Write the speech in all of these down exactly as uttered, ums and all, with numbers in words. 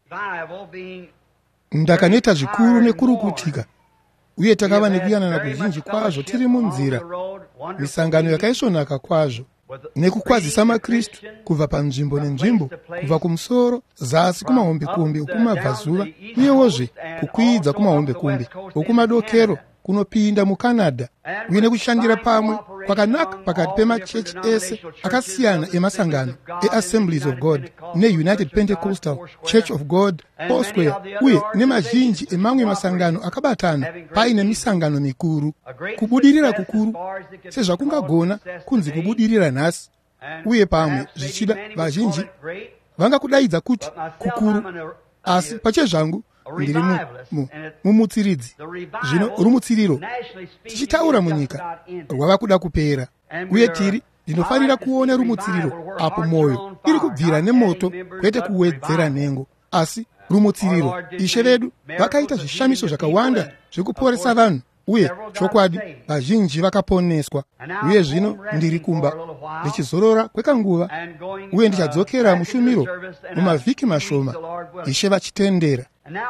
ndakaneta zvikuru nekurukutika, uye takava nekuyanana kuzhinji kwazvo tiri munzira, misangano yakaisvonaka kwazvo, nekukwazisa maKristu kubva panzvimbo nenzvimbo, kubva kumusoro zasi kumahombekombe okumabvazuva, uyewozve kukwidza kumahombekombe okumadokero kunopinda muCanada, uye nekushandira pamwe kwakanaka pakati pemachechi ese akasiyana emasangano eAssemblies of God neUnited Pentecostal Church of God Foursquare, uye nemazhinji emamwe masangano akabatana paine misangano mikuru. Kubudirira kukuru sezvakungagona kunzi kubudirira nhasi, uye pamwe zvichida vazhinji vangakudaidza kuti kukuru, asi pachezvangu ndiri mumutsiridzi. Zvino rumutsiriro tichitaura munyika rwava kuda kupera, uye tiri ndinofanira kuona rumutsiriro apo mwoyo iri kubvira nemoto, kwete kuwedzera nhengo, asi rumutsiriro. Ishe vedu vakaita zvishamiso zvakawanda zvekuporesa vanhu, uye chokwadi vazhinji vakaponeswa. Uye zvino ndiri kumba ndichizorora kwekanguva, uye ndichadzokera mushumiro mumavhiki mashoma, Ishe vachitendera.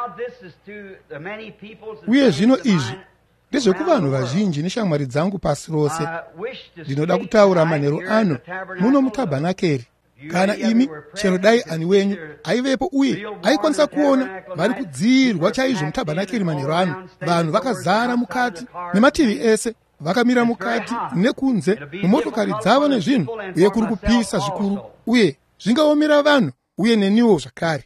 Uye zvino izvi ndezvekuvanhu vazhinji neshamwari dzangu pasi rose. Ndinoda kutaura manheru ano muno mutabhanakeri. Kana imi chero dai ani wenyu aivepo uye aikwanisa kuona vari kudziirwa chaizvo mutabhanakeri manheru ano, vanhu vakazara mukati nemativi ese, vakamira mukati nekunze mumotokari dzavo nezvinhu, uye kuri kupisa zvikuru, uye zvingaomera vanhu, uye neniwo zvakare.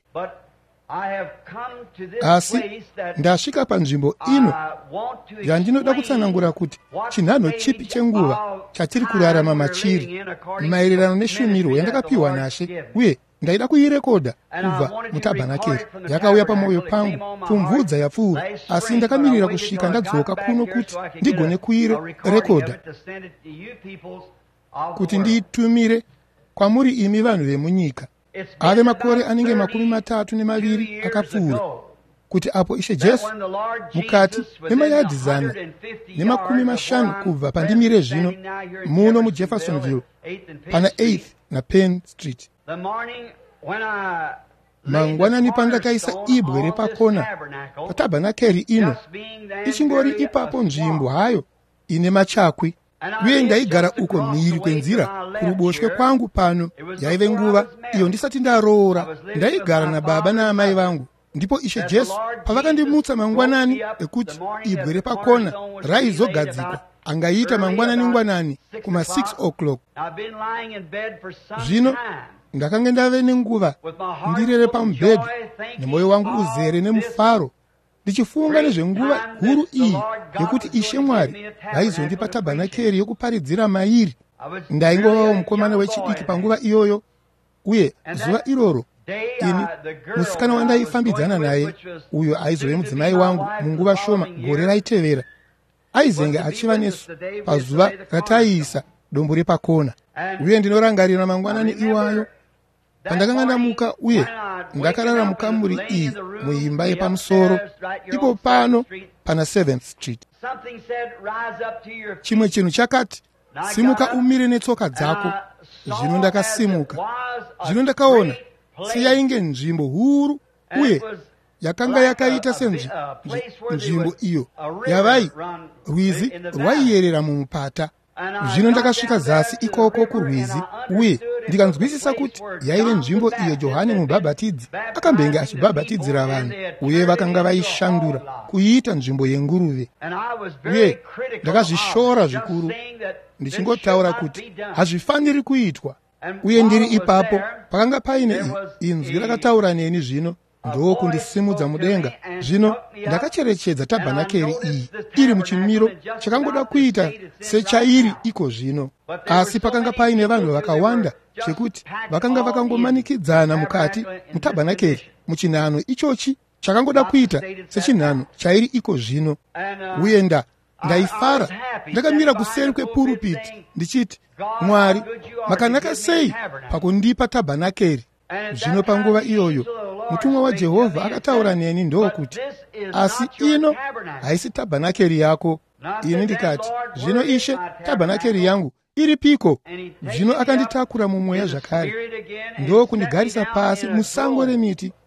Asi ndasvika panzvimbo ino yandinoda kutsanangura kuti chinhanho chipi chenguva chatiri kurarama machiri, maererano neshumiro yandakapiwa naShe, uye ndaida kuirekodha kubva mutabhanakeri. Yakauya pamwoyo pangu pfumvudza yapfuura, asi ndakamirira kusvika ndadzoka kuno kuti ndigone kuirekodha, kuti ndiitumire kwamuri imi vanhu vemunyika. Ave makore anenge makumi matatu nemaviri akapfuura, kuti apo Ishe Jesu mukati memayadhi zana nemakumi mashanu kubva pandimire zvino muno muJeffersonville pana eighth na Penn Street, mangwanani pandakaisa ibwe repakona patabhanakeri ino, ichingori ipapo nzvimbo hayo ine machakwi, uye ndaigara uko mhiri kwenzira kuruboshwe kwangu. Pano yaive nguva iyo ndisati ndaroora, ndaigara nababa naamai vangu. Ndipo Ishe Jesu pavakandimutsa mangwanani ekuti ibwe repakona raizogadzikwa, angaita mangwanani ngwanani kuma six o'clock. Zvino ndakanga ndave nenguva ndirere pamubhedha nemwoyo wangu uzere nemufaro, ndichifunga nezvenguva huru iyi yekuti Ishe Mwari vaizondipa tabhanakeri yokuparidzira mairi. Ndaingovawo mukomana wechidiki panguva iyoyo, uye zuva iroro ini musikana wandaifambidzana naye, uyo aizove mudzimai wangu munguva shoma gore raitevera, aizenge achiva nesu pazuva rataiisa dombo repakona. Uye ndinorangarira mangwanani iwayo pandakanga ndamuka, uye ndakarara mukamuri iyi muimba yepamusoro, ipo pano pana seventh street. Chimwe chinhu chakati, simuka umire netsoka dzako. Zvino ndakasimuka. Zvino ndakaona seyainge nzvimbo huru, uye yakanga yakaita senzvimbo iyo yavai rwizi rwaiyerera mumupata. Zvino ndakasvika zasi ikoko kurwizi, uye ndikanzwisisa kuti yaive nzvimbo iyo Johani Mubhabhatidzi akambenge achibhabhatidzira vanhu, uye vakanga vaishandura kuiita nzvimbo yenguruve. Uye ndakazvishora zvikuru, ndichingotaura kuti hazvifaniri kuitwa. Uye ndiri ipapo pakanga paine inzwi rakataura neni zvino ndokundisimudza mudenga. Zvino ndakacherechedza tabhanakeri iyi iri muchimiro chakangoda kuita sechairi iko zvino, asi pakanga paine vanhu vakawanda chekuti vakanga vakangomanikidzana mukati mutabhanakeri muchinhanho ichochi chakangoda kuita sechinhanho chairi iko zvino. Uye nda ndaifara, ndakamira kuseri kwepurupiti ndichiti, Mwari, makanaka sei pakundipa tabhanakeri. Zvino panguva iyoyo mutumwa waJehovha akataura neni ndokuti, asi ino haisi tabhanakeri yako. Ini ndikati, zvino Ishe, tabhanakeri yangu iripiko? Zvino akanditakura mumweya zvakare, ndokundigarisa pasi musango remiti,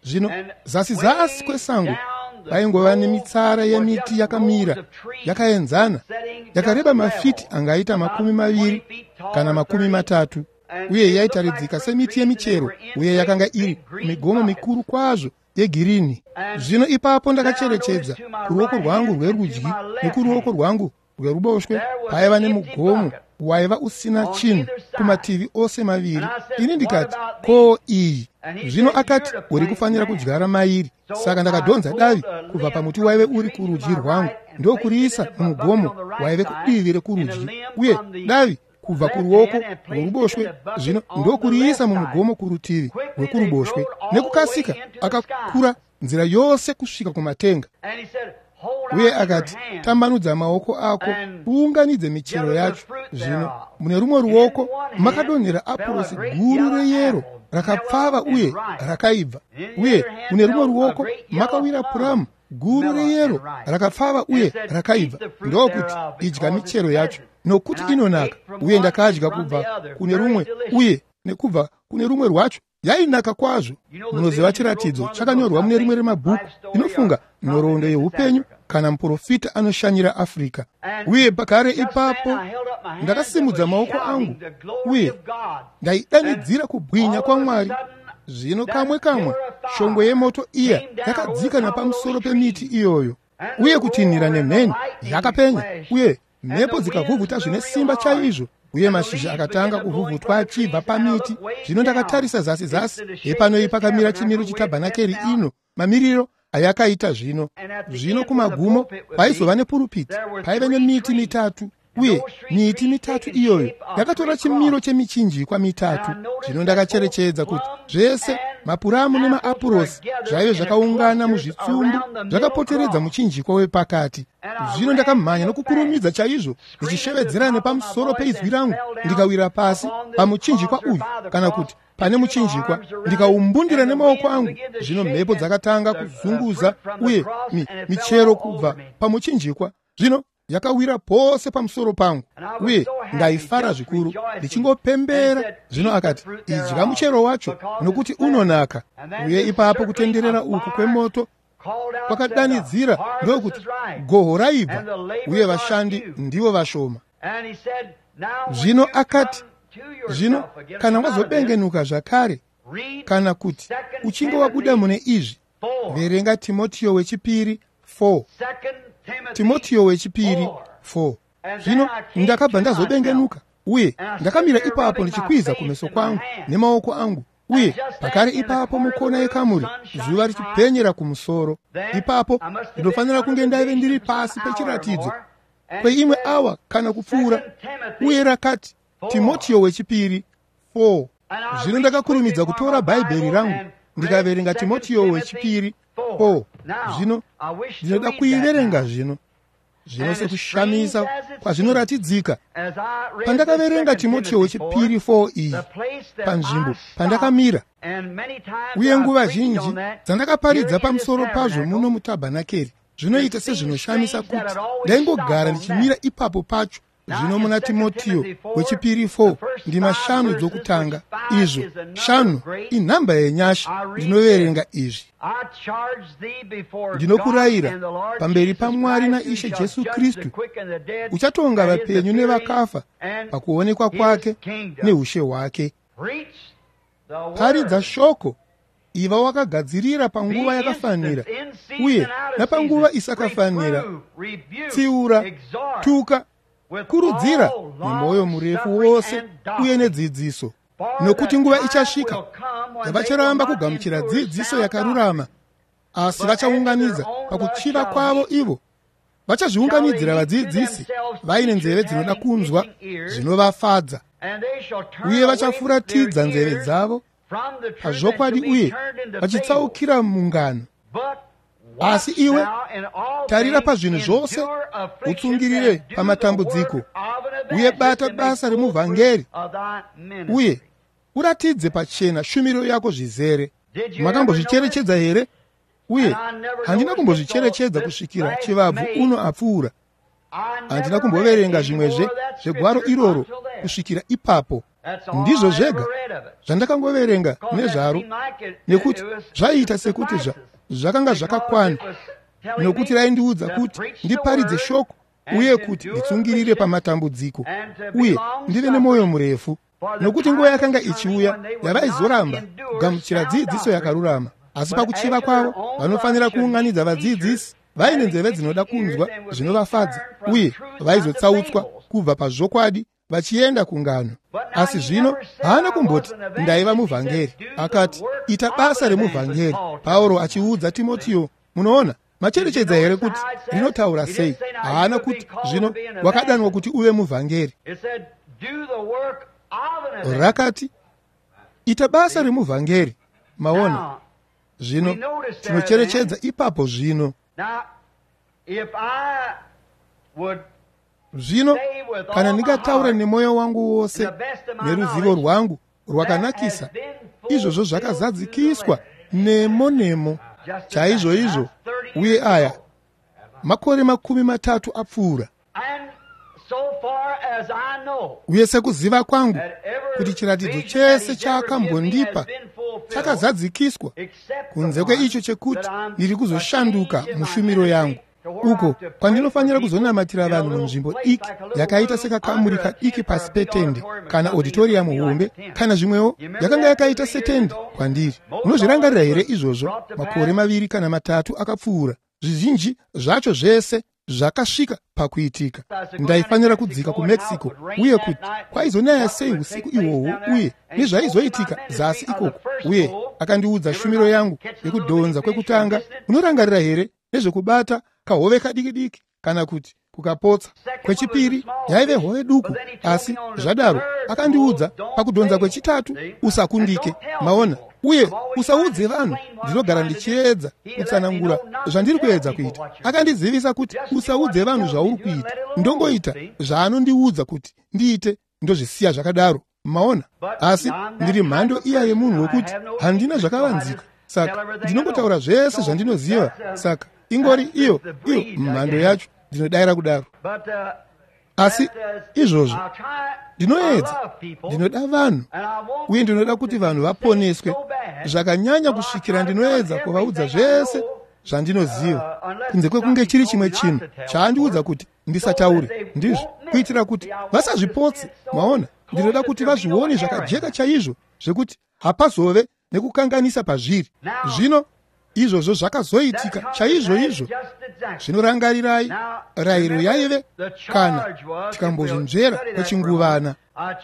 Zvino zasi zasi kwesango paingova nemitsara yemiti yakamira yakaenzana yakareba mafiti angaita makumi maviri kana makumi matatu, uye yaitaridzika semiti yemichero, uye yakanga iri migomo mikuru kwazvo yegirini. Zvino ipapo ndakacherechedza kuruoko rwangu rwerudyi nekuruoko rwangu rweruboshwe paiva nemugomo waiva usina chinhu kumativi ose maviri. Ini ndikati, ko iyi? Zvino akati, uri kufanira kudyara mairi. Saka ndakadhonza davi kubva pamuti waive uri kurudyi rwangu ndokuriisa mumugomo waive kudivi rekurudyi, uye davi kubva kuruoko rworuboshwe zvino ndokuriisa mumugomo kurutivi rwekuruboshwe. Nekukasika akakura nzira yose kusvika kumatenga. Uye akati, tambanudza maoko ako uunganidze michero yacho. Zvino mune rumwe ruoko makadonhera apurosi guru reyero rakapfava uye rakaibva, uye mune rumwe ruoko makawira puramu guru reyero rakapfava uye rakaibva. Ndokuti idya michero yacho, nokuti inonaka. Uye ndakadya kubva kune rumwe uye nekubva kune rumwe rwacho yainaka kwazvo. Munoziva chiratidzo chakanyorwa mune rimwe remabhuku, inofunga nhoroondo yeupenyu kana muprofita anoshanyira Afrika. Uye pakare ipapo ndakasimudza maoko angu uye ndaidanidzira kubwinya kwaMwari. Zvino kamwe kamwe shongwe yemoto iya yakadzika napamusoro pemiti iyoyo, uye kutinhira nemheni yakapenya, uye mhepo dzikavhuvhuta zvine simba chaizvo, uye mashizha akatanga kuvhuvhutwa achibva pamiti. Zvino ndakatarisa zasi zasi, hepano pakamira chimiro chitabhanakeri ino mamiriro ayakaita zvino. Zvino kumagumo paizova nepurupiti, paiva nemiti mitatu, uye miti mitatu iyoyo yakatora chimiro chemichinjikwa mitatu. Zvino ndakacherechedza kuti zvese mapuramu nemaapurosi zvaive zvakaungana muzvitsumbu zvakapoteredza muchinjikwa wepakati. Zvino ndakamhanya nokukurumidza chaizvo ndichishevedzera nepamusoro peizwi rangu, ndikawira pasi pamuchinjikwa uyu, kana kuti pane muchinjikwa, ndikaumbundira nemaoko angu. Zvino mhepo dzakatanga kuzunguza, uye mi, michero kubva pamuchinjikwa zvino yakawira pose pamusoro pangu, uye ndaifara zvikuru ndichingopembera. Zvino akati, idya muchero wacho nokuti unonaka. Uye ipapo kutenderera uku kwemoto kwakadanidzira ndokuti goho raibva, uye vashandi ndivo vashoma. Zvino akati, zvino kana wazobengenuka zvakare, kana kuti uchinge wabuda mune izvi, verenga Timoteo wechipiri four. Timoteo wechipiri four. Zvino ndakabva ndazobengenuka, uye ndakamira ipapo ndichikwiza kumeso kwangu nemaoko angu, uye pakare ipapo mukona yekamuri zuva richipenyera kumusoro. Ipapo ndinofanira kunge ndaive ndiri pasi pechiratidzo kweimwe awa kana kupfuura, uye rakati Timoteo wechipiri four. Zvino ndakakurumidza kutora bhaibheri rangu ndikaverenga Timoteo wechipiri four. Zvino ndinoda kuiverenga zvino zvino sekushamisa kwazvinoratidzika. Pandakaverenga Timoteo wechipiri four iyi panzvimbo pandakamira, uye nguva zhinji dzandakaparidza pamusoro pazvo muno mutabhanakeri, zvinoita sezvinoshamisa kuti ndaingogara ndichimira ipapo pacho. Zvino muna Timoteo wechipiri four ndima shanu dzokutanga, izvo shanu inhamba yenyasha. Ndinoverenga izvi: ndinokurayira pamberi paMwari naIshe Jesu Kristu, uchatonga vapenyu nevakafa pakuonekwa kwake neushe hwake. Paridza shoko, iva wakagadzirira panguva yakafanira uye napanguva isakafanira. Tsiura, tuka, kurudzira nemwoyo murefu wose uye nedzidziso, nokuti nguva ichasvika yavacharamba kugamuchira dzidziso yakarurama, asi vachaunganidza pakuchiva kwavo ivo. Vachazviunganidzira vadzidzisi vaine nzeve dzinoda kunzwa zvinovafadza, uye vachafuratidza nzeve dzavo pazvokwadi uye vachitsaukira mungano. Asi iwe tarira pazvinhu zvose, utsungirire pamatambudziko, uye bata basa remuvhangeri, uye uratidze pachena shumiro yako zvizere. Makambozvicherechedza here? Uye handina kumbozvicherechedza kusvikira chivabvu uno apfuura. Handina kumboverenga zvimwezve zvegwaro iroro kusvikira ipapo. ndizvo zvega zvandakangoverenga nezvaro, nekuti zvaiita sekuti zva zvakanga zvakakwana, nokuti raindiudza kuti ndiparidze shoko uye kuti nditsungirire pamatambudziko uye ndive nemwoyo murefu, nokuti nguva yakanga ichiuya yavaizoramba kugamuchira dzidziso yakarurama, asi pakuchiva kwavo vanofanira kuunganidza vadzidzisi vaine nzeve dzinoda kunzwa zvinovafadza, uye vaizotsautswa kubva pazvokwadi vachienda kungano. Asi zvino haana kumboti ndaiva muvhangeri, akati ita basa remuvhangeri. Pauro achiudza Timotiyo, munoona macherechedza here kuti rinotaura sei? Haana kuti zvino wakadanwa kuti uve muvhangeri, rakati ita basa remuvhangeri. Maona zvino tinocherechedza ipapo. Zvino zvino kana ndingataura nemwoyo wangu wose neruzivo rwangu rwakanakisa, izvozvo zvakazadzikiswa nemo nemo chaizvo izvo, uye aya makore makumi matatu apfuura, uye sekuziva kwangu kuti chiratidzo chese chaakambondipa chakazadzikiswa, kunze kweicho chekuti ndiri kuzoshanduka mushumiro yangu, uko kwandinofanira kuzonamatira vanhu munzvimbo iki yakaita sekakamuri kadiki pasi petende kana auditorium hombe kana zvimwewo yakanga yakaita setende kwandiri. Munozvirangarira here izvozvo? Makore maviri kana matatu akapfuura, zvizhinji zvacho zvese zvakasvika pakuitika. Ndaifanira kudzika kuMexico, uye kuti kwaizonaya sei usiku ihwohwo uye nezvaizoitika zasi ikoko, uye akandiudza shumiro yangu yekudhonza kwekutanga. Unorangarira here nezvekubata kahove kadiki diki kana kuti kukapotsa? Kwechipiri yaive hove duku, asi zvadaro akandiudza pakudhonza kwechitatu, usakundike. Maona, uye usaudze vanhu. Ndinogara ndichiedza kutsanangura zvandiri kuedza kuita. Akandizivisa kuti usaudze vanhu zvauri kuita, ndongoita zvaanondiudza kuti ndiite, ndozvisiya zvakadaro. Maona, asi ndiri mhando iya yemunhu wokuti handina zvakavanzika, saka ndinongotaura zvese zvandinoziva. Saka ingori iyo iyo mhando yacho ndinodayira kudaro. Asi izvozvo ndinoedza, ndinoda vanhu, uye ndinoda kuti vanhu vaponeswe zvakanyanya kusvikira ndinoedza kuvaudza zvese zvandinoziva, kunze kwekunge chiri chimwe chinhu chaandiudza kuti ndisataure, ndizvo kuitira kuti vasazvipotse. Maona, ndinoda kuti vazvione zvakajeka chaizvo, zvekuti hapazove nekukanganisa pazviri. Zvino izvozvo zvakazoitika chaizvo izvo. Zvinorangarirai rayiro yaive kana tikambozvinzvera kwechinguvana,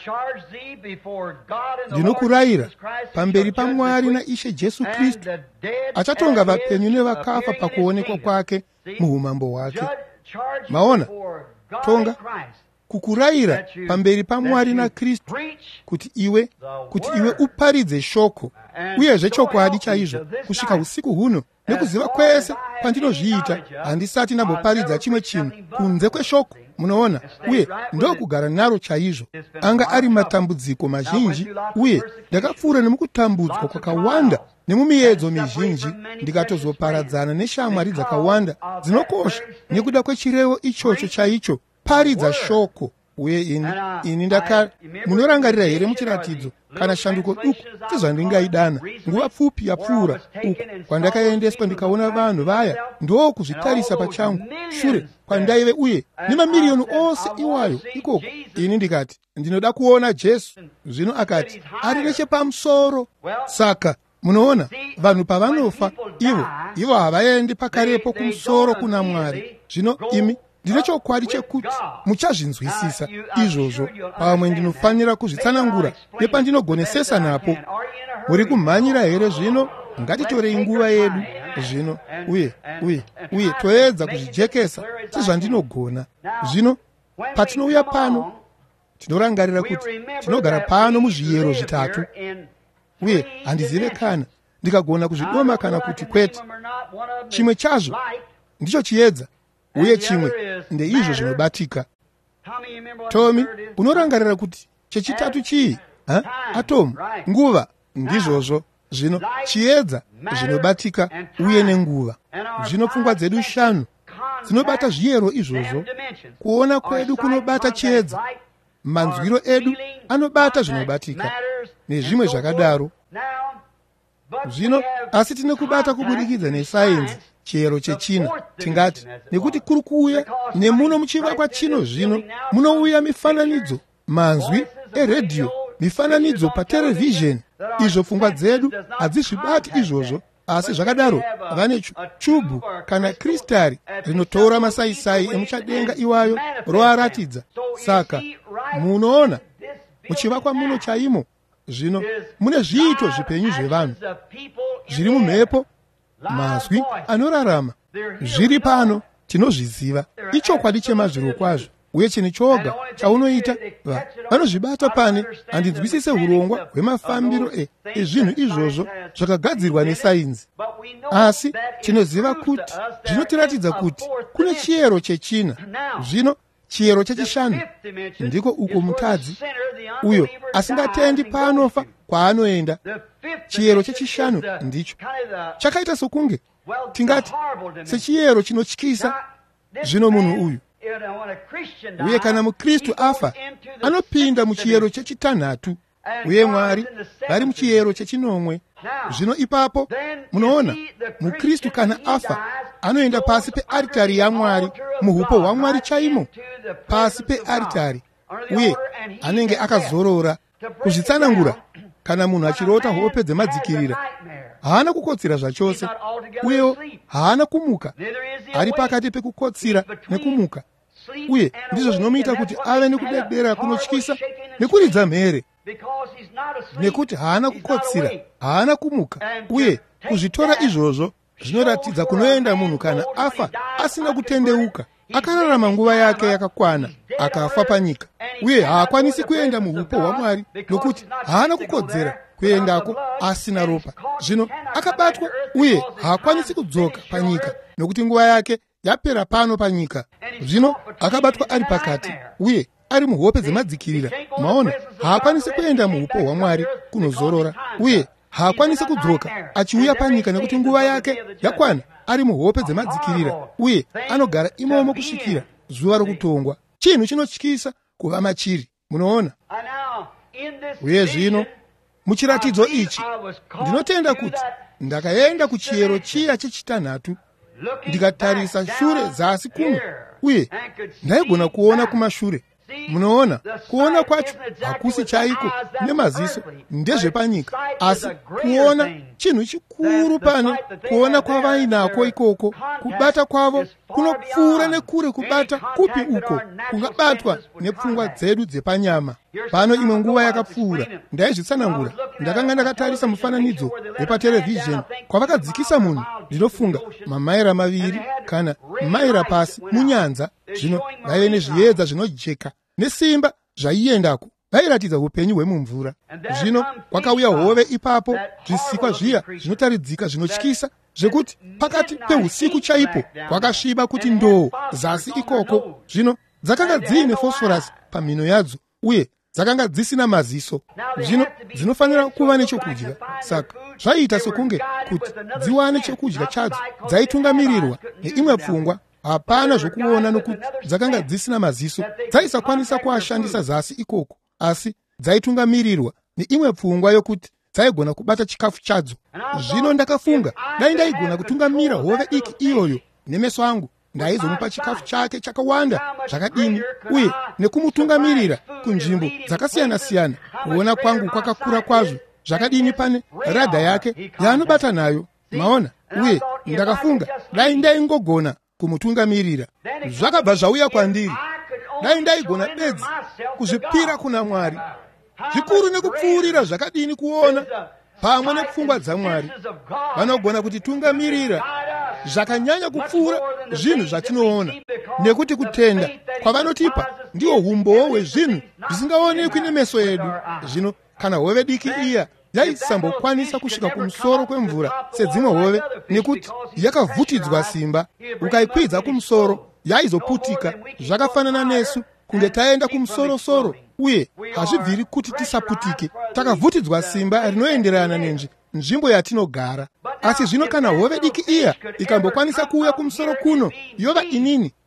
ndinokurayira pamberi paMwari naIshe Jesu Kristu achatonga vapenyu nevakafa pakuonekwa kwake muumambo hwake. Maona, tonga kukurayira pamberi paMwari naKristu kuti iwe kuti iwe uparidze shoko, uyezve chokwadi chaizvo. Kusvika usiku huno nekuziva kwese kwandinozviita, handisati ndamboparidza chimwe chinhu kunze kweshoko. Munoona, uye ndokugara naro chaizvo. Anga ari matambudziko mazhinji, uye ndakapfuura nemukutambudzwa kwakawanda nemumiedzo mizhinji, ndikatozoparadzana neshamwari dzakawanda dzinokosha nekuda kwechirevo ichocho chaicho, paridza shoko. Uye ini ini ndaka munorangarira here muchiratidzo kana shanduko duku sezvandingaidana nguva pfupi yapfuura uko kwandakaendeswa ndikaona vanhu vaya ndo kuzvitarisa pachangu shure kwandaive, uye nemamiliyoni ose iwayo ikoko. Ini ndikati ndinoda kuona Jesu. Zvino akati ari nechepamusoro. Saka munoona, vanhu pavanofa ivo ivo havaendi pakarepo kumusoro kuna Mwari. Zvino imi ndine chokwadi chekuti muchazvinzwisisa izvozvo. Pamwe ndinofanira kuzvitsanangura nepandinogonesesa napo. Muri kumhanyira here zvino? Ngatitorei nguva yedu zvino, uye uye uye toedza kuzvijekesa sezvandinogona. Zvino patinouya pano tinorangarira kuti tinogara pano muzviyero zvitatu, uye handizive kana ndikagona kuzvidoma kana kuti kwete. Chimwe chazvo ndicho chiedza, uye chimwe ndeizvo zvinobatika. Tomi, unorangarira kuti chechitatu chii? Ha? Atomu, nguva, ndizvozvo. Zvino chiedza zvinobatika uye nenguva. Zvino pfungwa dzedu shanu dzinobata zviyero izvozvo. Kuona kwedu kunobata chiedza, manzwiro edu anobata zvinobatika nezvimwe zvakadaro. Zvino asi tine kubata kubudikidza nesayenzi chiyero chechina. Tingati nekuti kuri kuuya nemuno muchivakwa chino zvino munouya mifananidzo, manzwi eredhiyo, mifananidzo paterevhizheni. Izvo pfungwa dzedu hadzizvibati izvozvo, asi zvakadaro vane chubhu kana kristari rinotora masaisai emuchadenga iwayo roaratidza. Saka munoona muchivakwa muno chaimo zvino mune zviito zvipenyu zvevanhu zviri mumhepo, mazwi anorarama zviri pano, tinozviziva. Ichokwadi chemazviro kwazvo, uye chinhu choga chaunoita vanozvibata pane handinzwisise urongwa hwemafambiro ezvinhu izvozvo zvakagadzirwa nesainzi. Asi tinoziva kuti zvinotiratidza kuti kune chiyero chechina. Zvino chiyero chechishanu ndiko uko mutadzi uyo asingatendi paanofa kwaanoenda. Chiyero chechishanu ndicho chakaita sokunge tingati sechiyero chinotyisa. Zvino munhu uyu uye kana mukristu afa anopinda muchiyero chechitanhatu, uye Mwari vari muchiyero chechinomwe. Zvino ipapo munoona mukristu kana afa anoenda pasi pearitari yaMwari, muhupo hwaMwari chaimo, pasi pearitari, uye anenge akazorora kuzvitsanangura. Kana munhu achirota hope dzemadzikirira haana kukotsira zvachose, uyewo haana kumuka, ari pakati pekukotsira nekumuka, uye ndizvo zvinomuita kuti ave nekudedera kunotyisa nekuridza mhere, nekuti haana kukotsira, haana kumuka. Uye kuzvitora izvozvo zvinoratidza kunoenda munhu kana afa asina kutendeuka, akararama nguva yake yakakwana, akafa panyika, uye haakwanisi kuenda muhupo hwaMwari nokuti haana kukodzera kuendako asina ropa. Zvino akabatwa uye haakwanisi kudzoka panyika nokuti nguva yake yapera pano panyika. Zvino akabatwa ari pakati uye ari muhope dzemadzikirira. Maona, haakwanisi kuenda muhupo hwaMwari kunozorora, uye haakwanisi kudzoka achiuya panyika nekuti nguva yake yakwana, ari muhope dzemadzikirira, uye anogara imomo kusvikira zuva rokutongwa. Chinhu chinotyisa kuva machiri, munoona. Uye zvino muchiratidzo ichi ndinotenda kuti ndakaenda kuchiyero chiya chechitanhatu, ndikatarisa shure zasi kuno, uye ndaigona kuona kumashure. Munoona, kuona kwacho hakusi chaiko nemaziso, ndezvepanyika, asi kuona chinhu chikuru pane kuona kwavainako ikoko. Kubata kwavo kunopfuura nekure kubata kupi uko kungabatwa nepfungwa dzedu dzepanyama. Pano imwe nguva yakapfuura ndaizvitsanangura, ndakanga ndakatarisa mufananidzo wepaterevhizheni kwavakadzikisa munhu, ndinofunga mamaira maviri kana maira pasi munyanza. Zvino vaive nezviedza zvinojeka nesimba zvaiendako, vairatidza upenyu hwemumvura. Zvino kwakauya hove ipapo, zvisikwa zviya zvinotaridzika zvinotyisa, zvekuti pakati peusiku chaipo kwakasviba kuti ndoo zasi ikoko. Zvino dzakanga dziine fosforasi pamhino yadzo, uye dzakanga dzisina maziso. Zvino dzinofanira kuva nechokudya, saka zvaiita sokunge kuti dziwane chokudya chadzo dzaitungamirirwa neimwe pfungwa. Hapana zvokuona nokuti dzakanga dzisina maziso, dzaisakwanisa kuashandisa zasi ikoko, asi dzaitungamirirwa neimwe pfungwa yokuti dzaigona kubata chikafu chadzo. Zvino ndakafunga dai ndaigona kutungamira hove iki iyoyo nemeso angu, ndaizomupa chikafu chake chakawanda zvakadini, uye nekumutungamirira kunzvimbo dzakasiyana-siyana. Kuona kwangu kwakakura kwazvo zvakadini pane radha yake yaanobata nayo, maona. Uye ndakafunga dai ndaingogona kumutungamirira. Zvakabva zvauya kwandiri, dai ndaigona bedzi kuzvipira kuna Mwari. Zvikuru nekupfuurira zvakadini kuona pamwe nepfungwa dzaMwari vanogona kutitungamirira zvakanyanya kupfuura zvinhu zvatinoona, nekuti kutenda kwavanotipa ndiwo umbowo hwezvinhu zvisingaonekwi nemeso edu. Zvino kana hove diki iya yaisambokwanisa kusvika kumusoro kwemvura sedzimwe hove, nekuti yakavhutidzwa simba, ukaikwidza kumusoro yaizoputika. Zvakafanana nesu kunge taenda kumusoro-soro, uye hazvibviri kuti tisaputike, takavhutidzwa simba rinoenderana nenji nzvimbo yatinogara. Asi zvino kana hove diki iya ikambokwanisa kuuya kumusoro kuno, yova inini,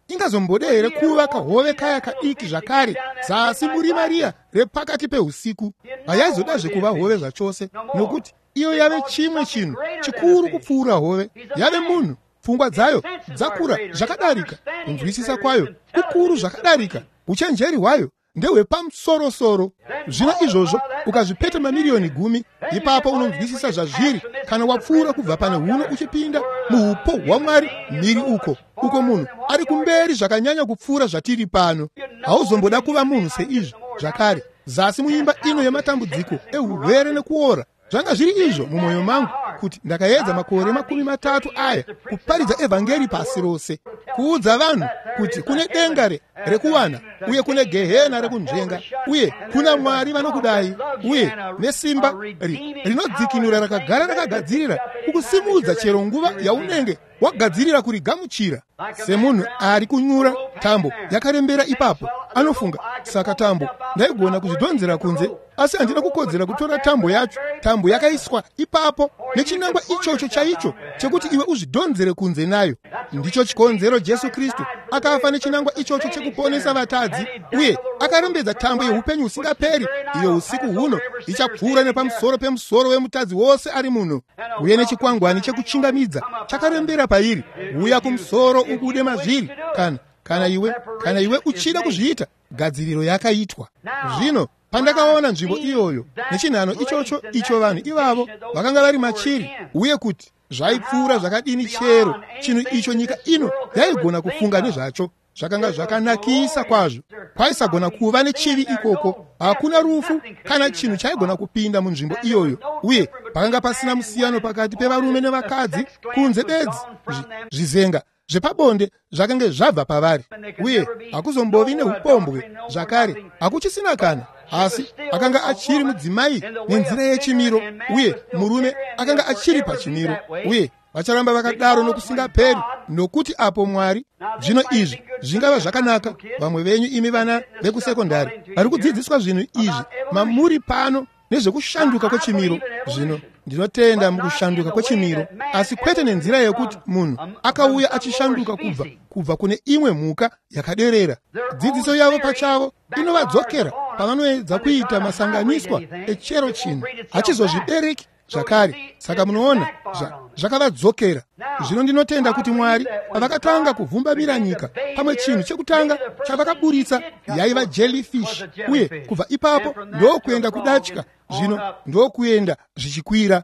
ingazombodere kuva kahove kaya kadiki zvakare zasi murima riya repakati peusiku hayaizodazve kuva hove zvachose, nokuti iyo yave chimwe chinhu chikuru kupfuura hove. Yave munhu, pfungwa dzayo dzakura zvakadarika, kunzwisisa kwayo kukuru zvakadarika, uchenjeri hwayo ndehwepamusoro-soro. Zvino izvozvo ukazvipeta mamiriyoni gumi, ipapo unonzwisisa zvazviri kana wapfuura kubva pane huno uchipinda muupo hwaMwari mhiri uko uko munhu ari kumberi zvakanyanya kupfuura zvatiri pano. Hauzomboda kuva munhu seizvi zvakare zasi muimba ino yematambudziko ehurwere nekuora. Zvanga zviri izvo mumwoyo mangu kuti ndakaedza makore makumi matatu aya kuparidza evhangeri pasi rose, kuudza vanhu kuti kune denga rekuwana uye kune gehena rekunzvenga, uye kuna Mwari vanokudai uye nesimba rinodzikinura rakagara rakagadzirira kukusimudza chero nguva yaunenge wagadzirira kurigamuchira. Semunhu ari kunyura tambo yakarembera ipapo anofunga, saka tambo ndaigona kuzvidhonzera kunze, asi handina kukodzera kutora tambo yacho, tambo yakaiswa ipapo nechinangwa ichocho chaicho chekuti iwe uzvidhonzere kunze nayo. Ndicho chikonzero Jesu Kristu akafa nechinangwa ichocho chekuponesa vatadzi, uye akarembedza tambo yeupenyu usingaperi, iyo usiku huno ichapfuura nepamusoro pemusoro wemutadzi wose ari muno, uye nechikwangwani chekuchingamidza chakarembera pairi, uya kumusoro ubude mazviri. Kana kana iwe kana iwe uchida kuzviita, gadziriro yakaitwa. Zvino pandakaona nzvimbo iyoyo nechinhano ichocho icho vanhu ivavo vakanga vari machiri, uye kuti zvaipfuura zvakadini chero chinhu icho nyika ino yaigona kufunga nezvacho, zvakanga zvakanakisa kwazvo. Kwaisagona kuva nechivi ikoko, hakuna rufu kana chinhu chaigona kupinda munzvimbo iyoyo, uye pakanga pasina musiyano pakati pevarume nevakadzi kunze bedzi. Zvizenga zvepabonde zvakanga zvabva pavari, uye hakuzombovi neupombwe zvakare, hakuchisina kana, asi akanga achiri mudzimai nenzira yechimiro, uye murume akanga achiri pachimiro, uye vacharamba vakadaro nokusingaperi, nokuti apo Mwari. Zvino izvi zvingava zvakanaka vamwe venyu imi vana vekusekondari vari kudzidziswa zvinhu izvi mamuri pano nezvekushanduka kwechimiro. Zvino ndinotenda mukushanduka kwechimiro, asi kwete nenzira yekuti munhu akauya achishanduka kubva kubva kune imwe mhuka yakaderera. Dzidziso yavo pachavo inovadzokera pavanoedza kuita masanganiswa echero chinhu hachizozvibereki zvakare, saka munoona zvakavadzokera. Zvino ndinotenda kuti Mwari pavakatanga kuvhumbamira nyika, pamwe chinhu chekutanga chavakaburitsa yaiva jellyfish, uye kubva ipapo ndokuenda kudatya, zvino ndokuenda zvichikwira.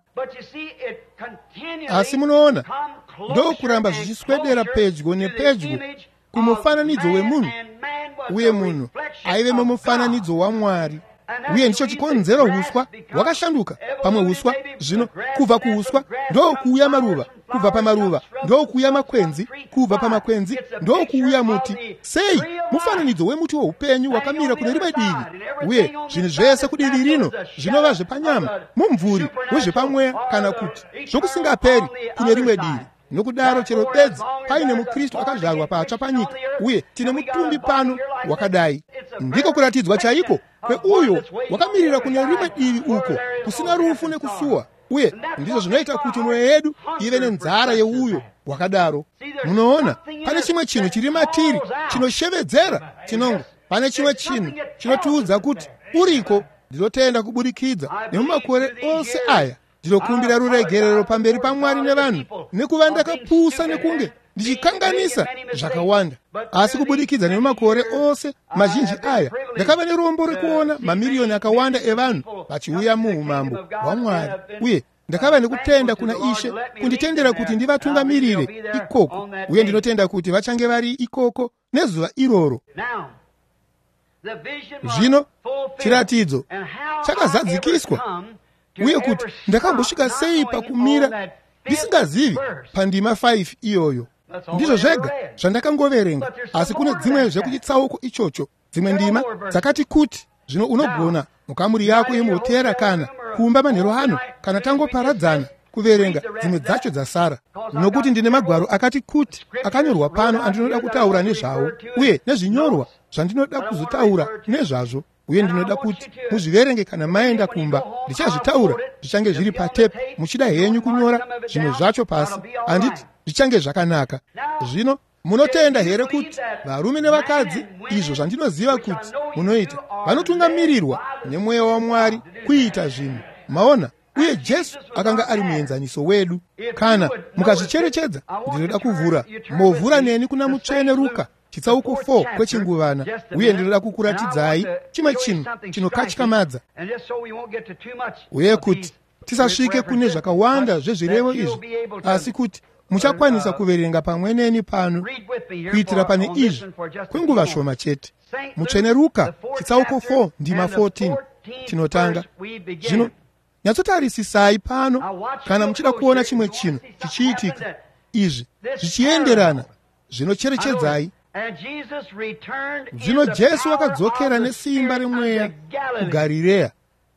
Asi munoona ndokuramba zvichiswedera pedyo nepedyo kumufananidzo wemunhu, uye munhu aive mumufananidzo waMwari. Uye ndicho chikonzero uswa hwakashanduka pamwe uswa. Zvino kubva kuuswa ndokuuya maruva, kubva pamaruva ndokuuya makwenzi, kubva pamakwenzi ndokuuya muti. Sei mufananidzo wemuti weupenyu wakamira kune rimwe divi, uye zvinhu zvese kudivi rino zvinova zvepanyama, mumvuri wezvepamweya, kana kuti zvokusingaperi kune rimwe divi. Nokudaro chero bedzi paine muKristu akazvarwa patsva panyika, uye tine mutumbi pano wakadai. Ndiko kuratidzwa chaiko kweuyo wakamirira kune rimwe divi uko kusina rufu nekusuwa, uye ndizvo zvinoita kuti mwoyo yedu ive nenzara yeuyo wakadaro. Munoona pane chimwe chinhu chiri matiri chinoshevedzera chinongo, pane chimwe chinhu chinotiudza kuti uriko. Ndinotenda kubudikidza nemumakore ose aya ndinokumbira ruregerero pamberi paMwari nevanhu, nekuva ndakapusa nekunge ndichikanganisa zvakawanda. Asi kubudikidza nemumakore ose mazhinji aya ndakava nerombo rekuona mamiriyoni akawanda evanhu vachiuya muumambo hwaMwari, uye ndakava nekutenda kuna Ishe kunditendera kuti ndivatungamirire ikoko, uye ndinotenda kuti vachange vari ikoko nezuva iroro. Zvino chiratidzo chakazadzikiswa, uye kuti ndakambosvika sei pakumira ndisingazivi pandima faifi iyoyo. Ndizvo zvega zvandakangoverenga, asi kune dzimwe zvekuchitsauko ichocho, dzimwe ndima dzakati kuti zvino unogona mukamuri yako yemuhotera kana kuumba manheru ano kana tangoparadzana kuverenga dzimwe dzacho dzasara, nokuti ndine magwaro akati kuti akanyorwa pano andinoda kutaura nezvawo, uye nezvinyorwa zvandinoda kuzotaura nezvazvo, uye ndinoda kuti muzviverenge kana maenda kumba. Ndichazvitaura zvichange zviri patepe, muchida henyu kunyora zvimwe zvacho pasi, handiti zvichange zvakanaka. Zvino munotenda here kuti varume nevakadzi, izvo zvandinoziva kuti munoita, vanotungamirirwa nemweya waMwari kuita zvinhu? Maona, uye Jesu akanga ari muenzaniso wedu. Kana mukazvicherechedza, ndinoda kuvhura movhura neni kuna mutsvene Ruka chitsauko four kwechinguvana, uye ndinoda kukuratidzai chimwe chinhu chinokatyamadza, uye kuti tisasvike kune zvakawanda zvezvirevo izvi, asi kuti muchakwanisa kuverenga pamwe neni pano kuitira pane izvi kwenguva shoma chete. Mutsvene Ruka chitsauko four ndima fourteen tinotanga. Zvino nyatsotarisisai pano kana muchida kuona chimwe chinhu chichiitika izvi zvichienderana zvinocherechedzai. Zvino Jesu akadzokera nesimba remweya kuGarireya.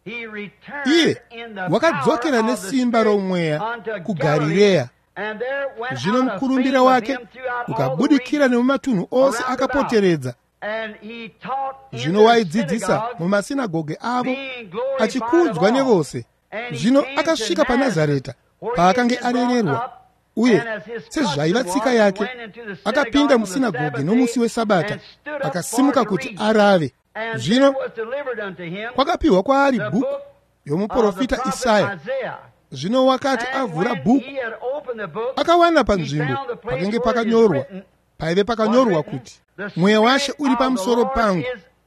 Iye wakadzokera nesimba romweya kuGarireya. Zvino mukurumbira wake ukabudikira nemumatunhu ose akapoteredza. Zvino waidzidzisa mumasinagoge avo achikudzwa nevose. Zvino akasvika paNazareta paakange arererwa, uye sezvaiva tsika yake akapinda musinagoge nomusi weSabata akasimuka kuti arave. Zvino kwakapiwa kwaari bhuku yomuprofita Isaya. Zvino wakati avhura bhuku, akawana panzvimbo pakanga pakanyorwa, paive pakanyorwa kuti mweya washe uri pamusoro pangu,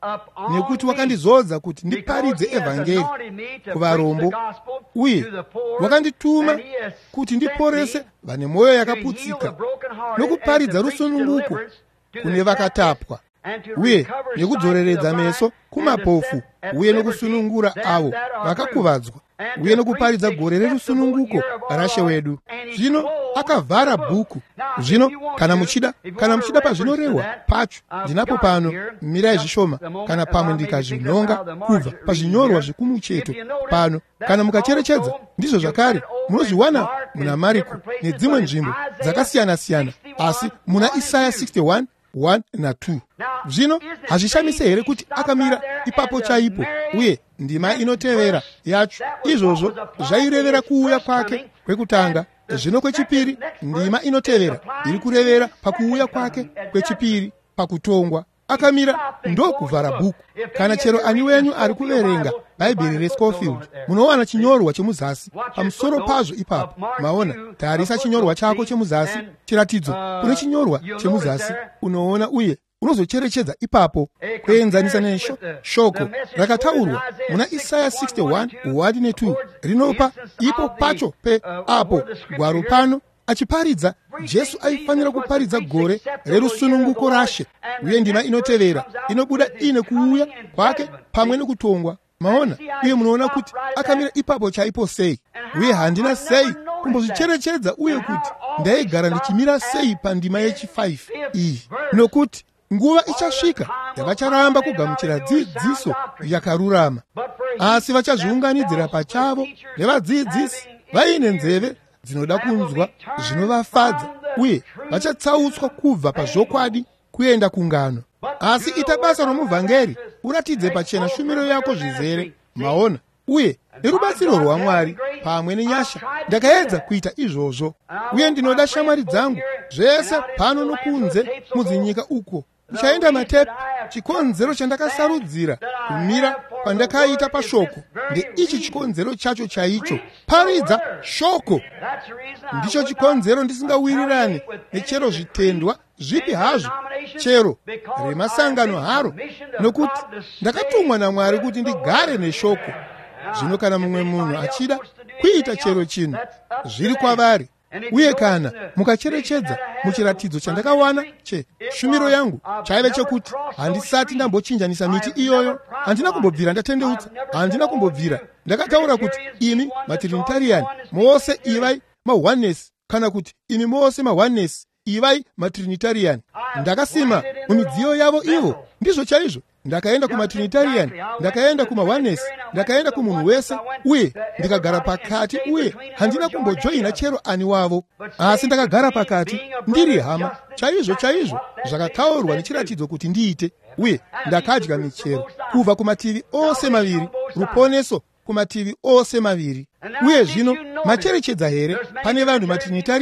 nekuti wakandizodza kuti ndiparidze evhangeri kuvarombo, uye wakandituma kuti ndiporese vane mwoyo yakaputsika, nokuparidza rusununguko kune vakatapwa, uye nekudzoreredza meso kumapofu, uye nokusunungura avo vakakuvadzwa, uye nokuparidza gore rerusununguko rashe wedu. Zvino akavhara bhuku. Zvino kana muchida kana muchida pazvinorehwa pacho, ndinapo pano, mirai zvishoma kana pamwe ndikazvinonga kubva pazvinyorwa zvikumucheto pano. Kana mukacherechedza, ndizvo zvakare munozviwana muna Mariko nedzimwe nzvimbo dzakasiyana-siyana, asi muna Isaya sixty-one one na two. Zvino hazvishamise here kuti akamira ipapo chaipo, uye ndima inotevera yacho izvozvo zvairevera kuuya kwake kwekutanga. Zvino kwechipiri, ndima inotevera iri kurevera pakuuya kwake kwechipiri pakutongwa. Akamira ndokuvhara bhuku. Kana chero ani wenyu ari kuverenga Bhaibheri reScofield, munowana chinyorwa chemuzasi pamusoro pazvo ipapo. Maona, tarisa chinyorwa chako chemuzasi, chiratidzo kune chinyorwa chemuzasi, unoona uye unozocherechedza ipapo kuenzanisa nesho shoko rakataurwa muna Isaya sixty-one one ne two rinopa ipo pacho pe apo gwaro pano achiparidza Jesu aifanira kuparidza gore rerusununguko rashe, uye ndima inotevera inobuda ine kuuya kwake pamwe nekutongwa. Maona, uye munoona kuti akamira ipapo chaipo sei, uye handina sei kumbozvicherechedza uye kuti ndaigara ndichimira sei pandima yechi-five iyi, nokuti nguva ichasvika yavacharamba kugamuchira dzidziso yakarurama, asi vachazviunganidzira pachavo nevadzidzisi vaine nzeve dzinoda kunzwa zvinovafadza, uye vachatsautswa kubva pazvokwadi kuenda kungano. Asi ita basa romuvhangeri uratidze pachena shumiro yako zvizere. Maona, uye nerubatsiro rwaMwari pamwe nenyasha ndakaedza kuita izvozvo, uye ndinoda shamwari dzangu zvese pano nokunze mudzinyika uko muchaenda matepe. Chikonzero chandakasarudzira kumira pandakaita pashoko ndeichi chikonzero chacho chaicho, paridza shoko. Ndicho chikonzero ndisingawirirani nechero zvitendwa zvipi hazvo, chero remasangano haro, nokuti ndakatumwa naMwari kuti ndigare neshoko. Zvino kana mumwe munhu achida kuita chero chinhu, zviri kwavari. Uye kana mukacherechedza muchiratidzo chandakawana che shumiro yangu chaive chekuti handisati ndambochinjanisa miti iyoyo, handina kumbobvira ndatendeutsa, handina kumbobvira ndakataura kuti imi matrinitarian mose ivai maoneness, kana kuti imi mose maoneness ivai matrinitarian. Ndakasima mumidziyo yavo ivo, ndizvo chaizvo. Ndakaenda kumatrinitarian, ndakaenda kumaoneness, ndakaenda kumunhu wese, uye ndikagara pakati, uye handina kumbojoina chero ani wavo, asi ndakagara pakati ndiri hama chaizvo chaizvo zvakataurwa nechiratidzo kuti ndiite, uye ndakadya michero kubva kumativi ose maviri, ruponeso kumativi ose maviri. Uye zvino macherechedza here pane vanhu matrinitarian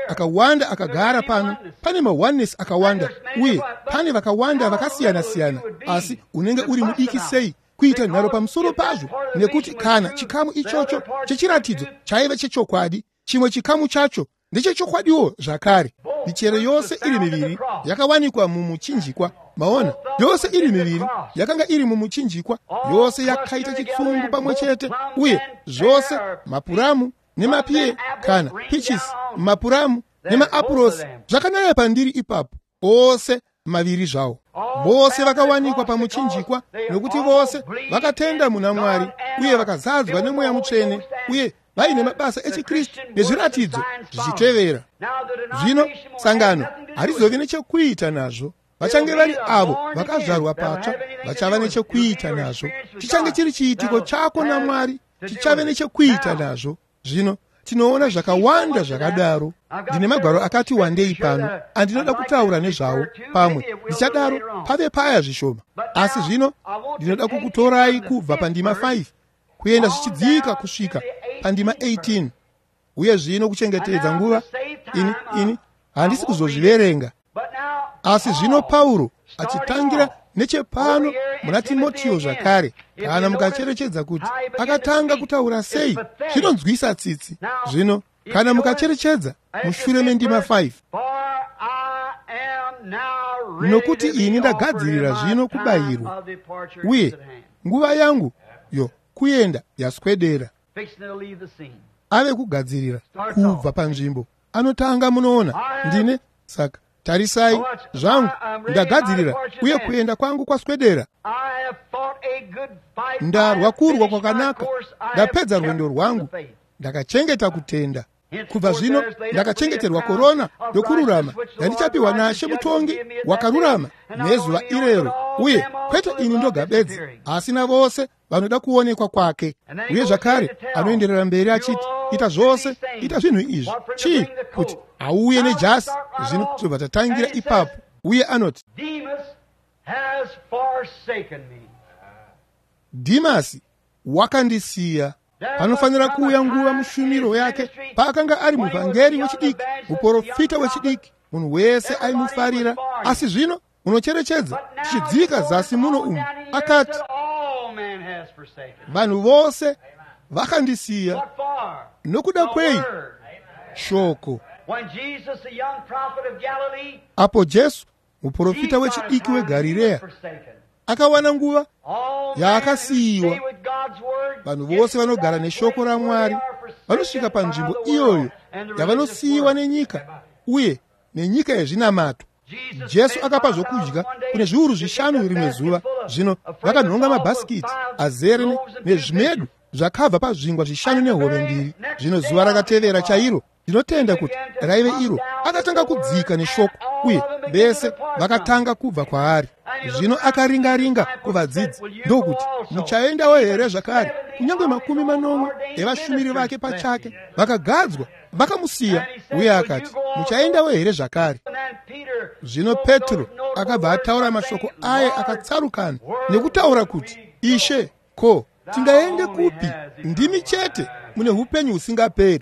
akawanda akagara pano, pane ma-oneness akawanda, uye pane vakawanda vakasiyana-siyana, asi unenge uri mudiki sei kuita nharo pamusoro pazvo, nekuti kana chikamu ichocho chechiratidzo chaiva chechokwadi, chimwe chikamu chacho ndechechokwadiwo zvakare. Michero yose iri miviri yakawanikwa mumuchinjikwa. Maona, yose iri miviri yakanga iri mumuchinjikwa, yose yakaita chitsumbu pamwe chete, uye zvose mapuramu nemapiye kana peaches, mapuramu nemaapurosi zvakanaya pandiri ipapo, ose maviri zvawo. Vose vakawanikwa pamuchinjikwa nokuti vose vakatenda muna Mwari uye vakazadzwa nemweya mutsvene, uye vaine mabasa echikristu nezviratidzo zvichitevera. Zvino sangano harizovi nechekuita nazvo. Vachange vari avo vakazvarwa patsva vachava nechekuita nazvo. Chichange chiri chiitiko chako naMwari chichave nechekuita nazvo. Zvino tinoona zvakawanda zvakadaro. Ndine magwaro akati wandei pano andinoda kutaura nezvawo, pamwe ndichadaro pave paya zvishoma. Asi zvino ndinoda kukutorai kubva pandima five kuenda zvichidzika kusvika pandima eighteen, uye zvino kuchengetedza nguva ini ini handisi kuzozviverenga. Asi zvino Pauro achitangira nechepano muna Timotiyo zvakare, kana mukacherechedza kuti akatanga kutaura sei, zvinonzwisa tsitsi. Zvino kana mukacherechedza mushure mendima five, nokuti ini ndagadzirira zvino kubayirwa, uye nguva yangu yo kuenda yaswedera. Ave kugadzirira kubva panzvimbo anotanga. Munoona ndine saka tarisai zvangu ndagadzirira, uye kuenda kwangu kwaswedera. Ndarwa kurwa kwakanaka, ndapedza rwendo rwangu, ndakachengeta kutenda. Kubva zvino ndakachengeterwa korona yokururama yandichapiwa naShe mutongi wakarurama nezuva irero, uye kwete ini ndoga bedzi, asi na vose vanoda kuonekwa kwake. Uye zvakare anoenderera mberi achiti, ita zvose, ita zvinhu izvi. Chii? Kuti auye nejasi. Zvino tobva tatangira ipapo, uye anoti Dhimasi wakandisiya. Panofanira kuuya nguva mushumiro yake paakanga ari muvhangeri wechidiki, muprofita wechidiki, munhu wese aimufarira. Asi zvino munocherechedza tichidzika zasi muno umu, akati vanhu vose vakandisiya. Nokuda kwei? Shoko. Apo Jesu muprofita wechidiki weGarirea akawana nguva yaakasiyiwa. Vanhu vose vanogara neshoko raMwari vanosvika panzvimbo iyoyo yavanosiyiwa nenyika, uye nenyika yezvinamato. Jesu akapa zvokudya kune zviuru zvishanu rimwe zuva. Zvino vakanhonga mabhasikiti azere nezvimedu zvakabva pazvingwa zvishanu nehove mbiri. Zvino zuva rakatevera chairo, ndinotenda kuti raive iro, akatanga kudzika neshoko, uye vese vakatanga kubva kwaari. Zvino akaringa-ringa kuvadzidzi ndokuti, muchaendawo here zvakare? Kunyange makumi manomwe evashumiri vake pachake vakagadzwa vakamusiya. Uye akati, muchaendawo here zvakare? Zvino Petro akabva ataura mashoko aya akatsarukana nekutaura kuti, Ishe, ko, tingaende kupi? Ndimi chete mune upenyu husingaperi.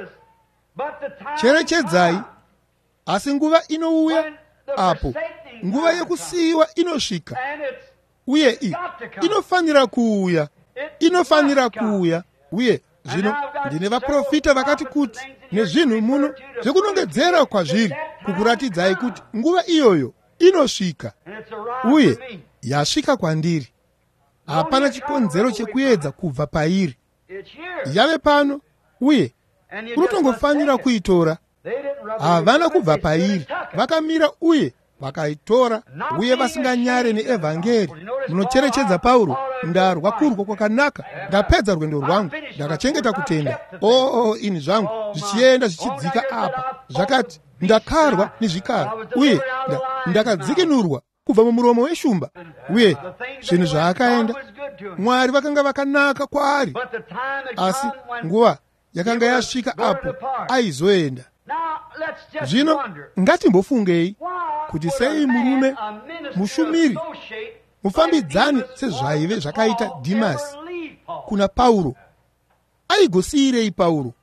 Cherechedzai, asi nguva inouya apo nguva yekusiyiwa inosvika, uye i inofanira kuuya, inofanira kuuya. Uye zvino ndine vaprofita vakati kuti nezvinhu muno zvekunongedzera kwazviri kukuratidzai kuti nguva iyoyo inosvika, uye yasvika kwandiri. Hapana chikonzero chekuedza kubva pairi. Yave pano, uye unotongofanira kuitora. Havana kubva pairi, vakamira uye vakaitora, uye vasinganyare neevhangeri. Munocherechedza Pauro, ndarwa kurwa kwakanaka, ndapedza rwendo rwangu, ndakachengeta kutenda. Oo, ini zvangu zvichienda zvichidzika apa, zvakati ndakarwa nezvikara, uye ndakadzikinurwa kubva mumuromo weshumba. Uye zvinhu zvaakaenda Mwari vakanga vakanaka kwaari, asi nguva yakanga yasvika apo aizoenda. Zvino ngatimbofungei kuti sei murume mushumiri mufambidzani sezvaive zvakaita Dhimasi kuna Pauro. Aigosiyirei Pauro?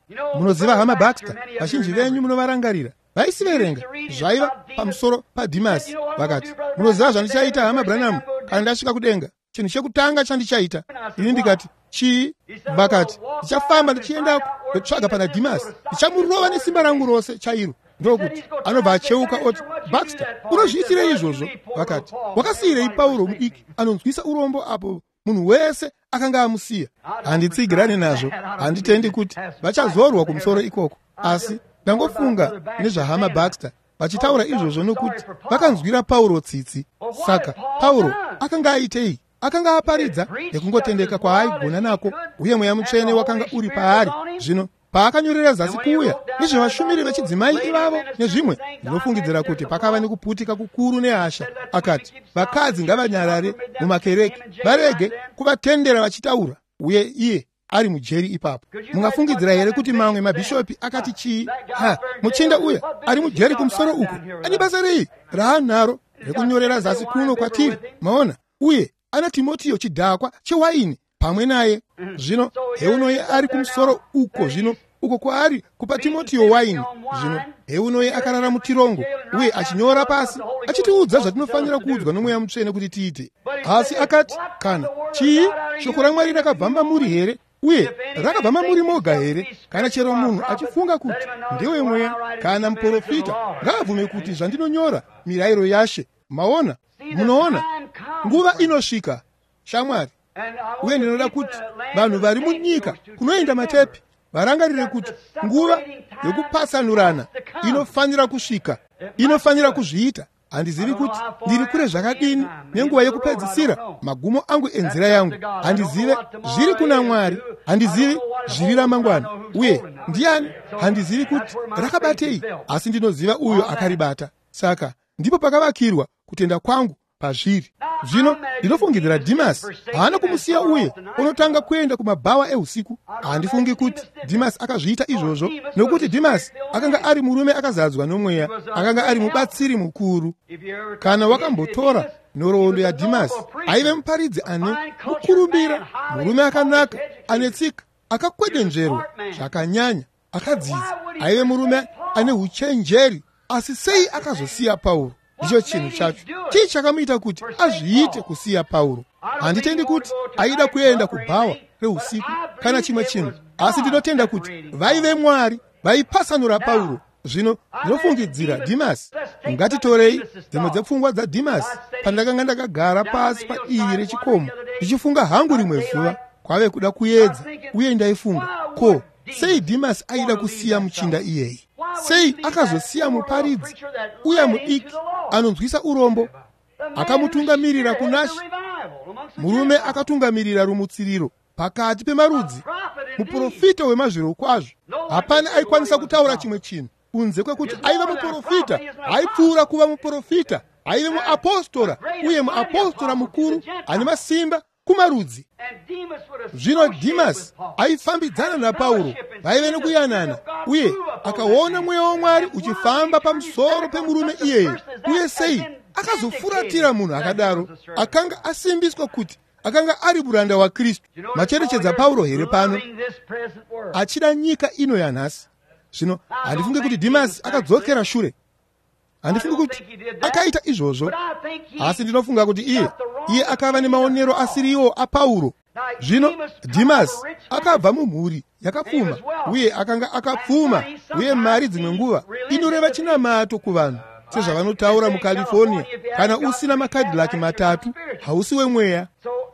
munoziva hama Baxter, vazhinji venyu munovarangarira vaisiverenga zvaiva pamusoro paDhimasi vakati, munoziva zvandichaita hama Branham kana ndasvika kudenga? Chinhu chekutanga chandichaita ini ndikati, chii? Vakati, ndichafamba ndichiendako ndotsvaga pana Dhimasi, ndichamurova nesimba rangu rose chairo. Ndokuti anobva acheuka oti, Baxter, unozviitire izvozvo? Vakati, wakasiyirei Pauro mudiki anonzwisa urombo apo munhu wese akanga amusiya? Handitsigirane nazvo, handitendi kuti vachazorwa kumusoro ikoko, asi ndangofunga nezvahama Baxter vachitaura izvozvo nokuti vakanzwira Pauro tsitsi. Saka Pauro akanga aitei? Akanga aparidza nekungotendeka kwaaigona nako, uye mweya mutsvene wakanga uri paari. Zvino paakanyorera zasi kuuya nezvevashumiri vechidzimai ivavo nezvimwe, ndinofungidzira kuti pakava nekuputika kukuru nehasha. Akati, vakadzi ngavanyarare mumakereke, varege kuvatendera vachitaura, uye iye ari mujeri ipapo. Mungafungidzira here kuti mamwe mabhishopi akati chii? Ha, muchinda uya ari mujeri kumusoro uko, ane basa rei raanaro rekunyorera zasi kuno kwatiri, maona? Uye ana Timotiyo chidhakwa chewaini pamwe naye. Zvino heunoye ari kumusoro uko, zvino uko kwaari kupa Timotiyo waini. Zvino heunoye akarara mutirongo uye achinyora pasi achitiudza zvatinofanira kuudzwa nomweya mutsvene kuti tiite. Asi akati, kana chii? Shoko raMwari rakabvamba muri here? Uye rakabvamba muri moga here? Kana chero munhu achifunga kuti ndiwe mweya kana muprofita, ngaabvume kuti zvandinonyora mirayiro yaShe. Maona? Munoona? Nguva inosvika, shamwari, uye ndinoda kuti vanhu vari munyika kunoenda matepi varangarire kuti nguva yokupasanurana inofanira kusvika, inofanira kuzviita. Handizivi kuti ndiri kure zvakadini nenguva yekupedzisira magumo angu enzira yangu. Handizive zviri kuna Mwari, handizivi zviri ramangwana, uye ndiani? Handizivi kuti rakabatei, asi ndinoziva uyo akaribata. Saka ndipo pakavakirwa kutenda kwangu pazviri. Zvino ndinofungidzira Dhimasi haana kumusiya uye unotanga kuenda kumabhawa eusiku. Handifungi kuti Dhimasi akazviita izvozvo, nokuti Dhimasi akanga ari murume akazadzwa nomweya, akanga ari mubatsiri mukuru. Kana wakambotora nhoroondo yaDhimasi, aive muparidzi ane mukurumbira, murume akanaka, ane tsika, akakwedenjerwa zvakanyanya, akadzidza, aive murume ane uchenjeri. Asi sei akazosiya Pauro? Ndicho chinhu chacho chii chakamuita kuti azviite kusiya Pauro. Handitendi kuti aida kuenda kubhawa reusiku kana chimwe chinhu, asi ndinotenda kuti vaive Mwari vaipasanura Pauro. Zvino ndinofungidzira Dhimasi. Ngatitorei dzimwe dzepfungwa dzaDhimasi. Pandakanga ndakagara pasi padivi rechikomo ndichifunga hangu rimwe zuva, kwave kuda kuedza, uye ndaifunga, ko, sei Dhimasi aida kusiya muchinda iyeye? Sei akazosiya muparidzi uya mudiki anonzwisa urombo, akamutungamirira kunaShe, murume akatungamirira rumutsiriro pakati pemarudzi, muprofita wemazviro kwazvo? Hapana aikwanisa kutaura chimwe chinhu kunze kwekuti aiva muprofita, aipfuura kuva muprofita, aive muapostora, uye muapostora mukuru ane masimba kumarudzi. Zvino Dhimasi aifambidzana naPauro, vaive nokuyanana, uye akaona mweya waMwari uchifamba pamusoro pemurume iyeye. Uye sei akazofuratira munhu akadaro? Akanga asimbiswa kuti akanga ari muranda waKristu. Macherechedza Pauro here pano achida nyika ino yanhasi. Zvino handifungi kuti Dhimasi akadzokera shure, handifungi kuti akaita izvozvo, asi ndinofunga kuti iye iye akava nemaonero asiriwo aPauro. Zvino Dhimasi akabva mumhuri yakapfuma, uye akanga akapfuma, uye mari dzimwe nguva inoreva chinamato kuvanhu, sezvavanotaura muCalifornia. Kana usina maCadillac matatu hausi wemweya.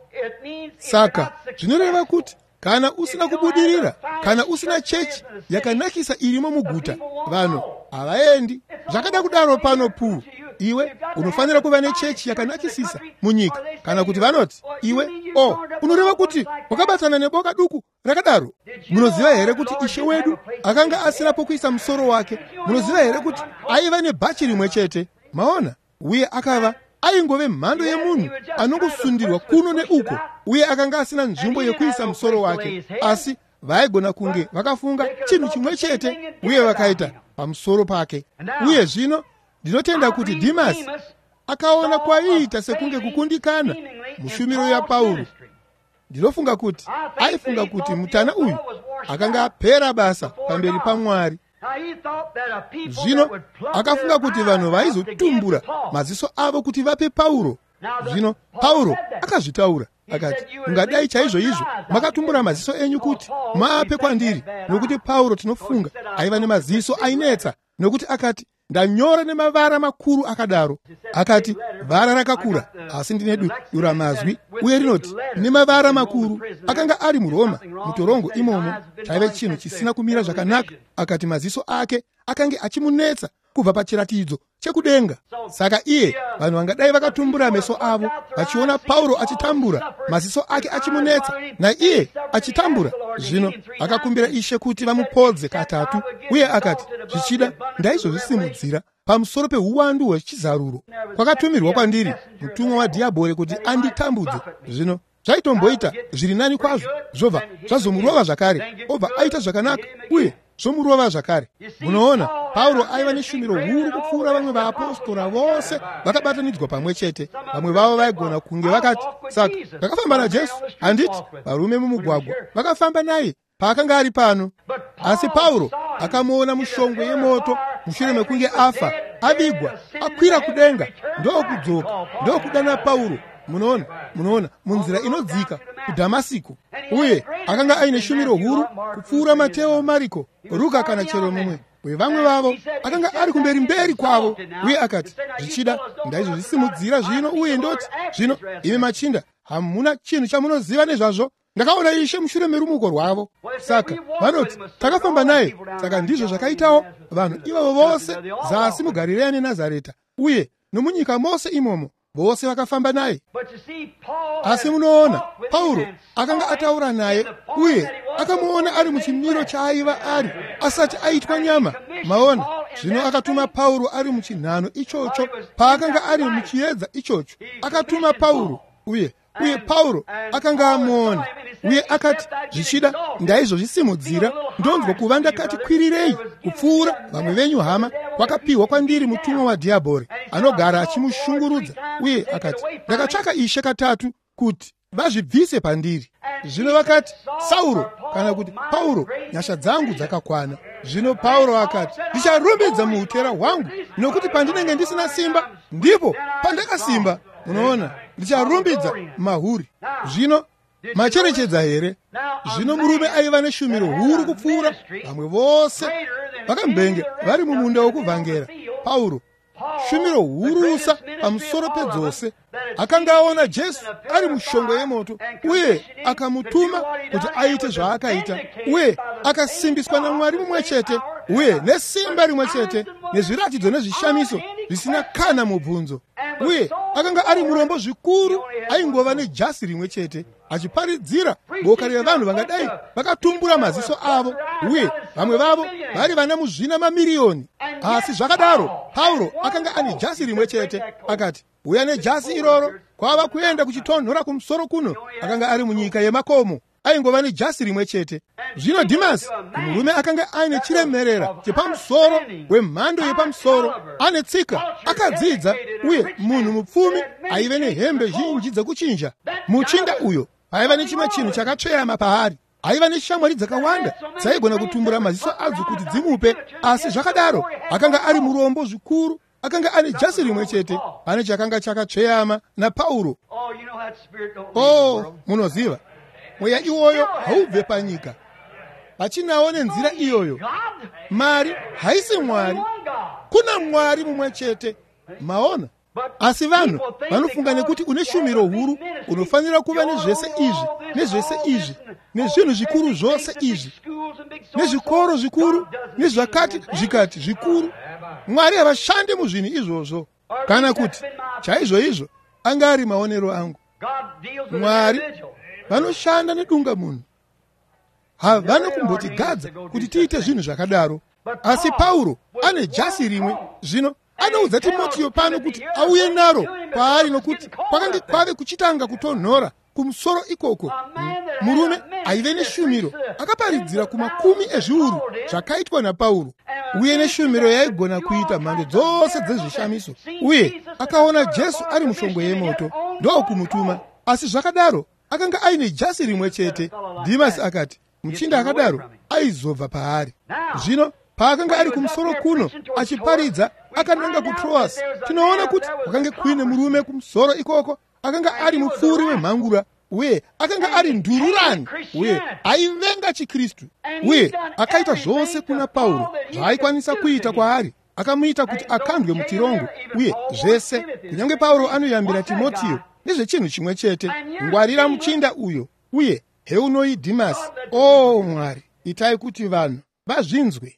Saka zvinoreva kuti kana usina kubudirira, kana usina chechi yakanakisa irimo muguta, vanhu havaendi. Zvakada kudaro pano pu iwe unofanira kuva nechechi yakanakisisa munyika. Kana kuti vanoti iwe o unoreva kuti wakabatana neboka duku rakadaro. Munoziva here kuti Ishe wedu akanga asina pokuisa musoro wake? Munoziva here kuti aiva nebhachi rimwe chete? Maona, uye akava aingove mhando yemunhu anongosundirwa kuno neuko, uye akanga asina nzvimbo yekuisa musoro wake, asi vaigona kunge vakafunga chinhu chimwe chete uye vakaita pamusoro pake. Uye zvino ndinotenda kuti Dhimasi akaona kwaiita sekunge kukundikana mushumiro yaPauro. Ndinofunga kuti aifunga kuti mutana uyu akanga apera basa pamberi pa Mwari. Zvino akafunga kuti vanhu vaizotumbura maziso avo kuti vape Pauro. Zvino Pauro akazvitaura akati, ungadai chaizvo izvo makatumbura maziso enyu kuti maape kwandiri, nokuti Pauro tinofunga aiva nemaziso ainetsa, nokuti akati, ndanyora nemavara makuru akadaro. Akati, vara rakakura asi ndine dura mazwi, uye rinoti nemavara makuru. Akanga ari muRoma, mutorongo imomo, chaive chinhu chisina kumira zvakanaka. Akati maziso ake akange achimunetsa kubva pachiratidzo chekudenga. Saka iye, vanhu vangadai vakatumbura meso avo vachiona Pauro achitambura, maziso ake achimunetsa, naiye achitambura. Zvino akakumbira Ishe kuti vamupodze katatu, uye akati, zvichida ndaizozvisimudzira pamusoro peuwandu hwechizaruro kwakatumirwa kwandiri mutumwa wadhiabhori kuti anditambudze. Zvino zvaitomboita zviri nani kwazvo, zvobva zvazomurova zvakare, obva aita zvakanaka uye zvomurova zvakare. Munoona, Pauro aiva neshumiro huru kupfuura vamwe vaapostora vose vakabatanidzwa pamwe chete. Vamwe vavo vaigona kunge vakati, saka takafamba naJesu, handiti varume mumugwagwa vakafamba naye paakanga ari pano. Asi Pauro akamuona mushongwe yemoto mushure mekunge afa, avigwa, akwira kudenga, ndokudzoka, ndokudana Pauro. Munoona, munoona munzira inodzika kuDhamasiko. Uye akanga aine shumiro huru kupfuura Mateo, Mariko, Luka kana chero mumwe wevamwe vavo. Akanga ari kumberi mberi kwavo, uye akati, zvichida ndaizozvisimudzira zvino, uye ndoti, zvino imi machinda hamuna chinhu chamunoziva nezvazvo. Ndakaona Ishe mushure merumuko rwavo. Saka vanoti takafamba naye. Saka ndizvo zvakaitawo vanhu ivavo vose zasi muGarireya neNazareta, uye nomunyika mose imomo vose vakafamba naye. Asi munoona, Pauro akanga ataura naye, uye akamuona ari muchimiro chaaiva ari asati aitwa nyama. Maona, zvino akatuma Pauro ari muchinhano ichocho, paakanga ari muchiedza ichocho, akatuma Pauro, uye uye Pauro akanga amuona, uye akati, zvichida ndaizozvisimudzira, ndonzwa kuva ndakati kwirirei kupfuura vamwe venyu hama, kwakapiwa kwandiri mutumwa wadhiabhori anogara achimushungurudza. Uye akati, ndakatsvaka Ishe katatu kuti vazvibvise pandiri. Zvino vakati, Sauro kana kuti Pauro, nyasha dzangu dzakakwana. Zvino Pauro akati, ndicharumbidza muutera hwangu, nokuti pandinenge ndisina simba ndipo pandakasimba. Munoona, ndicharumbidza mahuri. Zvino macherechedza here? Zvino murume aiva neshumiro huru kupfuura vamwe vose vakambenge vari mumunda wokuvhangera. Pauro, shumiro hurusa pamusoro pedzose, akanga aona Jesu ari mushongwe yemoto, uye akamutuma kuti aite zvaakaita, uye akasimbiswa naMwari mumwe chete, uye nesimba rimwe chete, nezviratidzo nezvishamiso zvisina kana mubvunzo. Uye akanga ari murombo zvikuru, aingova nejasi rimwe chete, achiparidzira boka revanhu vangadai vakatumbura maziso avo, uye vamwe vavo vari vana muzvina mamiriyoni. Asi zvakadaro, Pauro akanga ane jasi rimwe chete. Akati, uya nejasi iroro kwava kuenda kuchitonhora kumusoro kuno. Akanga ari munyika yemakomo, aingova nejasi rimwe chete. Zvino Dhimasi, murume akanga aine chiremerera chepamusoro wemhando yepamusoro, ane tsika, akadzidza, uye munhu mupfumi, aive nehembe zhinji dzekuchinja. Muchinda uyo aiva nechimwe chinhu chakatsveyama paari, aiva neshamwari dzakawanda dzaigona kutumbura maziso adzo kuti dzimupe. Asi zvakadaro akanga ari murombo zvikuru, akanga ane jasi rimwe chete, pane chakanga chakatsveyama naPauro. Oh, munoziva, mweya iwoyo haubve panyika, achinawo nenzira iyoyo. Mari haisi Mwari, kuna Mwari mumwe chete. Maona, asi vanhu vanofunga nekuti une shumiro huru unofanira kuva nezvese izvi nezvese izvi nezvinhu zvikuru zvose izvi nezvikoro zvikuru nezvakati zvikati zvikuru. Mwari havashandi muzvinhu izvozvo. Kana kuti chaizvo izvo anga ari maonero angu. Mwari vanoshanda nedunga munhu, havana kumbotigadza kuti tiite zvinhu zvakadaro. Asi Pauro ane jasi rimwe. Zvino anoudza Timotiyo pano kuti auye naro paari, nokuti kwakanga kwave kuchitanga kutonhora kumusoro ikoko. Murume aive neshumiro akaparidzira kumakumi ezviuru zvakaitwa naPauro, uye neshumiro yaigona kuita mhando dzose dzezvishamiso. Uye akaona Jesu ari mushongwe yemoto, ndokumutuma. Asi zvakadaro akanga aine jasi rimwe chete. Dhimasi akati, muchinda akadaro aizobva paari. Zvino paakanga ari kumusoro kuno achiparidza akananga kuTroas, tinoona kuti akanga kuine murume kumusoro ikoko akanga ari mupfuri wemhangura uye akanga ari ndururani uye aivenga chiKristu, uye akaita zvose kuna Pauro zvaaikwanisa kuita kwaari, akamuita kuti akandwe mutirongo. Uye zvese kunyange Pauro anoyambira Timotiyo nezvechinhu chimwe chete, ngwarira muchinda uyo. Uye heunoi Dhimasi, o Mwari, itai kuti vanhu vazvinzwe.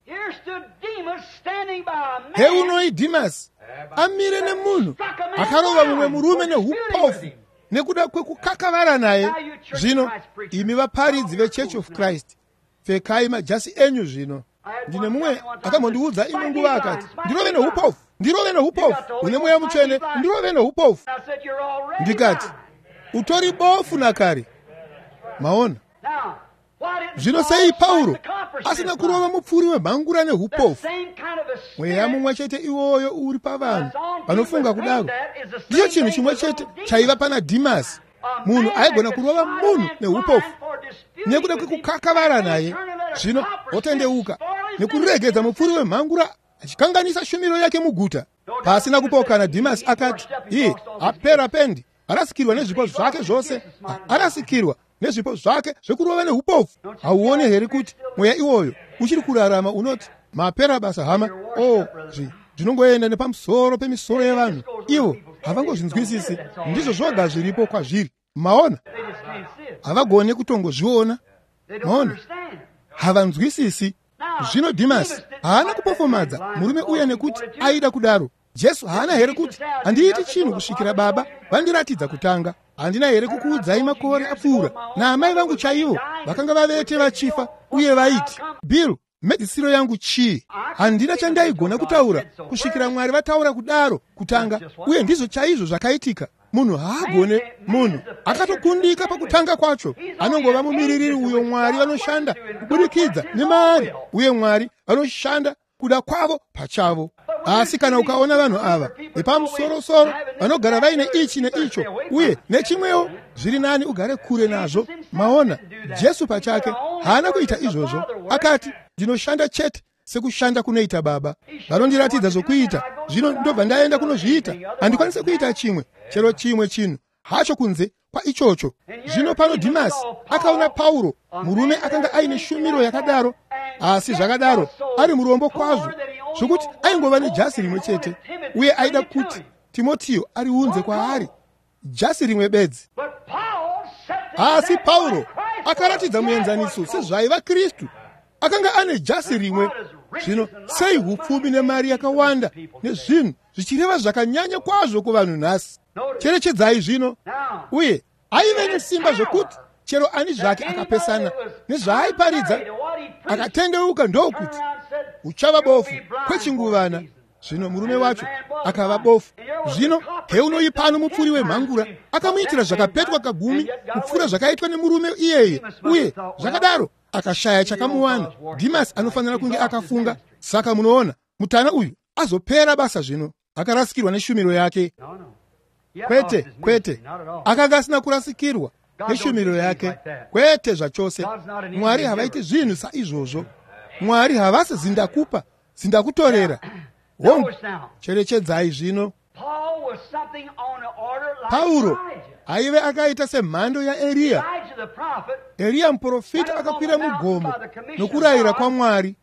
Heunoi Dhimasi amire nemunhu akarova mumwe murume neupofu nekuda kwekukakavara naye. Zvino imi vaparidzi veChurch of Christ, pfekai majasi enyu. Zvino ndine mumwe akambondiudza imwe nguva akati, ndirove neupofu, ndirove neupofu, une mweya mutsvene, ndirove neupofu. Ndikati, utori bofu nakare. Maona? Zvino sei Pauro asina kurova mupfuri wemhangura neupofu? Mweya mumwe chete iwoyo uri pavanhu vanofunga kudaro. Ndicho chinhu chimwe chete chaiva pana Dhimasi, munhu aigona kurova munhu neupofu nekuda kwekukakavara naye. Zvino otendeuka nekuregedza mupfuri wemhangura achikanganisa shumiro yake muguta. Pasina kupokana Dhimasi akati, iye apera pendi, arasikirwa nezvipo zvake zvose, arasikirwa nezvipo zvake zvekurova neupofu. Hauone here kuti mweya iwoyo uchiri kurarama unoti mapera basa hama? Oh, ndinongoenda nepamusoro pemisoro yevanhu, ivo havangozvinzwisisi. Ndizvo zvoga zviripo kwazviri. Maona? Havagone kutongozviona. Maona? Havanzwisisi. Zvino Dhimasi haana kupofomadza murume uya nekuti aida kudaro. Jesu haana here kuti handiiti chinhu kusvikira Baba vandiratidza kutanga? Handina here kukuudzai makore apfuura naamai vangu chaivo vakanga vavete vachifa uye vaiti, Bill, medzisiro yangu chii? Handina chandaigona kutaura kusvikira Mwari vataura kudaro kutanga, uye ndizvo chaizvo zvakaitika. Munhu haagone, munhu akatokundika pakutanga kwacho, anongova mumiririri uyo Mwari vanoshanda kubudikidza nemaari, uye Mwari vanoshanda kuda kwavo pachavo. Asi kana ukaona vanhu ava vepamusoro-soro vanogara vaine ichi neicho uye nechimwewo, zviri nani ugare kure nazvo. Maona, Jesu pachake haana kuita izvozvo. Akati, ndinoshanda chete sekushanda kunoita Baba. Vanondiratidza zvokuita, zvino ndobva ndaenda kunozviita. Handikwanise kuita chimwe, chero chimwe chinhu hacho kunze kwa ichocho. Zvino pano Dhimasi akaona Pauro, murume akanga aine shumiro yakadaro, asi zvakadaro ari murombo kwazvo, zvokuti aingova nejasi rimwe chete, uye aida kuti Timotiyo ariunze kwaari jasi rimwe bedzi. Asi Pauro akaratidza muenzaniso sezvaiva Kristu, akanga ane jasi rimwe. Zvino sei upfumi nemari yakawanda nezvinhu zvichireva zvakanyanya kwazvo kuvanhu nhasi? Cherechedzai zvino. Uye aive nesimba zvokuti chero ani zvake akapesana nezvaaiparidza akatendeuka, ndokuti uchava bofu kwechinguvana. Zvino murume wacho akava bofu. Zvino heunoi pano mupfuri wemhangura akamuitira zvakapetwa kagumi kupfuura zvakaitwa nemurume iyeye, uye zvakadaro akashaya chakamuwana. Dhimasi anofanira kunge akafunga. Saka munoona mutana uyu azopera basa. Zvino akarasikirwa neshumiro yake. Kwete, kwete, akanga asina kurasikirwa neshumiro yake, kwete zvachose. Mwari havaiti zvinhu saizvozvo. Mwari havasi zindakupa, zindakutorera. Hongu, cherechedzai zvino. Pauro aive akaita semhando yaEriya. Eriya muprofita akakwira mugomo nokurayira kwaMwari,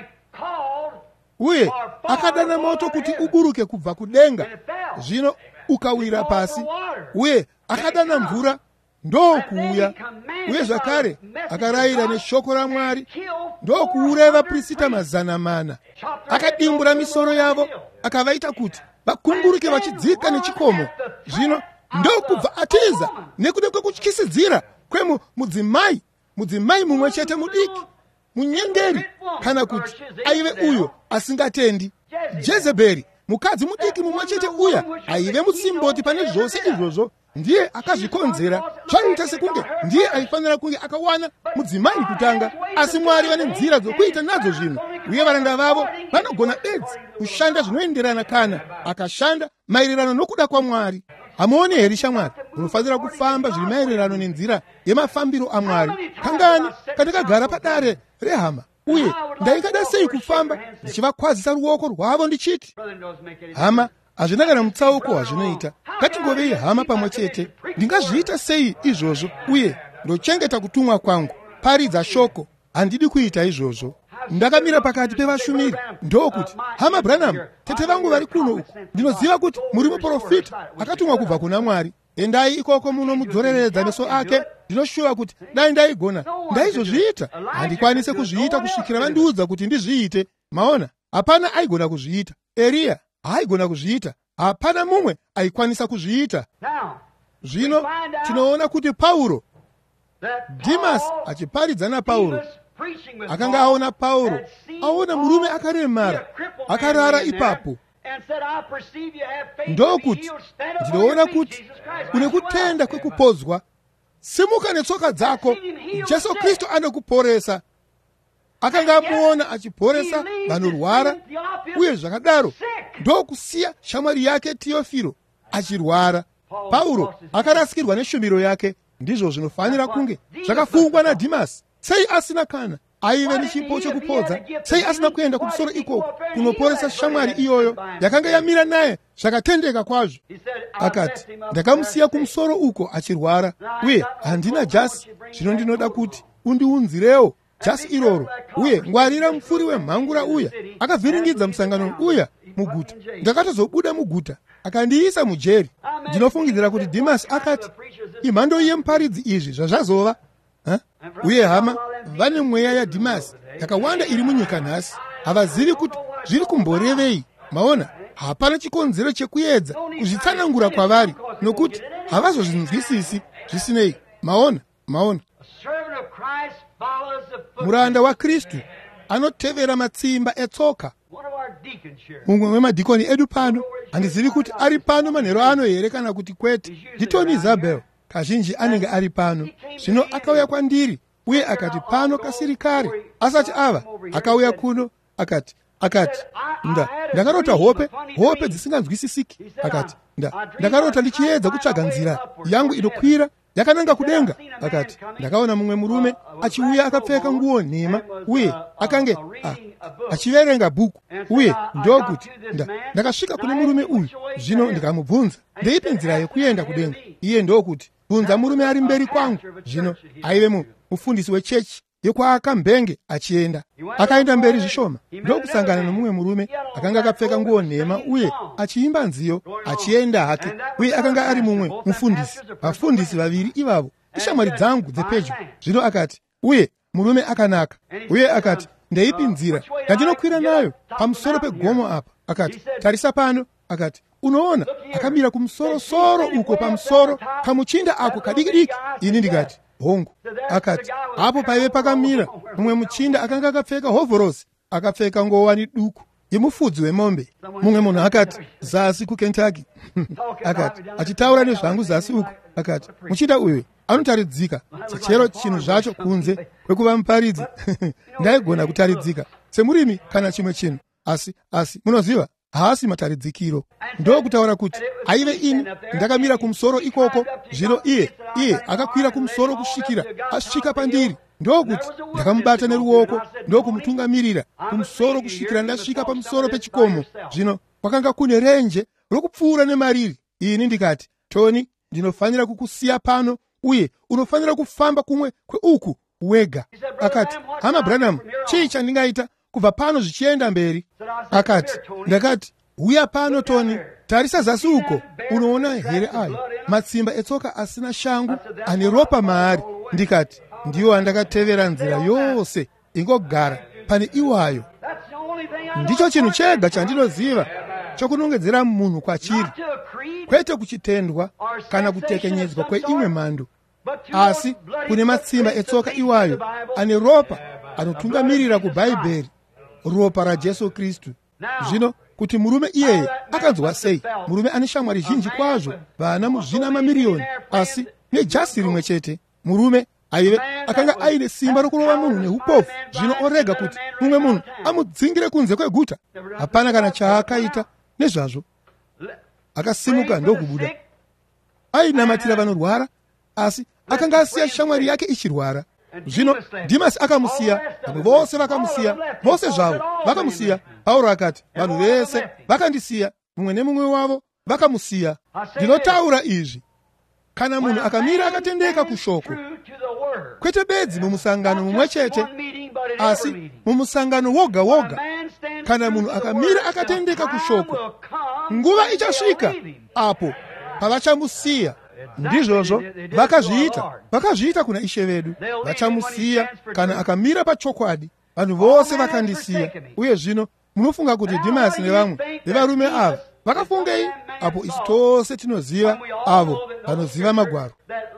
uye akadana moto kuti uburuke kubva kudenga, zvino ukawira pasi, uye akadana mvura ndokuuya, uye zvakare akarayira neshoko raMwari ndokuureva vaprista mazana mana. Akadimbura misoro yavo akavaita kuti vakunguruke vachidzika nechikomo. Zvino ndokubva atiza nekuda kwekutyisidzira kwemudzimai, mudzimai mumwe chete mudiki, munyengeri, kana kuti aive uyo asingatendi. Jezebheri, mukadzi mudiki mumwe chete uya aive musimboti pane zvose izvozvo, ndiye akazvikonzera. Zvanoita sekunge ndiye aifanira kunge akawana mudzimai kutanga, asi Mwari vane nzira dzokuita nadzo zvinhu, uye varanda vavo vanogona bedzi kushanda zvinoenderana kana akashanda maererano nokuda kwaMwari. amuone here shamwari, unofanira kufamba zviri maererano nenzira yemafambiro aMwari. Kangani kandakagara padare rehama uye ndaingada sei kufamba ndichivakwazisa ruoko rwavo ndichiti, hama hazvina kana mutsauko wazvinoita, ngatingovei hama pamwe chete. Ndingazviita sei izvozvo uye ndochengeta kutumwa kwangu? Paridza shoko, handidi kuita izvozvo. Ndakamira pakati pevashumiri ndokuti, hama Branham, tete vangu vari kuno uku, ndinoziva kuti muri muprofita akatumwa kubva kuna Mwari. Endai ikoko muno mudzoreredza meso ake. Ndinoshuva kuti dai ndaigona ndaizozviita. Handikwanise kuzviita kusvikira vandiudza kuti ndizviite. Maona, hapana aigona kuzviita. Eria haigona kuzviita. Hapana mumwe aikwanisa kuzviita. Zvino tinoona kuti Pauro, Dhimasi achiparidza naPauro, akanga aona Pauro, aona murume akaremara, akarara ipapo. Ndokuti ndinoona kuti une kutenda kwekupodzwa. Simuka netsoka dzako, Jesu Kristu anokuporesa. Akanga amuona achiporesa vanorwara, uye zvakadaro ndokusiya shamwari yake Teofilo achirwara. Pauro akarasikirwa neshumiro yake. Ndizvo zvinofanira kunge zvakafungwa naDhimasi. Sei asina kana aive nechipo chokupodza? Sei asina kuenda kumusoro ikoko kunoporesa shamwari iyoyo yakanga yamira naye zvakatendeka kwazvo? Akati, ndakamusiya kumusoro uko achirwara, uye handina jasi. Zvino ndinoda kuti undiunzirewo jasi iroro. Uye ngwarira mufuri wemhangura uya akavhiringidza musangano uya muguta. Ndakatozobuda muguta akandiisa mujeri. Ndinofungidzira kuti Dhimasi akati, imhando yemuparidzi izvi zvazvazova. Ha? Uye hama, vane mweya yaDhimasi yakawanda iri munyika nhasi. Havazivi kuti zviri kumborevei. Maona, hapana chikonzero chekuedza kuzvitsanangura kwavari, nokuti havazozvinzwisisi. Zvisinei, maona, maona. Muranda waKristu anotevera matsimba etsoka. Mumwe wemadhikoni edu pano, handizivi kuti ari pano manheru ano here kana kuti kwete, nditoni Isabel. Kazhinji anenge ari pano. Zvino akauya kwandiri uye akati pano kasiri kare asati ava akauya kuno akati akati nda ndakarota hope hope dzisinganzwisisiki. Akati nda ndakarota ndichiedza kutsvaga nzira yangu inokwira yakananga kudenga. Akati ndakaona mumwe murume achiuya akapfeka nguo nhema uye akange ah, achiverenga bhuku, uye ndokuti nda ndakasvika kune murume uyu. Zvino ndikamubvunza, ndeipe nzira yekuenda kudenga? Iye ndokuti, bvunza murume ari mberi kwangu. Zvino aive mufundisi wechechi yekwaakambenge achienda. Akaenda mberi zvishoma ndokusangana nomumwe murume akanga akapfeka nguo nhema uye achiimba nziyo achienda hake, uye akanga ari mumwe mufundisi. Vafundisi vaviri ivavo ishamwari dzangu dzepedyo. Zvino akati, uye murume akanaka, uye akati, ndeipi nzira yandinokwira nayo pamusoro pegomo apa? Akati, tarisa pano. Akati, unoona akamira kumusoro-soro uko pamusoro kamuchinda ako kadiki-diki. Ini ndikati, hongu. Akati, apo paive pakamira mumwe muchinda akanga akapfeka hovhorosi, akapfeka ngowani duku yemufudzi wemombe. Mumwe munhu akati, zasi kuKentucky. Akati, achitaura nezvangu zasi uko. Akati, muchinda uyu anotaridzika sechero chinhu zvacho kunze kwekuva muparidzi. Ndaigona kutaridzika semurimi kana chimwe chinhu, asi asi munoziva haasi mataridzikiro. Ndo kutaura kuti aive ini ndakamira kumusoro ikoko. Zvino iye iye akakwira kumusoro kusvikira asvika pandiri. Ndokuti ndakamubata neruoko ndokumutungamirira kumusoro kusvikira ndasvika pamusoro pechikomo. Zvino kwakanga kune renje rokupfuura nemariri. Ini ndikati, Tony, ndinofanira kukusiya pano uye unofanira kufamba kumwe kweuku wega. Akati, hama Branham, chii chandingaita kubva pano zvichienda mberi? Akati, ndakati, uya pano Tony, tarisa zasi uko. Unoona here ayo matsimba etsoka asina shangu ane ropa maari. Ndikati, ndiyo andakatevera nzira yose, ingogara pane iwayo. Ndicho chinhu chega chandinoziva chokunongedzera munhu kwachiri, kwete kuchitendwa kana kutekenyedzwa kweimwe mhando, asi kune matsimba etsoka iwayo ane ropa anotungamirira kubhaibheri, ropa raJesu Kristu. Zvino kuti murume iyeye akanzwa sei? Murume ane shamwari zhinji kwazvo, vana muzvina mamiriyoni, asi nejasi rimwe chete. Murume aive akanga aine simba rokurova munhu neupofu. Zvino orega kuti mumwe munhu amudzingire kunze kweguta. Hapana kana chaakaita nezvazvo. Akasimuka ndokubuda. ainamatira vanorwara, asi akanga asiya shamwari yake ichirwara. Zvino Dhimasi akamusiya, vanhu vose vakamusiya, vose zvavo vakamusiya. Pauro akati, vanhu vese vakandisiya, mumwe nemumwe wavo vakamusiya. Ndinotaura izvi, kana munhu akamira akatendeka kushoko, kwete bedzi mumusangano mumwe chete, asi mumusangano woga woga, kana munhu akamira akatendeka kushoko, nguva ichasvika apo pavachamusiya. Ndizvozvo vakazviita, vakazviita kuna Ishe vedu. Vachamusiya kana akamira pachokwadi. Vanhu vose vakandisiya. Uye zvino munofunga kuti Dhimasi nevamwe vevarume ava vakafungei? Apo isu tose tinoziva, avo vanoziva magwaro,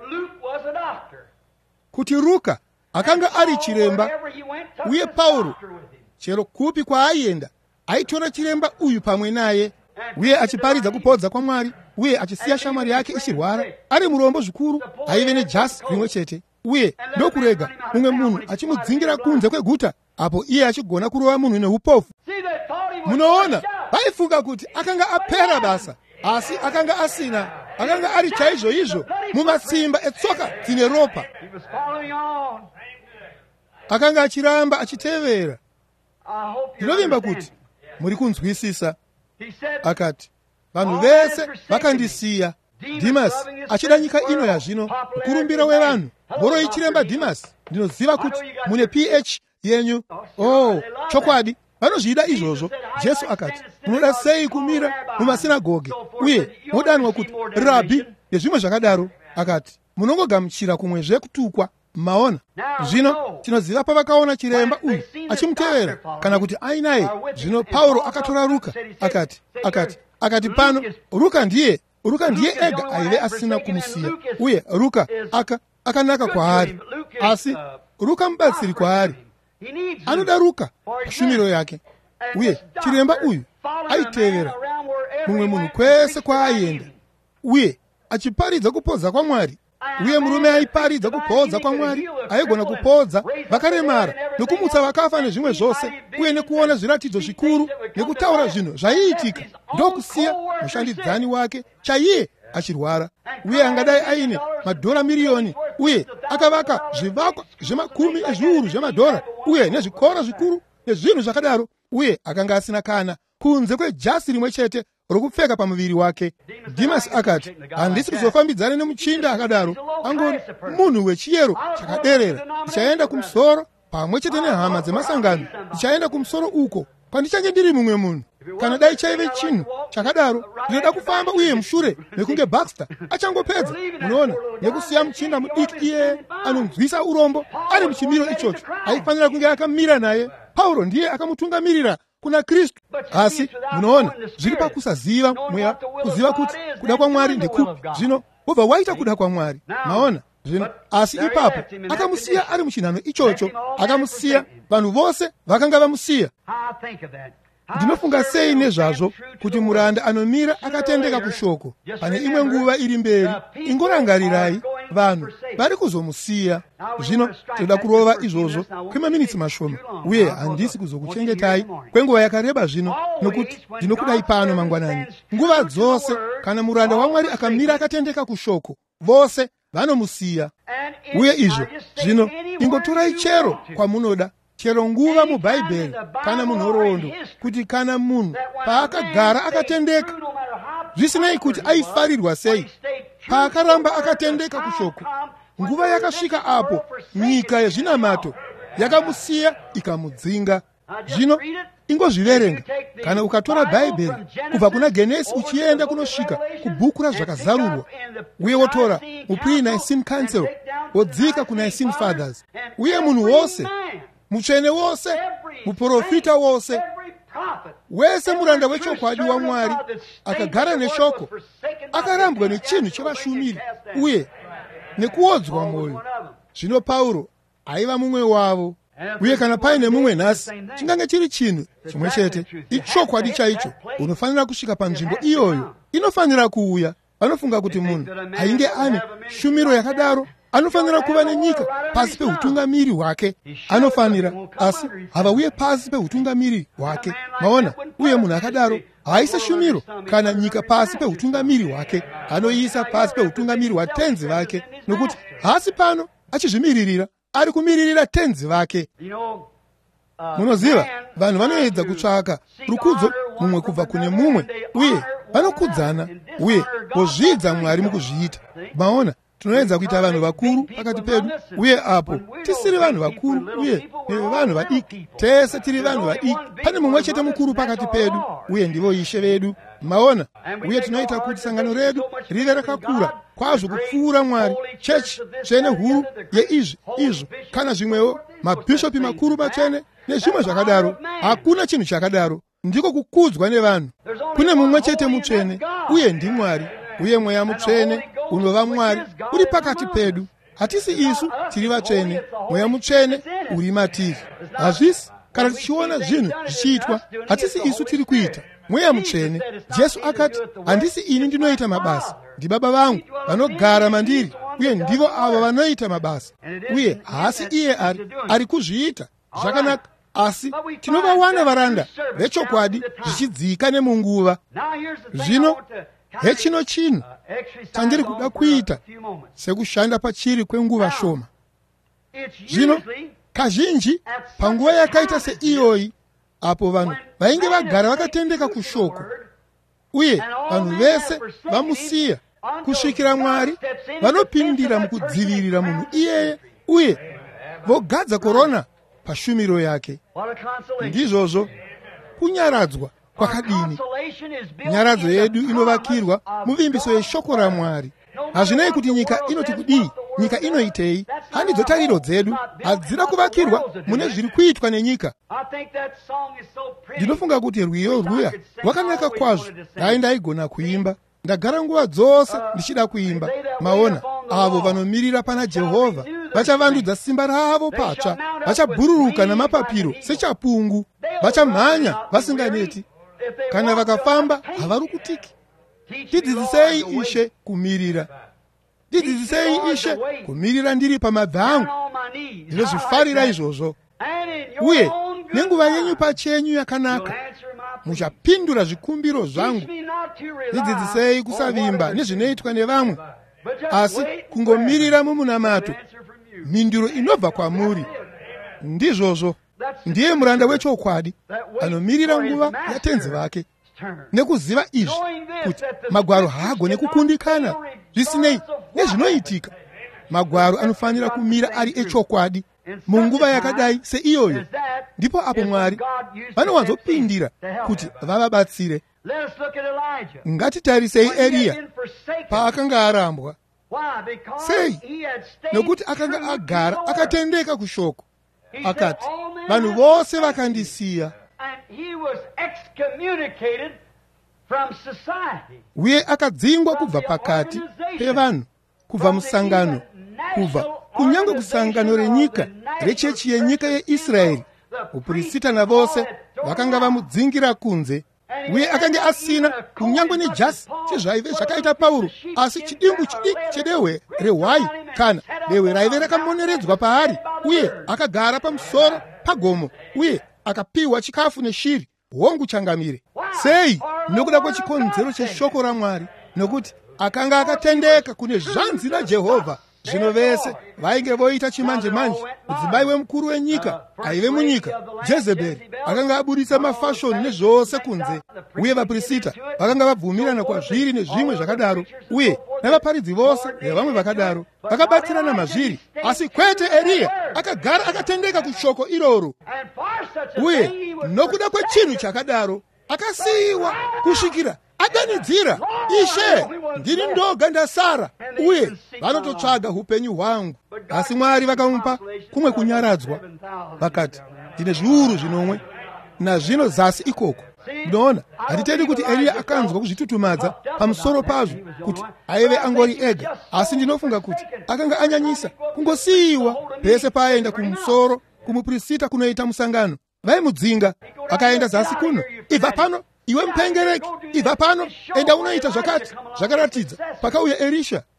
kuti Ruka akanga ari chiremba, uye Pauro chero kupi kwaaienda aitora chiremba uyu pamwe naye, uye achiparidza kupodza kwa Mwari, uye achisiya shamwari yake ichirwara. Ari murombo zvikuru, aive nejasi rimwe chete, uye ndokurega mumwe munhu achimudzingira kunze kweguta, apo iye achigona kurova munhu neupofu. Munoona, vaifunga kuti akanga apera basa, asi akanga asina, akanga ari chaizvo izvo mumatsimba etsoka dzine ropa. Akanga achiramba achitevera. Ndinovimba kuti muri kunzwisisa. Akati, vanhu vese vakandisiya. Dhimasi achida nyika ino yazvino, mukurumbiro wevanhu, mboro ichiremba Dhimasi. Ndinoziva kuti mune P H yenyu. Oh, chokwadi, vanozvida izvozvo. Jesu akati, munoda sei kumira mumasinagoge uye modanwa kuti rabhi nezvimwe zvakadaro? Akati, munongogamuchira kumwezve kutukwa. Maona, zvino tinoziva pavakaona chiremba uyu achimutevera, kana kuti ainaye. Zvino Pauro akatora Ruka, akati, akati, akati pano, Ruka ndiye, Ruka ndiye ega aive asina kumusiya, uye Ruka aka akanaka kwaari, asi Ruka mubatsiri kwaari. Anoda Ruka pashumiro yake, uye chiremba uyu aitevera mumwe munhu kwese kwaaienda, uye achiparidza kupodza kwa Mwari. Uye murume aiparidza kupodza kwa Mwari, aigona kupodza vakaremara nekumutsa vakafa nezvimwe zvose, uye nekuona zviratidzo zvikuru nekutaura zvinhu zvaiitika, ndokusiya mushandidzani wake chaiye achirwara. Uye angadai aine madhora miriyoni, uye akavaka zvivakwa zvemakumi ezviuru zvemadhora, uye nezvikora zvikuru nezvinhu zvakadaro, uye akanga asina kana kunze kwejasi rimwe chete rokupfeka pamuviri wake. Dhimasi akati, handisi kuzofambidzana nemuchinda akadaro, angori munhu wechiyero chakaderera. Ndichaenda kumusoro pamwe chete nehama dzemasangano, ndichaenda kumusoro uko pandichange ndiri mumwe munhu. Kana dai chaive chinhu chakadaro, ndinoda kufamba uye mushure mekunge Baxter achangopedza, munoona, nekusiya muchinda mudiki iye anonzwisa urombo ari muchimiro ichocho, aifanira kunge akamira naye. Pauro ndiye akamutungamirira kuna Kristu. Asi munoona, zviri pakusaziva mweya, kuziva kuti kuda kwa Mwari ndekupi. Zvino wobva waita kuda kwa Mwari. Maona zvino, asi ipapo akamusiya ari muchinhano ichocho, akamusiya. Vanhu vose vakanga vamusiya. Ndinofunga sei nezvazvo kuti muranda anomira akatendeka kushoko pane imwe nguva iri mberi. Ingorangarirai, vanhu vari kuzomusiya. Zvino toda kurova izvozvo kwemaminitsi mashoma, uye handisi kuzokuchengetai kwenguva yakareba zvino, nokuti ndinokudai pano mangwanani. Nguva dzose kana muranda waMwari akamira akatendeka kushoko, vose vanomusiya. Uye izvo zvino, ingotorai chero kwamunoda, chero nguva mubhaibheri kana munhoroondo, kuti kana munhu paakagara akatendeka, zvisinei kuti aifarirwa sei, paakaramba akatendeka kushoko, nguva yakasvika apo nyika yezvinamato yakamusiya ikamudzinga. Zvino ingozviverenga. Kana ukatora bhaibheri kubva kuna Genesi uchienda kunosvika kubhuku razvakazarurwa, uye wotora mupre-Nicene Council wodzika kuNicene Fathers, uye munhu wose, mutsvene wose, muprofita wose, wese muranda wechokwadi waMwari akagara neshoko, akarambwa nechinhu chevashumiri uye nekuodzwa mwoyo. Zvino Pauro aiva mumwe wavo. Uye kana paine mumwe nhasi, chingange chiri chinhu chimwe chete, ichokwadi chaicho, unofanira kusvika panzvimbo iyoyo. Inofanira kuuya. Vanofunga kuti munhu ainge ane shumiro yakadaro anofanira kuva nenyika pasi peutungamiri hwake, anofanira, asi havauye pasi peutungamiri hwake. Maona, uye munhu akadaro haisa shumiro kana nyika pasi peutungamiri hwake, anoisa pasi peutungamiri hwatenzi vake, nokuti haasi pano achizvimiririra, ari kumiririra tenzi vake. Munoziva, vanhu vanoedza kutsvaka rukudzo mumwe kubva kune mumwe, uye vanokudzana uye vozvidza Mwari mukuzviita. Maona, tinoedza kuita vanhu vakuru pakati pedu, uye apo tisiri vanhu vakuru uye neve vanhu vadiki, tese tiri vanhu vadiki, pane mumwe chete mukuru pakati pedu, uye ndivo Ishe vedu. Maona, uye tinoita kuti sangano redu rive rakakura kwazvo kupfuura Mwari, chechi tsvene huru yeizvi izvo kana zvimwewo, mabhishopi makuru matsvene nezvimwe zvakadaro. Hakuna chinhu chakadaro, ndiko kukudzwa nevanhu. Kune mumwe chete mutsvene, uye ndiMwari, uye Mweya Mutsvene unova Mwari uri pakati pedu. Hatisi isu tiri vatsvene, Mweya Mutsvene uri matiri. Hazvisi kana tichiona zvinhu zvichiitwa, hatisi isu tiri kuita, Mweya Mutsvene. Jesu akati, handisi ini ndinoita mabasa, ndi Baba vangu vanogara mandiri, uye ndivo avo vanoita mabasa. Uye haasi iye ari, ari kuzviita. Zvakanaka, asi tinovawana varanda vechokwadi zvichidzika nemunguva. Zvino hechino chinhu chandiri kuda kuita sekushanda pachiri kwenguva shoma. Zvino kazhinji panguva yakaita seiyoyi, apo vanhu vainge vagara vakatendeka kushoko, uye vanhu vese vamusiya kusvikira Mwari, vanopindira mukudzivirira munhu iyeye, uye vogadza korona pashumiro yake. Ndizvozvo kunyaradzwa kwakadini. Nyaradzo yedu inovakirwa muvimbiso yeshoko raMwari. Hazvinei kuti nyika inoti kudii, nyika inoitei, handidzo tariro dzedu, hadzina kuvakirwa mune zviri kuitwa nenyika. Ndinofunga kuti rwiyo rwuya rwakanaka kwazvo, dai ndaigona kuimba. Ndagara nguva dzose ndichida kuimba. Maona, avo vanomirira pana Jehovha vachavandudza simba ravo patsva, vachabhururuka namapapiro sechapungu, vachamhanya vasinganeti, kana vakafamba havarukutiki. Tidzidzisei Ishe kumirira, tidzidzisei Ishe kumirira ndiri pamabvi angu. Ndinozvifarira izvozvo, uye nenguva yenyu pachenyu yakanaka muchapindura zvikumbiro zvangu. Tidzidzisei kusavimba nezvinoitwa nevamwe, asi kungomirira mumunamato mhinduro inobva kwamuri. Ndizvozvo, ndiye muranda wechokwadi anomirira nguva yatenzi vake, nekuziva izvi kuti magwaro haagone kukundikana. Zvisinei nezvinoitika, magwaro anofanira kumira ari echokwadi munguva yakadai seiyoyo. Ndipo apo Mwari vanowanzopindira kuti vavabatsire. Ngatitarisei Eliya paakanga arambwa. Sei? Nokuti akanga agara akatendeka kushoko. Akati, vanhu vose vakandisiya, uye akadzingwa kubva pakati pevanhu, kubva musangano, kubva kunyange kusangano renyika rechechi yenyika yeIsraeri. Uprista navose vakanga vamudzingira kunze, uye akanga asina kunyange nejasi chezvaive zvakaita Pauro, asi chidimbu chidiki chedehwe rehwai kana dehwe raive rakamoneredzwa paari, uye akagara pamusoro pagomo, uye akapiwa chikafu neshiri, hongu changamire. Sei? Nokuda kwechikonzero cheshoko raMwari, nokuti akanga akatendeka kune zvanzi naJehovha. Zvino vese vainge voita chimanje manje. Mudzimai wemukuru wenyika aive munyika, Jezebheri, akanga aburitsa mafashoni nezvose kunze, uye vaprista vakanga vabvumirana kwazviri nezvimwe zvakadaro, uye navaparidzi vose nevamwe vakadaro vakabatirana mazviri. Asi kwete Eliya, akagara akatendeka kushoko iroro, uye nokuda kwechinhu chakadaro akasiyiwa kusvikira adanidzira, Ishe, ndini ndoga ndasara, uye vanototsvaga upenyu hwangu. Asi Mwari vakamupa kumwe kunyaradzwa, vakati, ndine zviuru zvinomwe nazvino zasi ikoko. Ndinoona, hatitendi kuti Eliya akanzwa kuzvitutumadza pamusoro pazvo kuti aive angori ega, asi ndinofunga kuti akanga anyanyisa kungosiyiwa pese paaenda kumusoro kumuprista kunoita musangano. Vaimudzinga, akaenda zasi kuno, ibva pano iwe mupengereki, ibva pano, enda unoita zvakati zvakaratidza. Pakauya Elisha,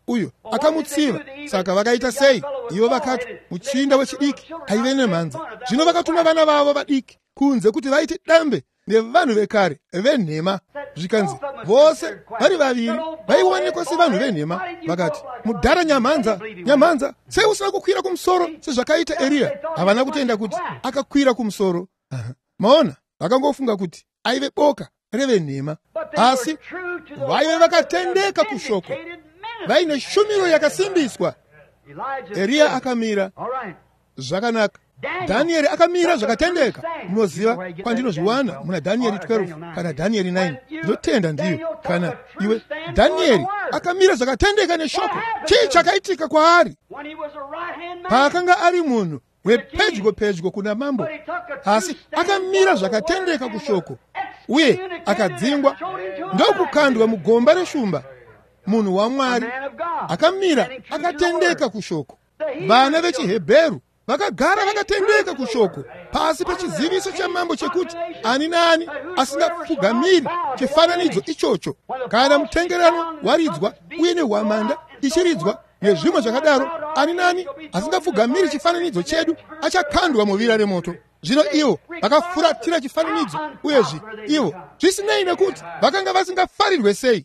uyo akamutsiva. Saka vakaita sei? Ivo vakati muchinda wechidiki aive nemanza. Zvino vakatuma vana vavo vadiki kunze kuti vaite dambe nevanhu vekare venhema. Zvikanzi vose vari vaviri vaionekwa sevanhu venhema. Vakati mudhara nyamanza, nyamanza, sei usina kukwira kumusoro sezvakaita Eria? Havana kutenda kuti akakwira kumusoro. Maona, vakangofunga kuti aive boka revenhema, asi vaive vakatendeka kushoko, vaine shumiro yakasimbiswa. Eria akamira zvakanaka, Dhanieri akamira zvakatendeka. Munoziva kwandinozviwana muna Dhanieri twelve kana Dhanieri nine. Ndinotenda ndiyo. Kana iwe Dhanieri akamira zvakatendeka neshoko, chii chakaitika kwaari? Paakanga ari munhu wepedyo pedyo kuna mambo, asi akamira zvakatendeka kushoko, uye akadzingwa ndokukandwa mugomba reshumba. Munhu waMwari akamira akatendeka kushoko. Vana vechiHebheru vakagara vakatendeka kushoko pasi pechiziviso chamambo chekuti ani nani asingapfugamiri chifananidzo ichocho. Kana mutengerano waridzwa uye nehwamanda ichiridzwa nezvimwe zvakadaro, ani nani asingapfugamiri chifananidzo chedu achakandwa muvira remoto. Zvino ivo vakafuratira chifananidzo, uyezvi ivo zvisinei nekuti vakanga vasingafarirwe sei,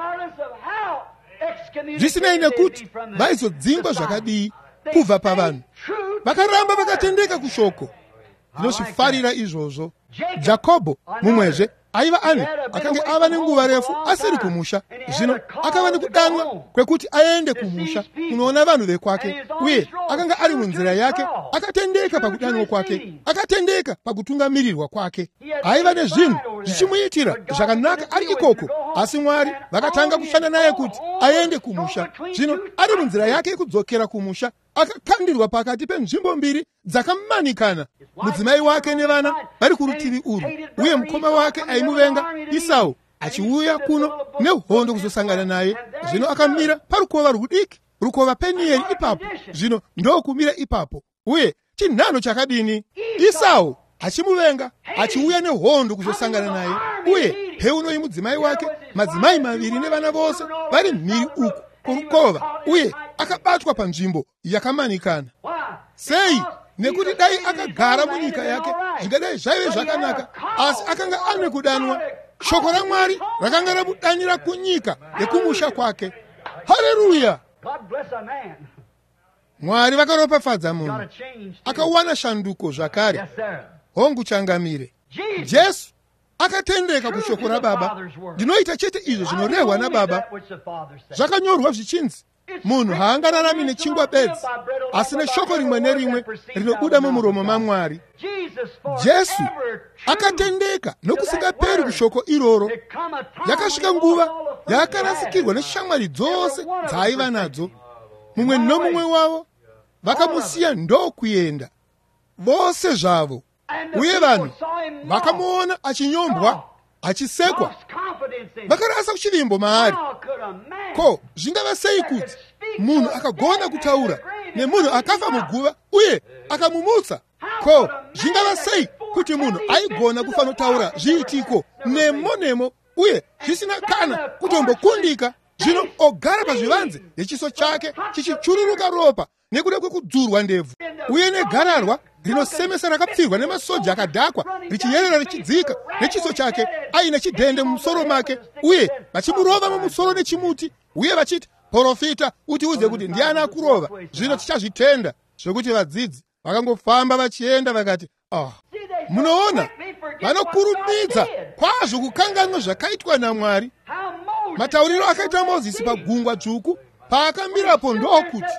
zvisinei nekuti vaizodzingwa zvakadii kubva pavanhu, vakaramba vakatendeka kushoko. Ndinozvifarira izvozvo. Jakobho mumwezve aiva ane akanga ava nenguva refu asiri kumusha. Zvino akava nekudanwa kwekuti aende kumusha kunoona vanhu vekwake, uye akanga ari munzira yake. Akatendeka pakudanwa kwake, akatendeka pakutungamirirwa kwake. Aiva nezvinhu zvichimuitira zvakanaka ari ikoko, asi Mwari vakatanga kushanda naye kuti aende kumusha. Zvino ari munzira yake yekudzokera kumusha, akakandirwa pakati penzvimbo mbiri dzakamanikana. Mudzimai wake nevana vari kurutivi urwu, uye mukoma wake aimuvenga Esau achiuya kuno nehondo kuzosangana naye. Zvino akamira parukova rudiki, rukova Penieri ipapo. Zvino ndokumira ipapo, uye chinhano chakadini, Esau achimuvenga achiuya nehondo kuzosangana naye, uye peuno yemudzimai wake, madzimai maviri nevana vose vari mhiri uku kurukova, uye akabatwa panzvimbo yakamanikana. Sei? Nekuti dai akagara munyika yake zvingadai zvaive zvakanaka, asi akanga ane kudanwa. Shoko raMwari rakanga ramudanira kunyika yekumusha kwake. Haleluya! Mwari vakaropafadza munhu, akawana shanduko zvakare. Hongu changamire, Jesu akatendeka kushoko raBaba. Ndinoita chete izvo zvinorehwa naBaba. Zvakanyorwa zvichinzi munhu haangararami nechingwa bedzi, asi neshoko rimwe nerimwe rinobuda mumuromo maMwari. Jesu akatendeka nokusingaperi kushoko iroro. Yakasvika nguva yaakarasikirwa neshamwari dzose dzaaiva nadzo. Mumwe nomumwe wavo vakamusiya ndokuenda vose zvavo, uye vanhu vakamuona achinyombwa, achisekwa, vakarasa chivimbo maari. Ko, zvingava sei kuti munhu akagona kutaura nemunhu akafa muguva uye akamumutsa? Ko, zvingava sei kuti munhu aigona kufanotaura zviitiko nemo nemo uye zvisina kana kutombokundika? Zvino ogara pazvivanze nechiso chake chichichururuka ropa nekuda kwekudzurwa ndebvu, uye negararwa rinosemesa rakapfirwa nemasoja akadhakwa richiyerera richidzika nechiso chake aine chidhende mumusoro make, uye vachimurova mumusoro nechimuti, uye vachiti, profita utiudze kuti ndiani akurova. Zvino tichazvitenda. Zvokuti vadzidzi vakangofamba vachienda vakati, ah, munoona, vanokurumidza kwazvo kukanganwa zvakaitwa naMwari. Matauriro akaita Mozisi pagungwa dzvuku paakamirapo ndokuti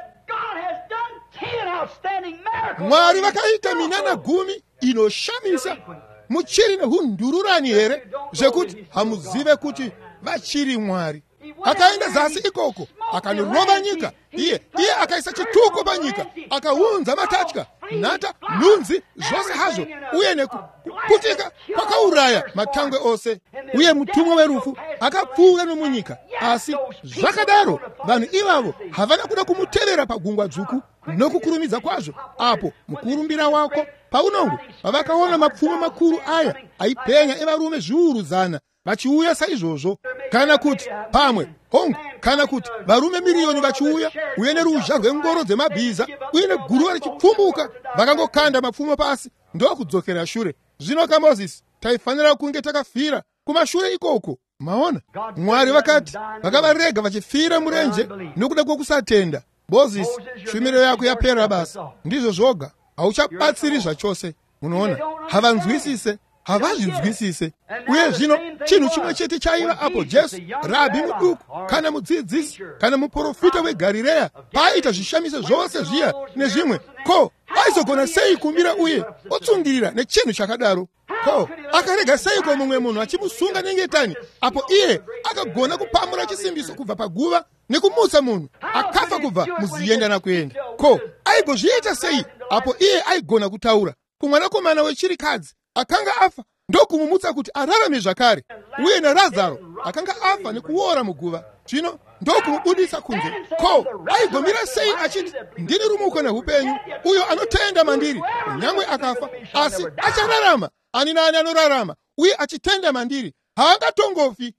Mwari vakaita minana gumi inoshamisa. Muchiri nehundururani here zvekuti hamuzive kuti vachiri Mwari. Akaenda zasi ikoko akanorova nyika. Iye iye akaisa chituko panyika, akaunza matatya, nhata, nhunzi zvose hazvo, uye nekuputika kwakauraya matangwe ose. Uye mutumwa werufu akapfuura nomunyika. Asi zvakadaro vanhu ivavo havana kuda kumutevera pagungwa dzvuku nokukurumidza kwazvo. Apo mukurumbira wako paunongo vavakaona mapfumo makuru aya aipenya evarume zviuru zana vachiuya saizvozvo. kana kuti pamwe hongu kana kuti varume miliyoni vachiuya uye neruzha rwengoro dzemabhiza uye neguruva richipfumbuka vakangokanda mapfumo pasi ndokudzokera shure. Zvino kaMozisi taifanira kunge takafira kumashure ikoko. Maona Mwari vakati vakavarega vachifira murenje nokuda kwokusatenda. Mozisi, shumiro yako yapera basa, ndizvo zvoga, hauchabatsiri zvachose. Munoona havanzwisise, havazvinzwisise. Uye zvino chinhu chimwe chete chaiva apo Jesu, rabi muduku kana mudzidzisi kana muprofita weGarireya paaita zvishamiso zvose zviya nezvimwe, ko aizogona sei kumira uye otsungirira nechinhu chakadaro? Ko akarega seiko mumwe munhu achimusunga nengetani apo iye akagona kupamura chisimbiso kubva paguva nekumutsa munhu akafa kubva muzienda kuenda? Ko aigozviita sei apo iye aigona kutaura kumwanakomana wechirikadzi akanga afa ndokumumutsa kuti ararame zvakare, uye naRazaro akanga afa nekuora muguva zvino ndokumubudisa kunze? Ko aigomira sei achiti ndini rumuko neupenyu, uyo anotenda mandiri nyangwe akafa asi achararama? Ani nani anorarama uye achitenda mandiri haangatongofi?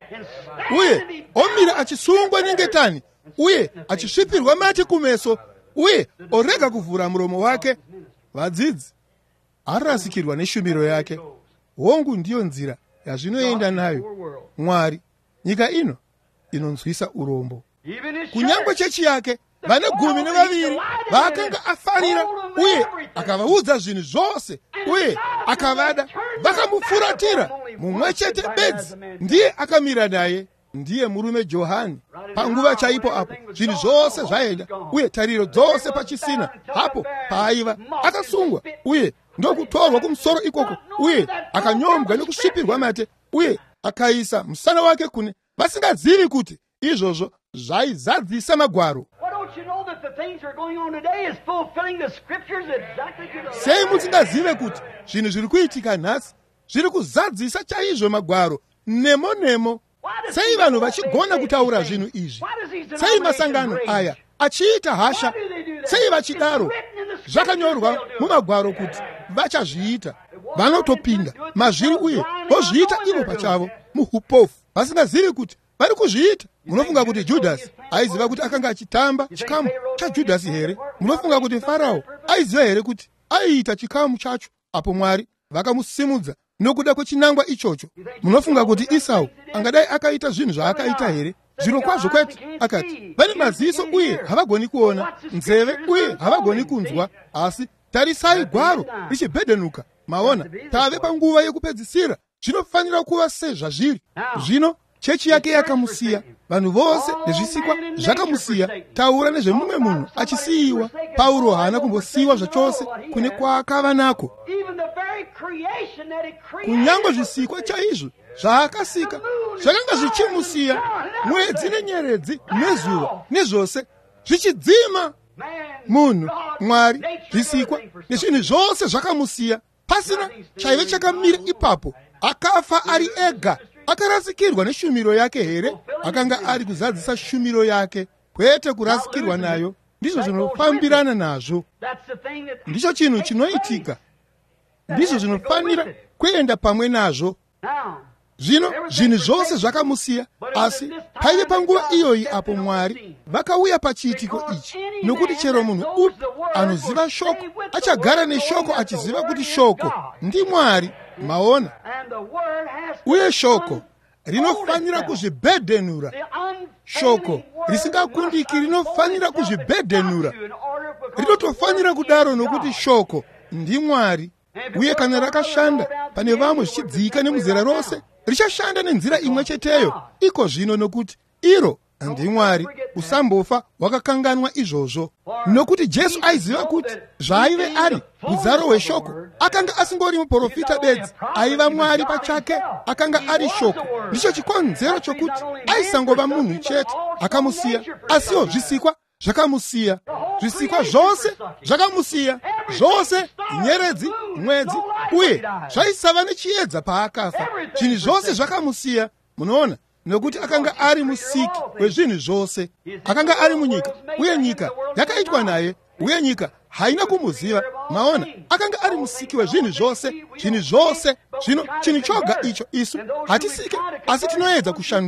Uye omira achisungwa nengetani uye achisvipirwa mati kumeso uye orega kuvhura muromo wake. Vadzidzi, arasikirwa neshumiro yake. Hongu ndiyo nzira yazvinoenda nayo Mwari. Nyika ino inonzwisa urombo. Kunyangwe chechi yake vane gumi nevaviri vakanga afarira uye akavaudza zvinhu zvose uye akavada, vakamufuratira. Mumwe chete bedzi ndiye akamira naye, ndiye murume Johani. Panguva chaipo apo zvinhu zvose zvaenda uye tariro dzose pachisina hapo paaiva akasungwa uye ndokutorwa kumusoro ikoko uye akanyombwa nekusvipirwa mate uye akaisa musana wake kune vasingazivi kuti izvozvo zvaizadzisa magwaro. Sei musingazive kuti zvinhu zviri kuitika nhasi zviri kuzadzisa chaizvo magwaro nemo nemo? Sei vanhu vachigona kutaura zvinhu izvi? Sei masangano aya achiita hasha? Sei vachidaro? Zvakanyorwa mumagwaro kuti vachazviita. Vanotopinda mazviri uye vozviita ivo pachavo muhupofu vasingazivi kuti vari kuzviita. Munofunga kuti Judhasi aiziva kuti akanga achitamba chikamu chaJudhasi here? Munofunga kuti Farao aiziva here kuti aiita chikamu chacho apo Mwari vakamusimudza nokuda kwechinangwa ichocho? Munofunga kuti Esau angadai akaita zvinhu zvaakaita here? Zviro kwazvo kwete. Akati vane maziso uye havagoni kuona, nzeve uye havagoni kunzwa, asi tarisai gwaro richibhedenuka. Maona tave panguva yekupedzisira, zvinofanira kuva sezvazviri. Zvino chechi yake yakamusiya, vanhu vose nezvisikwa zvakamusiya. Taura nezvemumwe munhu achisiyiwa. Pauro haana kumbosiyiwa zvachose kune kwaakava nako. Kunyange zvisikwa chaizvo zvaakasika zvakanga zvichimusiya, mwedzi nenyeredzi nezuva nezvose zvichidzima. Munhu, Mwari, zvisikwa nezvinhu zvose zvakamusiya, pasina chaive chakamira ipapo. Akafa ari ega. Akarasikirwa neshumiro yake here? Akanga ari kuzadzisa shumiro yake, kwete kurasikirwa nayo. Ndizvo zvinofambirana nazvo. Ndicho chinhu chinoitika. Ndizvo zvinofanira kuenda pamwe nazvo. Zvino zvinhu zvose zvakamusiya, asi paive panguva iyoyi apo Mwari vakauya pachiitiko ichi, nokuti chero munhu upi anoziva shoko achagara neshoko achiziva kuti shoko ndi Mwari. Maona, uye shoko rinofanira kuzvibhedenura. Shoko risingakundiki rinofanira kuzvibhedenura. Rinotofanira kudaro nokuti shoko ndi Mwari. Uye kana rakashanda pane vamwe zvichidzika nemuzera rose, richashanda nenzira imwe cheteyo iko zvino, nokuti iro ndi Mwari. Usambofa wakakanganwa izvozvo, nokuti Jesu aiziva kuti zvaive ari uzaro hweshoko. Akanga asingori muprofita bedzi, aiva Mwari pachake, akanga ari shoko. Ndicho chikonzero chokuti aisangova munhu chete akamusiya, asiwo zvisikwa zvakamusiya. Zvisikwa zvose zvakamusiya, zvose, nyeredzi, mwedzi, uye zvaisava nechiedza paakafa. Zvinhu zvose zvakamusiya. Munoona, nokuti akanga ari musiki wezvinhu zvose. Akanga ari munyika, uye nyika yakaitwa naye, uye nyika haina kumuziva. Maona, akanga ari musiki wezvinhu zvose, zvinhu zvose. Zvino chinhu choga icho isu hatisike, asi tinoedza kushandura.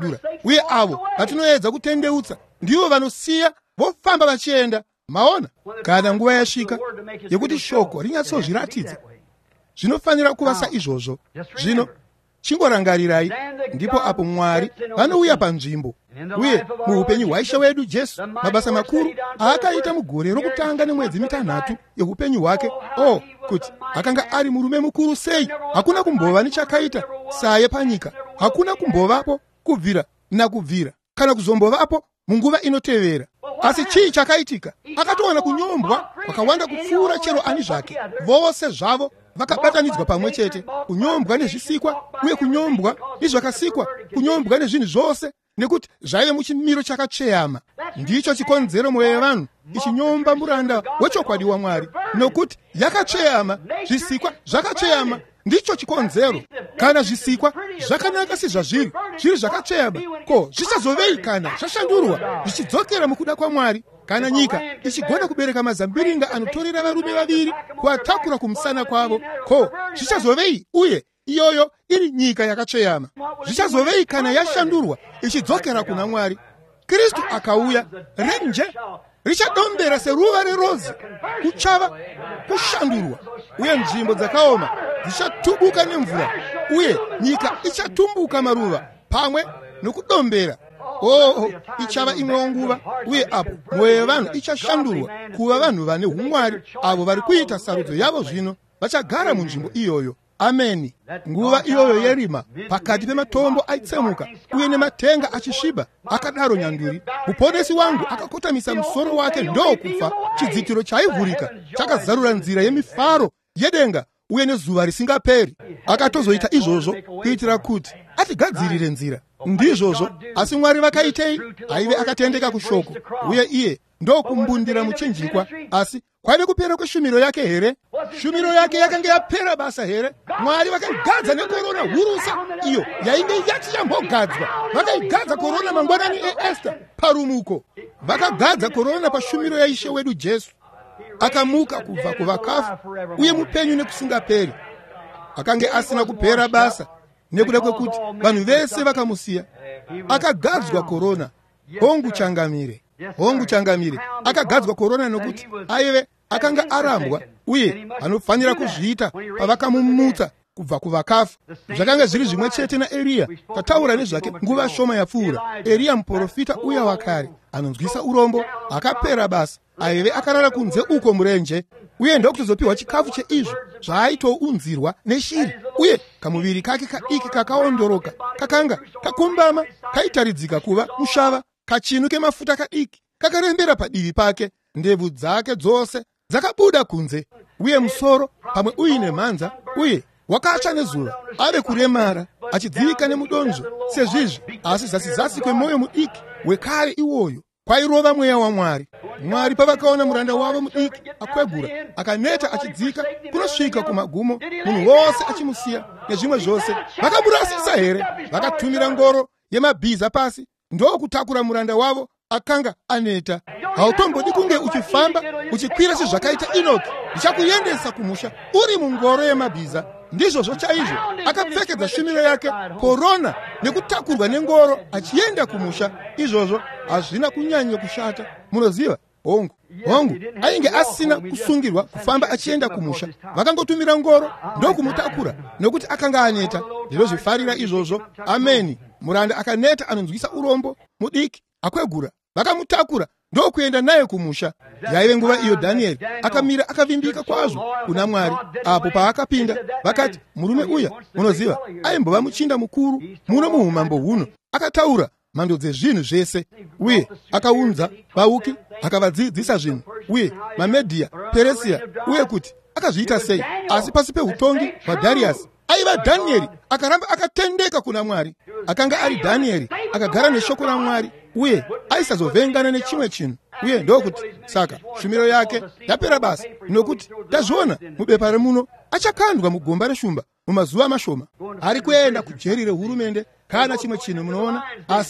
uye avo vatinoedza kutendeutsa ndivo vanosiya vofamba vachienda. Maona, kana nguva yasvika yekuti shoko rinyatsozviratidza, zvinofanira kuva saizvozvo. Zvino chingorangarirai, ndipo apo Mwari vanouya panzvimbo. Uye muupenyu hwaishe wedu Jesu, mabasa makuru aakaita mugore rokutanga nemwedzi mitanhatu yeupenyu hwake, o kuti akanga ari murume mukuru sei! Hakuna kumbova nechakaita saye panyika, hakuna kumbovapo kubvira nakubvira, kana kuzombovapo munguva inotevera. Asi chii chakaitika? Akatowana kunyombwa kwakawanda kupfuura chero ani zvake. Vose zvavo vakabatanidzwa pamwe chete, kunyombwa nezvisikwa uye kunyombwa nezvakasikwa, kunyombwa nezvinhu zvose, nekuti zvaive muchimiro chakacheyama. Ndicho chikonzero mwoyo yevanhu ichinyomba muranda wechokwadi waMwari, nokuti yakacheyama, zvisikwa zvakacheyama. Ndicho chikonzero. Kana zvisikwa zvakanaka sezvazviri, zviri zvakacheyama, ko zvichazovei kana zvashandurwa zvichidzokera mukuda kwaMwari? Kana nyika ichigona kubereka mazambiringa anotorera varume vaviri kuatakura kumusana kwavo, ko zvichazovei? Uye iyoyo iri nyika yakacheyama. Zvichazovei kana yashandurwa ichidzokera kuna Mwari? Kristu akauya, renje richadombera seruva rerozi, kuchava kushandurwa, uye nzvimbo dzakaoma dzichatubuka nemvura, uye nyika ichatumbuka maruva pamwe nokudombera. Oh, ichava imwewo nguva, uye apo mwoyo yevanhu ichashandurwa kuva vanhu vane umwari, avo vari kuita sarudzo yavo zvino vachagara munzvimbo iyoyo. Ameni. Nguva iyoyo yerima, pakati pematombo aitsemuka uye nematenga achisviba, akadaro nyanduri, muponesi wangu akakotamisa musoro wake ndokufa. Chidzitiro chaivhurika chakazarura nzira yemifaro yedenga uye nezuva risingaperi. Akatozoita izvozvo kuitira kuti atigadzirire nzira. Ndizvozvo, asi Mwari vakaitei? Aive akatendeka kushoko, uye iye ndokumbundira muchinjikwa. Asi kwaive kupera kweshumiro yake here? Shumiro yake yakanga yapera basa here? Mwari vakaigadza nekorona hurusa, iyo yainge yati yambogadzwa. Vakaigadza korona mangwanani eEsta parumuko. Vakagadza korona pashumiro yaishe wedu Jesu. Akamuka kubva kuvakafu, uye mupenyu nekusingaperi. Akange asina kupera basa, nekuda kwekuti vanhu vese vakamusiya. Akagadzwa korona. Hongu changamire, hongu changamire. Akagadzwa korona nokuti aive akanga arambwa, uye anofanira kuzviita pavakamumutsa kubva kuvakafu. Zvakanga zviri zvimwe chete naEriya. Tataura nezvake nguva shoma yapfuura. Eriya muprofita uya wakare, anonzwisa urombo, akapera basa. Aive akarara kunze uko murenje, uye ndokutozopiwa chikafu cheizvo zvaaitounzirwa neshiri, uye kamuviri kake kadiki kakaondoroka, kakanga kakombama, kaitaridzika kuva mushava, kachinu kemafuta kadiki kakarembera padivi pake. Ndebvu dzake dzose dzakabuda kunze, uye musoro pamwe uine mhanza, uye wakacha nezuva, ave kuremara, achidzivika nemudonzvo sezvizvi. Asi zasi-zasi kwemwoyo mudiki wekare iwoyo kwairova mweya waMwari. Mwari pavakaona muranda wavo mudiki akwegura, akaneta achidzika kunosvika kumagumo, munhu wose achimusiya nezvimwe zvose, vakamurasisa here? Vakatumira ngoro yemabhiza pasi, ndokutakura muranda wavo akanga aneta. Hautombodi kunge uchifamba uchikwira sezvakaita Inoki, ndichakuendesa kumusha uri mungoro yemabhiza. Ndizvozvo chaizvo akapfekedza shumiro yake korona nekutakurwa nengoro achienda kumusha. Izvozvo hazvina kunyanya kushata. Munoziva, hongu hongu ainge asina kusungirwa kufamba achienda kumusha. Vakangotumira ngoro ndokumutakura nokuti akanga aneta. Ndinozvifarira izvozvo. Ameni. Muranda akaneta anonzwisa urombo mudiki akwegura, vakamutakura ndokuenda naye kumusha. Yaive nguva iyo Dhanieri akamira akavimbika kwazvo kuna Mwari. Apo paakapinda, vakati, murume uya, munoziva, aimbova muchinda mukuru muno muumambo huno. Akataura mhando dzezvinhu zvese, uye akaunza vauki akavadzidzisa zvinhu, uye maMedhia, Perisia, uye kuti akazviita sei. Asi pasi peutongi hwaDhariasi aiva Dhanieri akaramba akatendeka kuna Mwari. Akanga ari Dhanieri akagara neshoko raMwari, uye aisazovengana nechimwe chinhu. Uye ndokuti saka shumiro yake yapera basa, nokuti tazviona mubepa remuno achakandwa mugomba reshumba mumazuva mashoma. Ari kuenda kujeri rehurumende kana chimwe chinhu, munoona. Asi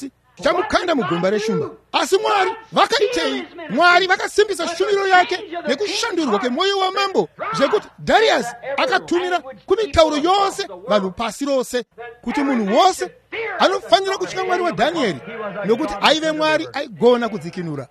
tichamukanda mugomba reshumba. Asi Mwari vakaitei? Mwari vakasimbisa shumiro yake nekushandurwa kemwoyo wamambo zvekuti Darius akatumira kumitauro yose vanhu pasi rose kuti munhu wose anofanira kutya Mwari waDhanieri nokuti aive Mwari aigona kudzikinura.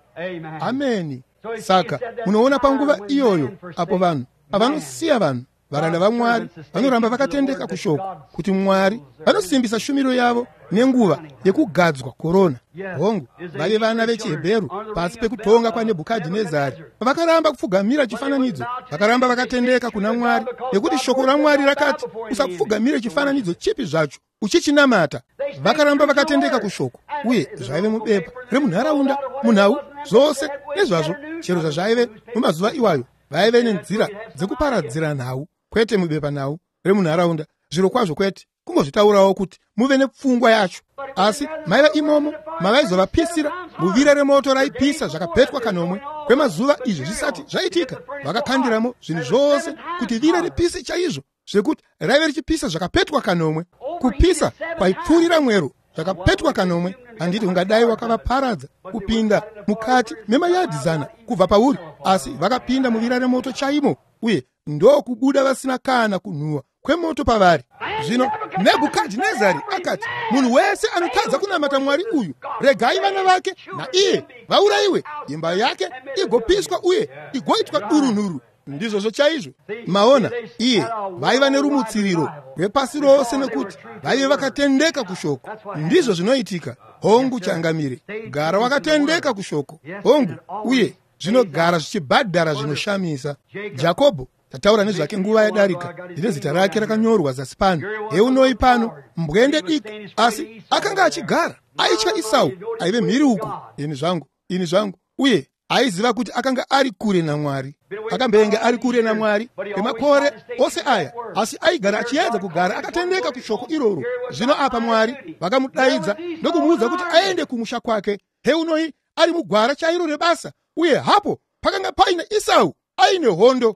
Ameni. Saka munoona panguva iyoyo apo vanhu avanosiya vanhu varanda vaMwari vanoramba vakatendeka kushoko kuti Mwari vanosimbisa shumiro yavo nenguva yekugadzwa korona. Hongu vave vana vechiHebheru pasi pekutonga kwaNebhukadhinezari vakaramba kupfugamira chifananidzo, vakaramba vakatendeka kuna Mwari nekuti shoko raMwari rakati usapfugamire chifananidzo chipi zvacho uchichinamata. Vakaramba vakatendeka kushoko uye zvaive mubepa remunharaunda, munhau zvose nezvazvo, chero zvazvaive mumazuva iwayo vaive nenzira dzekuparadzira nhau, kwete mubepa nhau remunharaunda. Zviro kwazvo kwete kungozvitaurawo kuti muve nepfungwa yacho. Asi maiva imomo mavaizovapisira muvira remoto raipisa zvakapetwa kanomwe kwemazuva izvi zvisati zvaitika. Vakakandiramo zvinhu zvose kuti vira ripise chaizvo zvekuti raive richipisa zvakapetwa kanomwe. Kupisa kwaipfuurira mwero zvakapetwa kanomwe. Handiti ungadai wakavaparadza kupinda mukati memayadhi zana kubva pauri, asi vakapinda muvira remoto chaimo, uye ndo kubuda vasina kana kunhuhwa kwemoto pavari. Zvino Nebhukadhinezari akati, munhu wese anotadza kunamata Mwari uyu, regai vana vake naiye vaurayiwe, imba yake igopiswa uye igoitwa durunhuru. Ndizvozvo chaizvo. Maona, iye vaiva nerumutsiriro rwepasi rose nekuti vaive vakatendeka kushoko. Ndizvo zvinoitika. Hongu changamire, gara wakatendeka kushoko. Hongu, uye zvinogara zvichibhadhara zvinoshamisa. Jakobho tataura nezvake nguva yadarika, ndine zita rake rakanyorwa zasi pano. Heunoi pano mbwende diki, asi akanga achigara aitya Esau aive mhiri uko. Ini zvangu, ini zvangu, uye aiziva kuti akanga ari kure naMwari. Akambenge ari kure naMwari kwemakore ose aya, asi aigara achiedza kugara akatendeka kushoko iroro. Zvino apa Mwari vakamudaidza nokumuudza kuti aende kumusha kwake. Heunoi ari mugwara chairo rebasa, uye hapo pakanga paine Esau aine hondo.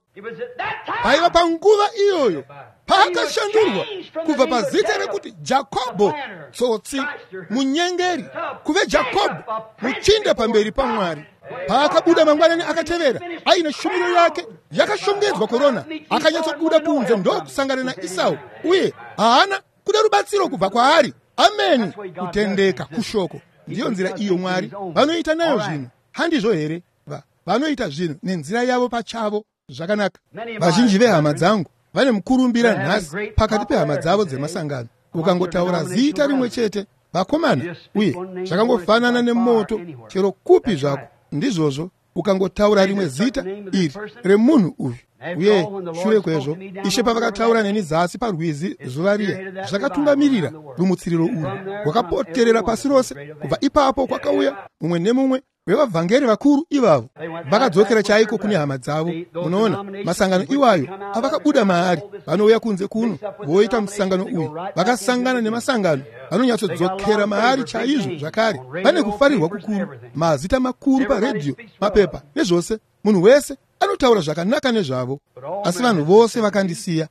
Paiva panguva iyoyo paakashandurwa kubva pazita rekuti Jakobho, tsotsi, munyengeri, kuve Jakobho, muchinda pamberi paMwari. Paakabuda mangwanani akatevera aine shumiro yake yakashongedzwa korona, akanyatsobuda kunze ndokusangana na Esau, uye haana kuda rubatsiro kubva kwaari. Ameni. Kutendeka kushoko ndiyo nzira iyo Mwari vanoita nayo zvinhu. Handizvo here? Vanoita zvinhu nenzira yavo pachavo. Zvakanaka. Vazhinji vehama dzangu vane mukurumbira nhasi pakati pehama dzavo dzemasangano. Ukangotaura zita rimwe chete vakomana, uye zvakangofanana nemoto chero kupi zvako. Ndizvozvo ukangotaura rimwe zita iri remunhu uyu, uye shure kwezvo Ishe pavakataura neni zasi parwizi zuva riya, zvakatungamirira rumutsiriro urwu rwakapoterera pasi rose. Kubva ipapo kwakauya mumwe nemumwe wevavhangeri vakuru ivavo, vakadzokera chaiko kune hama dzavo. Munoona masangano iwayo avakabuda maari, vanouya kunze kuno voita musangano uyu, vakasangana nemasangano vanonyatsodzokera maari chaizvo. Zvakare vane kufarirwa kukuru, mazita makuru paredhiyo, mapepa nezvose. Munhu wese anotaura zvakanaka nezvavo, asi vanhu vose vakandisiya,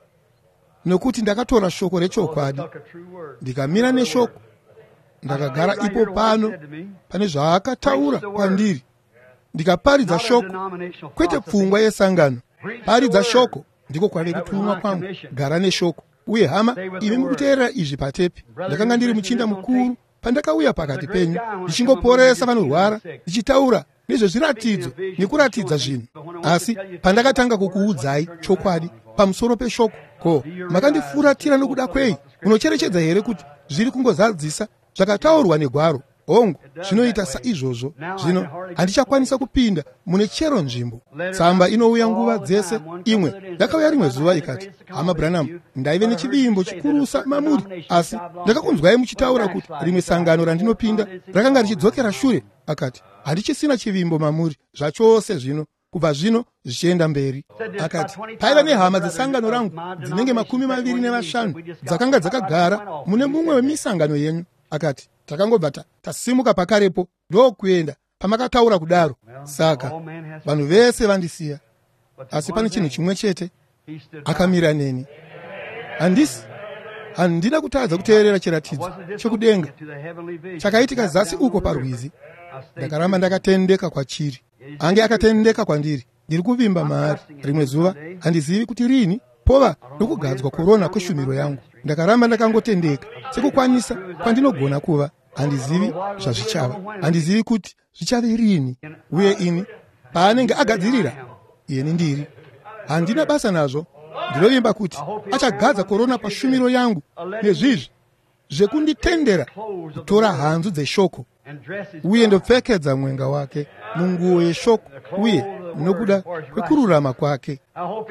nokuti ndakatora shoko rechokwadi ndikamira neshoko. Ndakagara ipo pano pane zvaakataura kwandiri, ndikaparidza shoko, kwete pfungwa yesangano. Paridza shoko ndiko kwave kutumwa kwangu. Gara neshoko. Uye hama, imi mukuteerera izvi patepi, ndakanga ndiri muchinda mukuru pandakauya pakati penyu, ndichingoporesa vanorwara, ndichitaura nezvezviratidzo nekuratidza zvinhu. Asi pandakatanga kukuudzai chokwadi pamusoro peshoko, ko makandifuratira nokuda kwei? Munocherechedza here kuti zviri kungozadzisa zvakataurwa negwaro? Hongu, zvinoita saizvozvo. Zvino handichakwanisa kupinda mune chero nzvimbo. Tsamba inouya nguva dzese. Imwe yakauya rimwe zuva ikati, hama Branham, ndaive nechivimbo chikurusa mamuri, asi ndakakunzwai muchitaura kuti rimwe sangano randinopinda rakanga richidzokera shure. Akati, handichisina chivimbo mamuri zvachose zvino, kubva zvino zvichienda mberi. Akati, paiva nehama dzesangano rangu dzinenge makumi maviri nevashanu dzakanga dzakagara mune mumwe wemisangano yenyu. Akati, takangobva tasimuka pakarepo ndokuenda pamakataura kudaro. Saka vanhu vese vandisiya, asi pane chinhu chimwe chete, akamira neni. Handisi handina kutadza kuteerera chiratidzo chekudenga chakaitika zasi uko parwizi. Ndakaramba ndakatendeka kwachiri, ange akatendeka kwandiri. Ndiri kuvimba maari. Rimwe zuva handizivi kuti rini pova nokugadzwa korona kweshumiro yangu. Ndakaramba ndakangotendeka sekukwanisa kwandinogona kuva. Handizivi zvazvichava, handizivi kuti zvichave rini. Uye ini paanenge agadzirira, iyeni ndiri handina basa nazvo. Ndinovimba kuti achagadza korona pashumiro yangu nezvizvi zvekunditendera kutora hanzu dzeshoko uye ndopfekedza mwenga wake munguo yeshoko uye nokuda kwekururama kwake.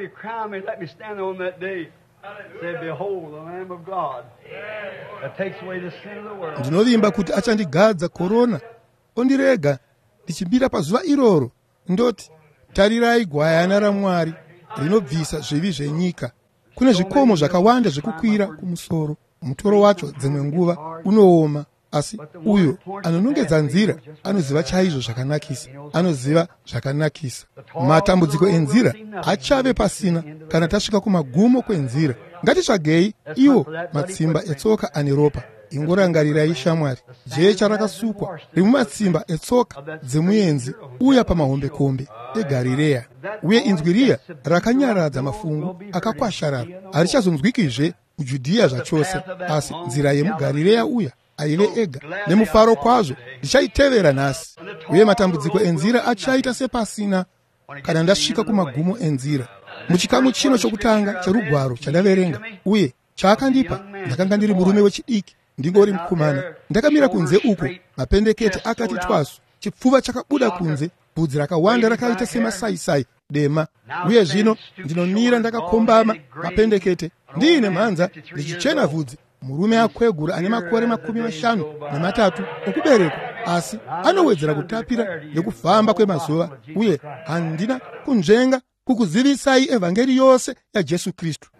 Ndinovimba kuti achandigadza korona ondirega ndichimbira pazuva iroro ndoti, tarirai gwayana raMwari rinobvisa zvivi zvenyika. Kune zvikomo zvakawanda zvekukwira kumusoro, mutoro wacho dzimwe nguva unooma, asi uyo anonongedza nzira anoziva chaizvo zvakanakisa, anoziva zvakanakisa. Matambudziko enzira achave pasina kana tasvika kumagumo kwenzira. Ngatitsvagei iwo matsimba etsoka ane ropa. Ingorangarirai shamwari, jecha rakasukwa rimumatsimba etsoka dzemuenzi uya pamahombekombe eGarirea. Uye inzwi riya rakanyaradza mafungu akakwasharara harichazonzwikizve muJudhiya zvachose, asi nzira yemuGarirea uya aive ega. Nemufaro kwazvo ndichaitevera nhasi, uye matambudziko enzira achaita sepasina kana ndasvika kumagumo enzira. Muchikamu chino chokutanga cherugwaro chandaverenga uye chaakandipa, ndakanga ndiri murume wechidiki, ndingori mukomana. Ndakamira kunze uko, mapendekete akati twasu, chipfuva chakabuda kunze, bvudzi rakawanda rakaita semasaisai dema. Uye zvino ndinomira ndakakombama mapendekete, ndiine mhanza ndichichena vhudzi. Murume akwegura ane makore makumi mashanu namatatu okuberekwa, asi anowedzera kutapira nekufamba kwemazuva, uye handina kunzvenga kukuzivisai evhangeri yose yaJesu Kristu.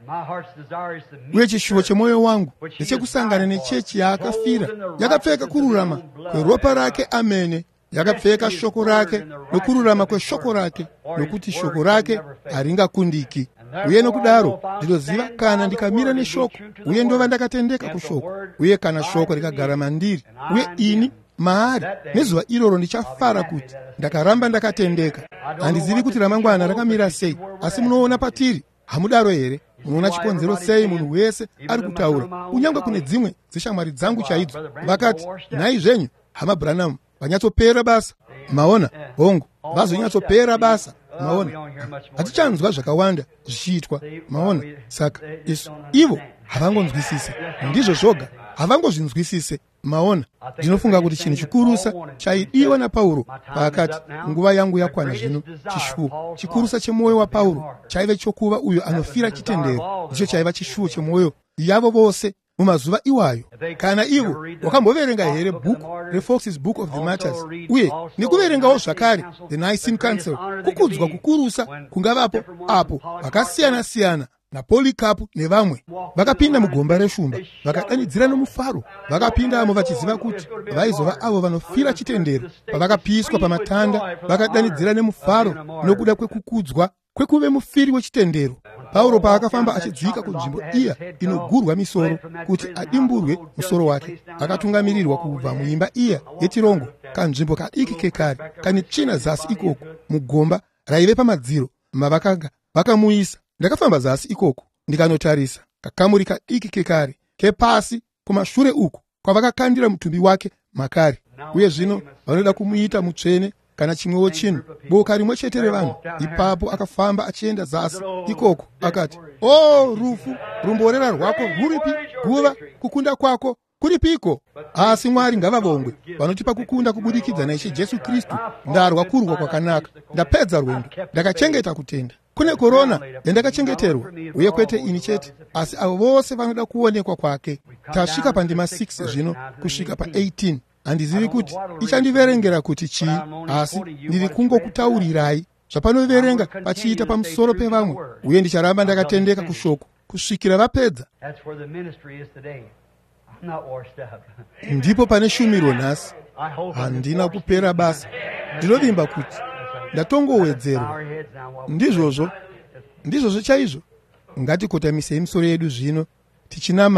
Uye chishuvo chemwoyo wangu ndechekusangana nechechi yaakafira, yakapfeka kururama kweropa rake. Amene. Yakapfeka shoko rake nokururama kweshoko rake, nokuti shoko rake haringakundiki. Uye nokudaro ndinoziva kana ndikamira neshoko uye ndova ndakatendeka kushoko, uye kana shoko rikagara mandiri uye ini maari, nezuva iroro ndichafara kuti ndakaramba ndakatendeka. Handizivi kuti ramangwana rakamira sei, asi munoona patiri, hamudaro here? Munoona chikonzero sei munhu wese ari kutaura, kunyange kune dzimwe dzeshamwari dzangu chaidzo vakati, nhai zvenyu hama Branham vanyatsopera basa. Maona hongu, vazonyatsopera basa. Maona hatichanzwa zvakawanda zvichiitwa. Maona saka isu ivo havangonzwisise, ndizvo zvoga havangozvinzwisise. Maona ndinofunga kuti chinhu chikurusa chaidiwa naPauro paakati, nguva yangu yakwana zvino, chishuvo chikurusa chemwoyo waPauro chaive chokuva uyo anofira chitendero. Ndicho chaiva chishuvo chemwoyo yavo vose mumazuva iwayo. Kana ivo wakamboverenga here bhuku reFox's Book of the Martyrs, uye nekuverengawo zvakare the Nicene Council, kukudzwa kukurusa kungavapo apo vakasiyana-siyana naPolikapu nevamwe vakapinda mugomba reshumba, vakadanidzira nomufaro. Vakapindamo vachiziva kuti vaizova avo vanofira chitendero. Pavakapiswa pamatanda vakadanidzira nemufaro nokuda kwekukudzwa kwekuve mufiri wechitendero. Pauro paakafamba achidzika kunzvimbo iya inogurwa misoro kuti adimburwe musoro wake, akatungamirirwa kubva muimba iya yetirongo, kanzvimbo kadiki kekare kane tsvina zasi ikoko mugomba raive pamadziro mavakanga vakamuisa. Ndakafamba zasi ikoko ndikanotarisa kakamuri kadiki kekare kepasi kumashure uku kwavakakandira mutumbi wake makare. Uye zvino vanoda kumuita mutsvene kana chimwewo chinhu, boka rimwe chete revanhu. Ipapo akafamba achienda zasi ikoko, akati, o rufu, rumborera rwako rwuripi? Guva, kukunda kwako kuripiko? Asi Mwari ngavavongwe vanotipa kukunda kubudikidza naIshe Jesu Kristu. Ndarwa kurwa kwakanaka, ndapedza rwendo, ndakachengeta kutenda. Kune korona yandakachengeterwa, uye kwete ini chete, asi avo vose vanoda kuonekwa kwake. Tasvika pandima six zvino kusvika pa eighteen. Handizivi kuti ichandiverengera kuti chii, asi ndiri kungokutaurirai zvapanoverenga pachiita pamusoro pevamwe, uye ndicharamba ndakatendeka kushoko kusvikira vapedza. Ndipo pane shumiro nhasi, handina kupera basa. Ndinovimba kuti ndatongowedzerwa. Ndizvozvo, ndizvozvo chaizvo. Ngatikotamise misoro yedu zvino tichinamata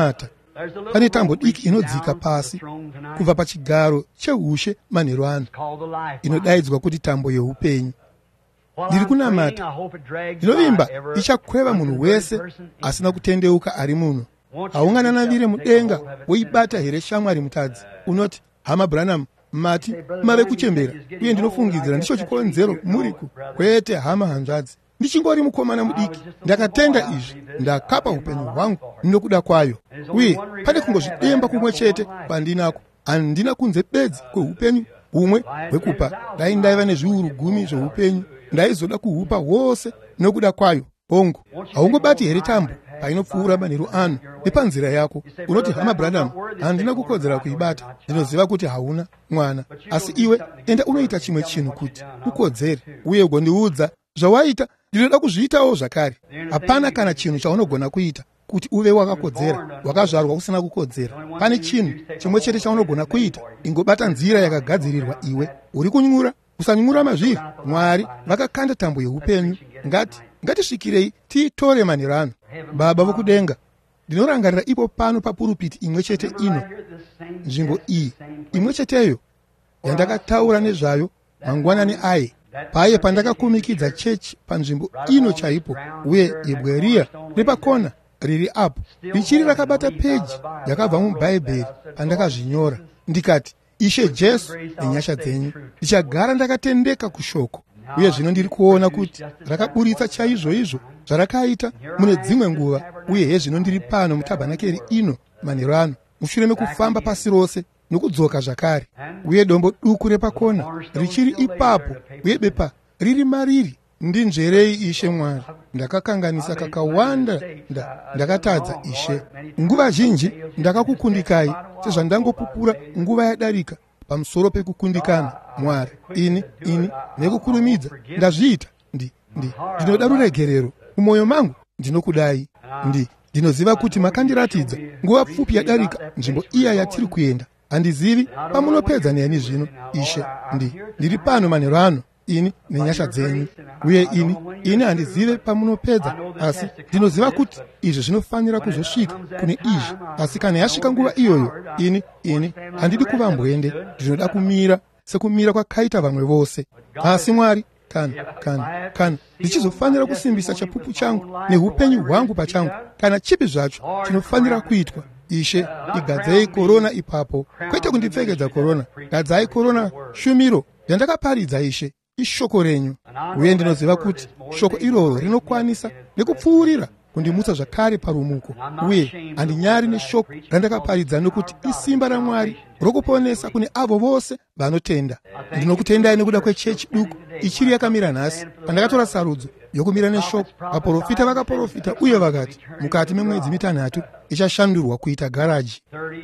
pane tambo diki inodzika pasi kubva pachigaro cheushe manheru ano, inodaidzwa kuti tambo yeupenyu. Ndiri kunamata, ndinovimba ichakweva munhu wese asina kutendeuka ari muno. Haungananavire mudenga woibata here shamwari mutadzi, unoti, hama Branham, mati mave kuchembera, uye ndinofungidzira ndicho chikonzero muriku. Kwete hama hanzvadzi, ndichingori mukomana mudiki, ndakatenga izvi, ndakapa upenyu hwangu nokuda kwayo, uye pane kungozvidemba kumwe chete pandinako. Handina kunze bedzi kweupenyu humwe hwekupa. Dai ndaiva nezviuru gumi zveupenyu, ndaizoda kuhupa hwose nokuda kwayo. Bongo, haungobati here tambo painopfuura manheru ano nepanzira yako. Unoti, hama Branham, handina kukodzera kuibata, ndinoziva kuti hauna mwana. Asi iwe enda unoita chimwe chinhu kuti ukodzere, uye ugondiudza zvawaita, ndinoda kuzviitawo zvakare. Hapana kana chinhu chaunogona kuita kuti uve wakakodzera, wakazvarwa usina kukodzera. Pane chinhu chimwe chete chaunogona kuita, ingobata nzira yakagadzirirwa iwe. Uri kunyura, usanyura mazviri. Mwari vakakanda tambo yeupenyu. Ngati ngatisvikirei tiitore manheru ano. Baba vokudenga, ndinorangarira ipo pano papurupiti imwe chete ino, nzvimbo iyi imwe cheteyo yandakataura nezvayo mangwanani aye, paye pandakakumikidza chechi panzvimbo ino chaipo, uye ibweria repakona riri apo richiri rakabata peji yakabva mubhaibheri pandakazvinyora, ndikati, Ishe Jesu nenyasha dzenyu, ndichagara ndakatendeka kushoko. Uye zvino ndiri kuona kuti rakaburitsa chaizvo izvo zvarakaita mune dzimwe nguva, uye hezvino ndiri pano mutabhanakeri ino manheru ano, mushure mekufamba pasi rose nokudzoka zvakare. Uye dombo duku repakona richiri ipapo, uye bepa riri mariri. Ndinzverei Ishe Mwari, ndakakanganisa kakawanda, nda, ndakatadza Ishe. Nguva zhinji ndakakukundikai sezvandangopupura nguva yadarika pamusoro pekukundikana. Mwari, ini ini nekukurumidza ndazviita, ndi ndi ndinoda ruregerero mumwoyo mangu. Ndinokudai, ndi ndinoziva kuti makandiratidza nguva pfupi yadarika nzvimbo iya yatiri kuenda. Handizivi pamunopedza neni zvino, Ishe. Ndi ndiri pano manheru ano, ini nenyasha dzenyu, uye ini ini handizive pamunopedza, asi ndinoziva kuti izvi zvinofanira kuzosvika kune izvi. Asi kana yasvika nguva iyoyo, ini ini handidi kuva mbwende, ndinoda kumira sekumira kwakaita vamwe vose. Asi Mwari, kana kana kana ndichizofanira kusimbisa chapupu changu neupenyu hwangu pachangu, kana chipi zvacho chinofanira kuitwa, Ishe, igadzei korona ipapo, kwete kundipfekedza korona. Gadzai korona shumiro yandakaparidza, Ishe, ishoko renyu. Uye ndinoziva kuti shoko iroro rinokwanisa nekupfuurira kundimutsa zvakare parumuko, uye handinyari neshoko randakaparidza, nokuti isimba raMwari rokuponesa kune avo vose vanotenda. Ndinokutendai nekuda kwechechi duku ichiri yakamira nhasi. Pandakatora sarudzo yokumira neshoko, vaprofita vakaprofita, uye vakati mukati memwedzi mitanhatu ichashandurwa kuita garaji.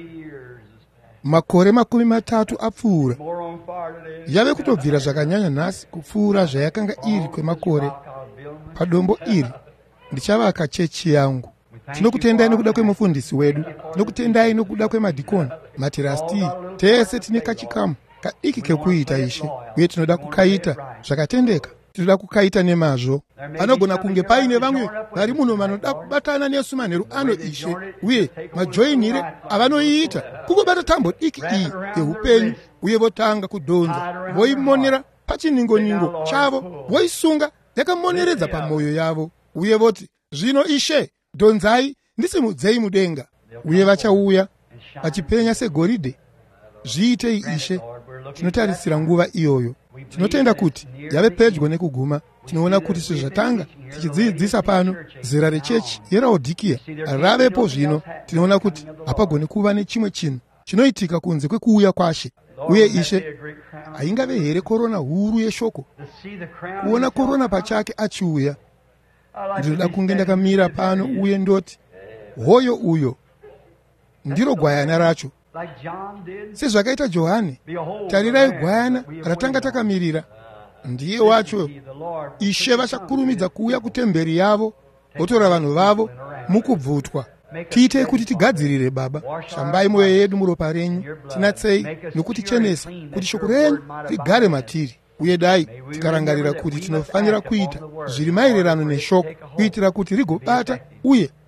Makore makumi matatu apfuura, yave kutobvira zvakanyanya nhasi kupfuura zvayakanga iri kwemakore. Padombo iri ndichavaka chechi yangu. Tinokutendai nokuda kwemufundisi wedu, tinokutendai nokuda kwemadhikoni, matirasti, tese tine kachikamu kadiki kekuita, Ishe, uye tinoda kukaita zvakatendeka, tinoda kukaita nemazvo. Panogona kunge paine vamwe vari muno vanoda kubatana nesu manheru ano, Ishe, uye majoinire avanoiita kungobata tambo diki iyi yeupenyu, uye votanga kudhonza, voimonera pachiningoningo chavo, voisunga yakamoneredza pamwoyo yavo, uye voti, zvino Ishe, dhonzai ndisimudzei mudenga. Uye vachauya vachipenya segoridhe. Zviitei Ishe, tinotarisira nguva iyoyo. Tinotenda kuti yave pedyo nekuguma. Tinoona kuti sezvatanga tichidzidzisa pano zera rechechi yeRaodhikea ravepo zvino. Tinoona kuti hapagoni kuva nechimwe chinhu chinoitika kunze kwekuuya kwaShe. Uye Ishe, haingave here korona huru yeshoko, kuona korona pachake achiuya. Ndinoda kunge ndakamira pano uye ndoti, hoyo uyo ndiro gwayana racho. Sezvakaita Johani, tarirai gwayana ratanga takamirira, ndiye wacho. Ishe vachakurumidza kuuya kutemberi yavo, votora vanhu vavo mukubvutwa. Tiitei kuti tigadzirire, Baba. Shambai mwoyo yedu muropa renyu, tinatsei nokutichenesa, kuti shoko renyu rigare matiri. Uye dai tikarangarira kuti tinofanira kuita zviri maererano neshoko, kuitira kuti rigobata uye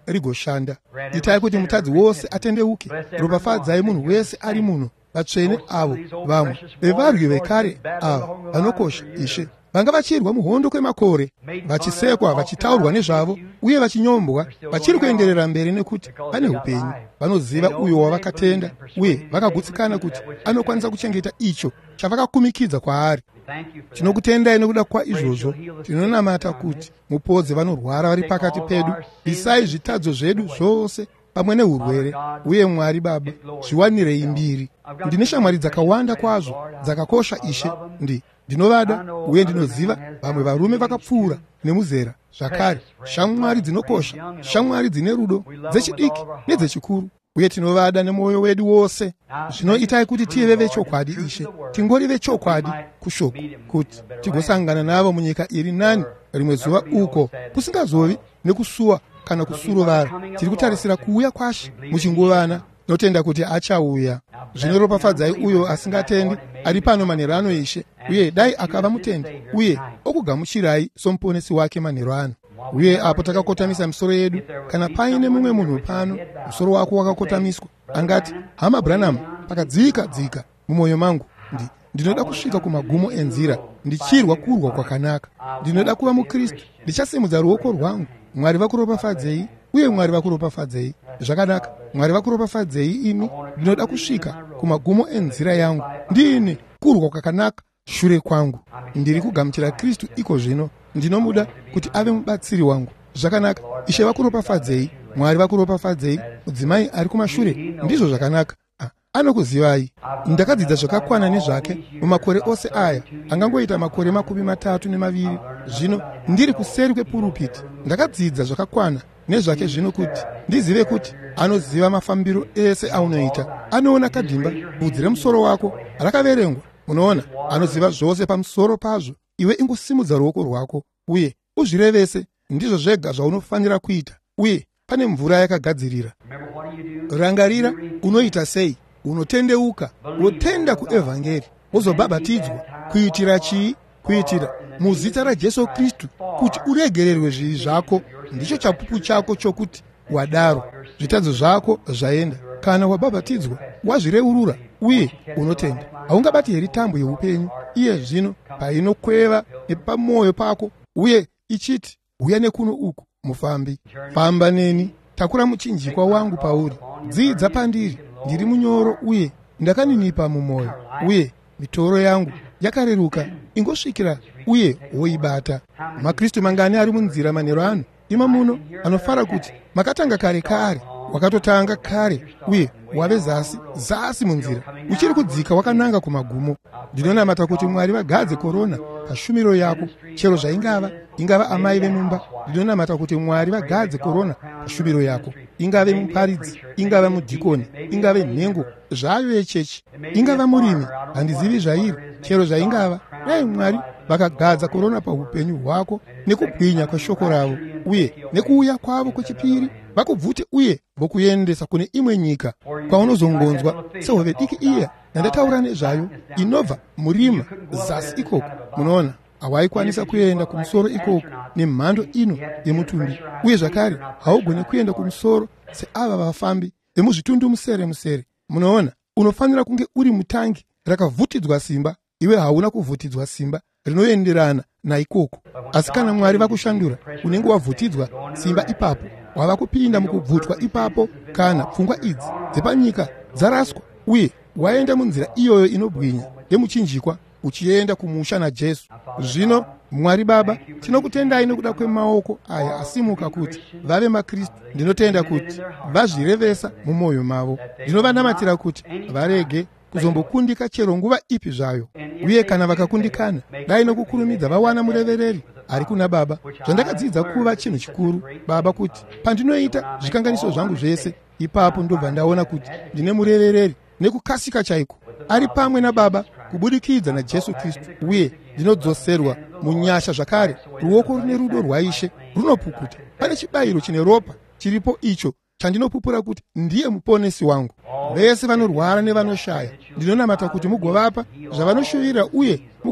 rigoshanda. Itai kuti mutadzi wose atendeuke. Ropafadzai munhu wese ari muno, vatsvene avo vamwe vevarwi vekare avo vanokosha Ishe, vanga vachirwa muhondo kwemakore, vachisekwa, vachitaurwa nezvavo uye vachinyombwa, vachiri kuenderera mberi nekuti vane upenyu. Vanoziva uyo wavakatenda uye vakagutsikana kuti anokwanisa kuchengeta icho chavakakumikidza kwaari. Tinokutendai nekuda kwaizvozvo. Tinonamata kuti mupodze vanorwara vari pakati pedu, bvisai zvitadzo zvedu zvose pamwe neurwere. Uye Mwari Baba, zviwanirei mbiri. Ndine shamwari dzakawanda kwazvo dzakakosha Ishe, ndi ndinovada uye ndinoziva vamwe varume vakapfuura nemuzera zvakare, shamwari dzinokosha, shamwari dzine rudo, dzechidiki nedzechikuru, uye tinovada nemwoyo wedu wose. Zvino itai kuti tive vechokwadi Ishe, tingori vechokwadi kushoko, kuti tigosangana navo munyika iri nani rimwe zuva uko kusingazovi nekusuwa kana kusurovara. Tiri kutarisira kuuya kwashe muchinguvana, notenda kuti achauya. Zvinoropafadzai uyo asingatendi ari pano manheru ano Ishe, uye dai akava mutendi uye okugamuchirai somuponesi wake manheru ano. Uye apo takakotamisa misoro yedu, kana paine mumwe munhu pano musoro wako wakakotamiswa angati, hama Branham, pakadzika dzika mumwoyo mangu, ndi ndinoda kusvika kumagumo enzira, ndichirwa kurwa kwakanaka, ndinoda kuva muKristu, ndichasimudza ruoko rwangu. Mwari vakuropafadzei uye Mwari vakuropafadzei. Zvakanaka, Mwari vakuropafadzei imi. Ndinoda kusvika kumagumo enzira yangu, ndine kurwa kwakanaka shure kwangu. Ndiri kugamuchira Kristu iko zvino, ndinomuda kuti ave mubatsiri wangu. Zvakanaka, Ishe vakuropafadzei. Mwari vakuropafadzei. Mudzimai ari kumashure, ndizvo zvakanaka. Ah, anokuzivai. Ndakadzidza zvakakwana nezvake mumakore ose aya, angangoita makore makumi matatu nemaviri. Zvino ndiri kuseri kwepurupiti, ndakadzidza zvakakwana nezvake zvino kuti ndizive kuti anoziva mafambiro ese aunoita. Anoona kadhimba bvudzi remusoro wako rakaverengwa. Unoona, anoziva zvose pamusoro pazvo. Iwe ingosimudza ruoko rwako uye uzvirevese. Ndizvo zvega zvaunofanira kuita, uye pane mvura yakagadzirira. Rangarira, unoita sei? Unotendeuka, wotenda kuevhangeri, wozobhabhatidzwa. Kuitira chii? Kuitira muzita raJesu Kristu, kuti uregererwe zvivi zvako. Ndicho chapupu chako chokuti wadaro, zvitadzo zvako zvaenda. Kana wabhabhatidzwa, wazvireurura uye unotenda, haungabati heri tambo yeupenyu iye zvino painokweva nepamwoyo pako, uye ichiti, uya nekuno uku mufambi. Famba neni, takura muchinjikwa wangu pauri, dzidza pandiri, ndiri munyoro uye ndakaninipa mumwoyo, uye mitoro yangu yakareruka. Ingosvikira uye woibata. MaKristu mangani ari munzira manheru ano, ima muno anofara kuti makatanga kare kare, wakatotanga kare uye wave zasi zasi munzira, uchiri kudzika wakananga kumagumo. Ndinonamata kuti Mwari vagadze korona pashumiro yako, chero zvaingava, ingava amai venumba. Ndinonamata kuti Mwari vagadze korona pashumiro yako, ingave muparidzi, ingava mudhikoni, ingave nhengo zvayo yechechi, ingava murimi, handizivi zvairi, chero zvaingava. Dai Mwari vakagadza korona paupenyu hwako nekubwinya kweshoko ravo, uye nekuuya kwavo kwechipiri, vakubvute uye vokuendesa kune imwe nyika kwaunozongonzwa sehove diki iya yandataura nezvayo, inobva murima zasi ikoko. Munoona, hawaikwanisa kuenda kumusoro ikoko nemhando ino yemutumbi, uye zvakare haugone kuenda kumusoro seava vafambi vemuzvitundu musere musere. Munoona, unofanira kunge uri mutangi rakavhutidzwa simba. Iwe hauna kuvhutidzwa simba rinoenderana naikoko, asi kana Mwari vakushandura, unenge wavhutidzwa simba ipapo, wava kupinda mukubvutwa ipapo. Kana pfungwa idzi dzepanyika dzaraswa uye waenda munzira iyoyo inobwinya yemuchinjikwa, uchienda kumusha naJesu. Zvino Mwari Baba, tinokutendai nekuda kwemaoko aya asimuka kuti vave maKristu. Ndinotenda kuti vazvirevesa mumwoyo mavo. Ndinovanamatira kuti varege kuzombokundika chero nguva ipi zvayo, uye kana vakakundikana, dai nokukurumidza vawana murevereri ari kuna Baba. Zvandakadzidza kuva chinhu chikuru Baba, kuti pandinoita zvikanganiso zvangu zvese, ipapo ndobva ndaona kuti ndine murevereri nekukasika chaiko ari pamwe naBaba kubudikidza naJesu Kristu, uye ndinodzoserwa munyasha zvakare. Ruoko rune rudo rwaIshe runopukuta. Pane chibayiro chine ropa chiripo, icho chandinopupura kuti ndiye muponesi wangu. Vese vanorwara nevanoshaya, ndinonamata kuti mugovapa zvavanoshuvira uye mugo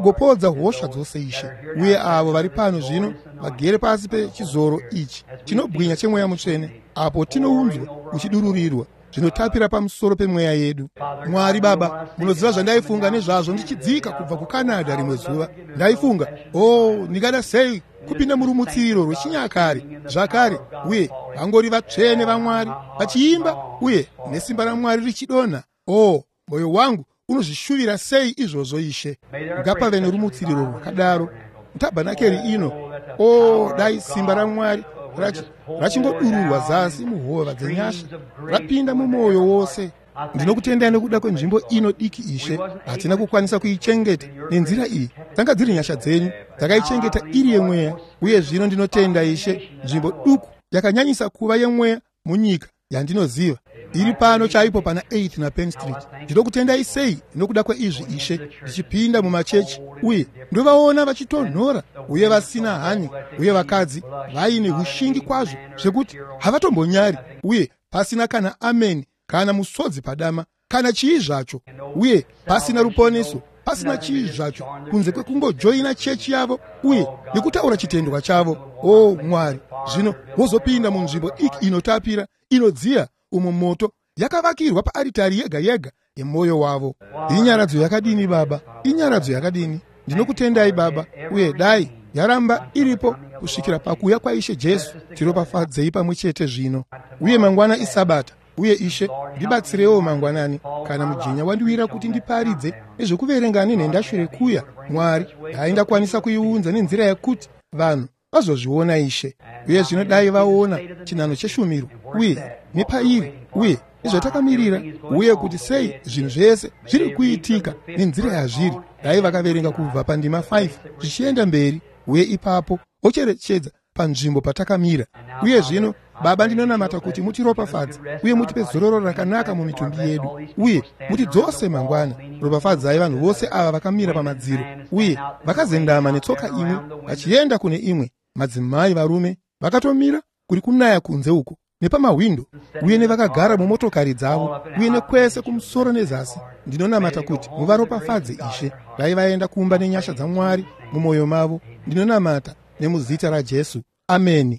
kugopodza hosha dzose Ishe. Uye avo vari pano zvino vagere pasi pechizoro ichi chinobwinya chemweya mutsvene, apo tinounzwa uchidururirwa zvinotapira pamusoro pemweya yedu. Mwari Baba, munoziva zvandaifunga nezvazvo ndichidzika kubva kuKanada rimwe zuva. Ndaifunga, oh, ndingada sei kupinda murumutsiriro rwechinyakare zvakare, uye vangori vatsvene vaMwari vachiimba, uye nesimba raMwari richidonha. Oh, mwoyo wangu unozvishuvira sei izvozvo Ishe. Ngapave nerumutsiriro rwakadaro mutabhanakeri ino. Oh, dai simba raMwari rachingodururwa zasi muhova dzenyasha rapinda mumwoyo wose. Ndinokutendai nekuda kwenzvimbo ino diki Ishe. Hatina kukwanisa kuichengeta nenzira iyi. Dzanga dziri nyasha dzenyu dzakaichengeta iri yemweya, uye zvino ndinotenda Ishe, nzvimbo duku yakanyanyisa kuva yemweya munyika yandinoziva iri pano chaipo pana eighth na Penn Street. Ndinokutendai sei nokuda kweizvi Ishe, ndichipinda mumachechi uye ndovaona vachitonhora uye vasina hani, uye vakadzi vaine hushingi kwazvo zvekuti havatombonyari, uye pasina kana ameni kana musodzi padama kana chii zvacho, uye pasina ruponeso, pasina chii zvacho kunze kwekungojoina chechi yavo uye nekutaura chitendwa chavo. O Mwari, zvino wozopinda munzvimbo iki inotapira inodziya, umo moto yakavakirwa paaritari yega yega yemwoyo wavo. Inyaradzo yakadini Baba, inyaradzo yakadini. Ndinokutendai Baba, uye dai yaramba iripo kusvikira pakuuya kwaIshe Jesu. Tiropafadzei pamwe chete zvino. Uye mangwana isabata, uye Ishe ndibatsirewo mangwanani kana mujenya wandiwira kuti ndiparidze nezvekuverenga nenhendashure kuya. Mwari, dai ndakwanisa kuiunza nenzira yekuti vanhu vazozviona Ishe. Uye zvino dai vaona chinhano cheshumiro uye nepairi uye nezvatakamirira, uye kuti sei zvinhu zvese zviri kuitika nenzira yazviri. Dai vakaverenga kubva pandima five zvichienda mberi, uye ipapo ocherechedza panzvimbo patakamira. Uye zvino Baba, ndinonamata kuti mutiropafadze uye mutipe zororo rakanaka mumitumbi yedu, uye mutidzose mangwana. Ropafadzai vanhu vose ava vakamira pamadziro uye vakazendama netsoka imwe vachienda kune imwe, madzimai varume vakatomira kuri kunaya kunze uko nepamawindo, uye nevakagara mumotokari dzavo, uye nekwese kumusoro nezasi. Ndinonamata kuti muvaropafadze Ishe. Dai vaenda kumba nenyasha dzaMwari mumwoyo mavo. Ndinonamata nemuzita raJesu. Ameni.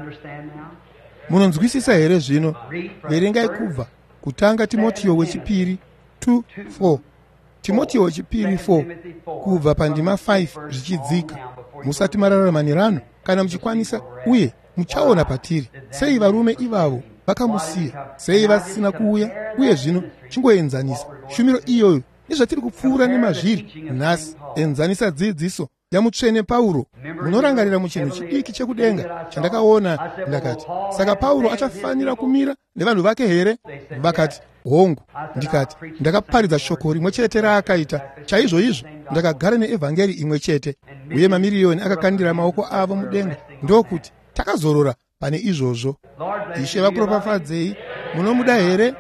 Munonzwisisa here zvino? Verengai kubva kutanga Timotheo wechipiri two four. Timotheo wechipiri four kubva pandima five zvichidzika. Musati mararamanirano kana muchikwanisa, uye muchaona patiri sei varume ivavo vakamusiya, sei vasina kuuya. Uye zvino chingoenzanisa shumiro iyoyo nezvatiri kupfuura nemazviri nhasi. Enzanisa dzidziso yamutsvene Pauro. Munorangarira muchinhu chidiki chekudenga chandakaona ndakati, saka Pauro achafanira kumira nevanhu vake here? Vakati, hongu. Ndikati, ndakaparidza shoko rimwe chete raakaita chaizvo izvo, ndakagara neevhangeri imwe chete, uye mamiriyoni akakandira maoko avo mudenga. Ndokuti takazorora pane izvozvo. Ishe vakuropafadzei. Munomuda here?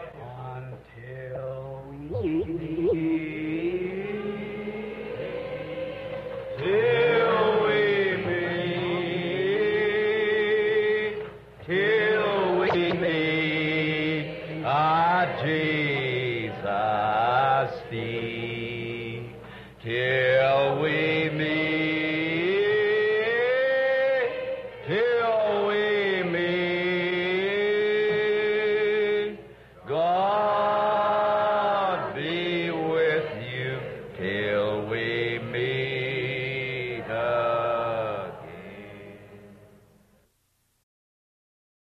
Jesus, thee, till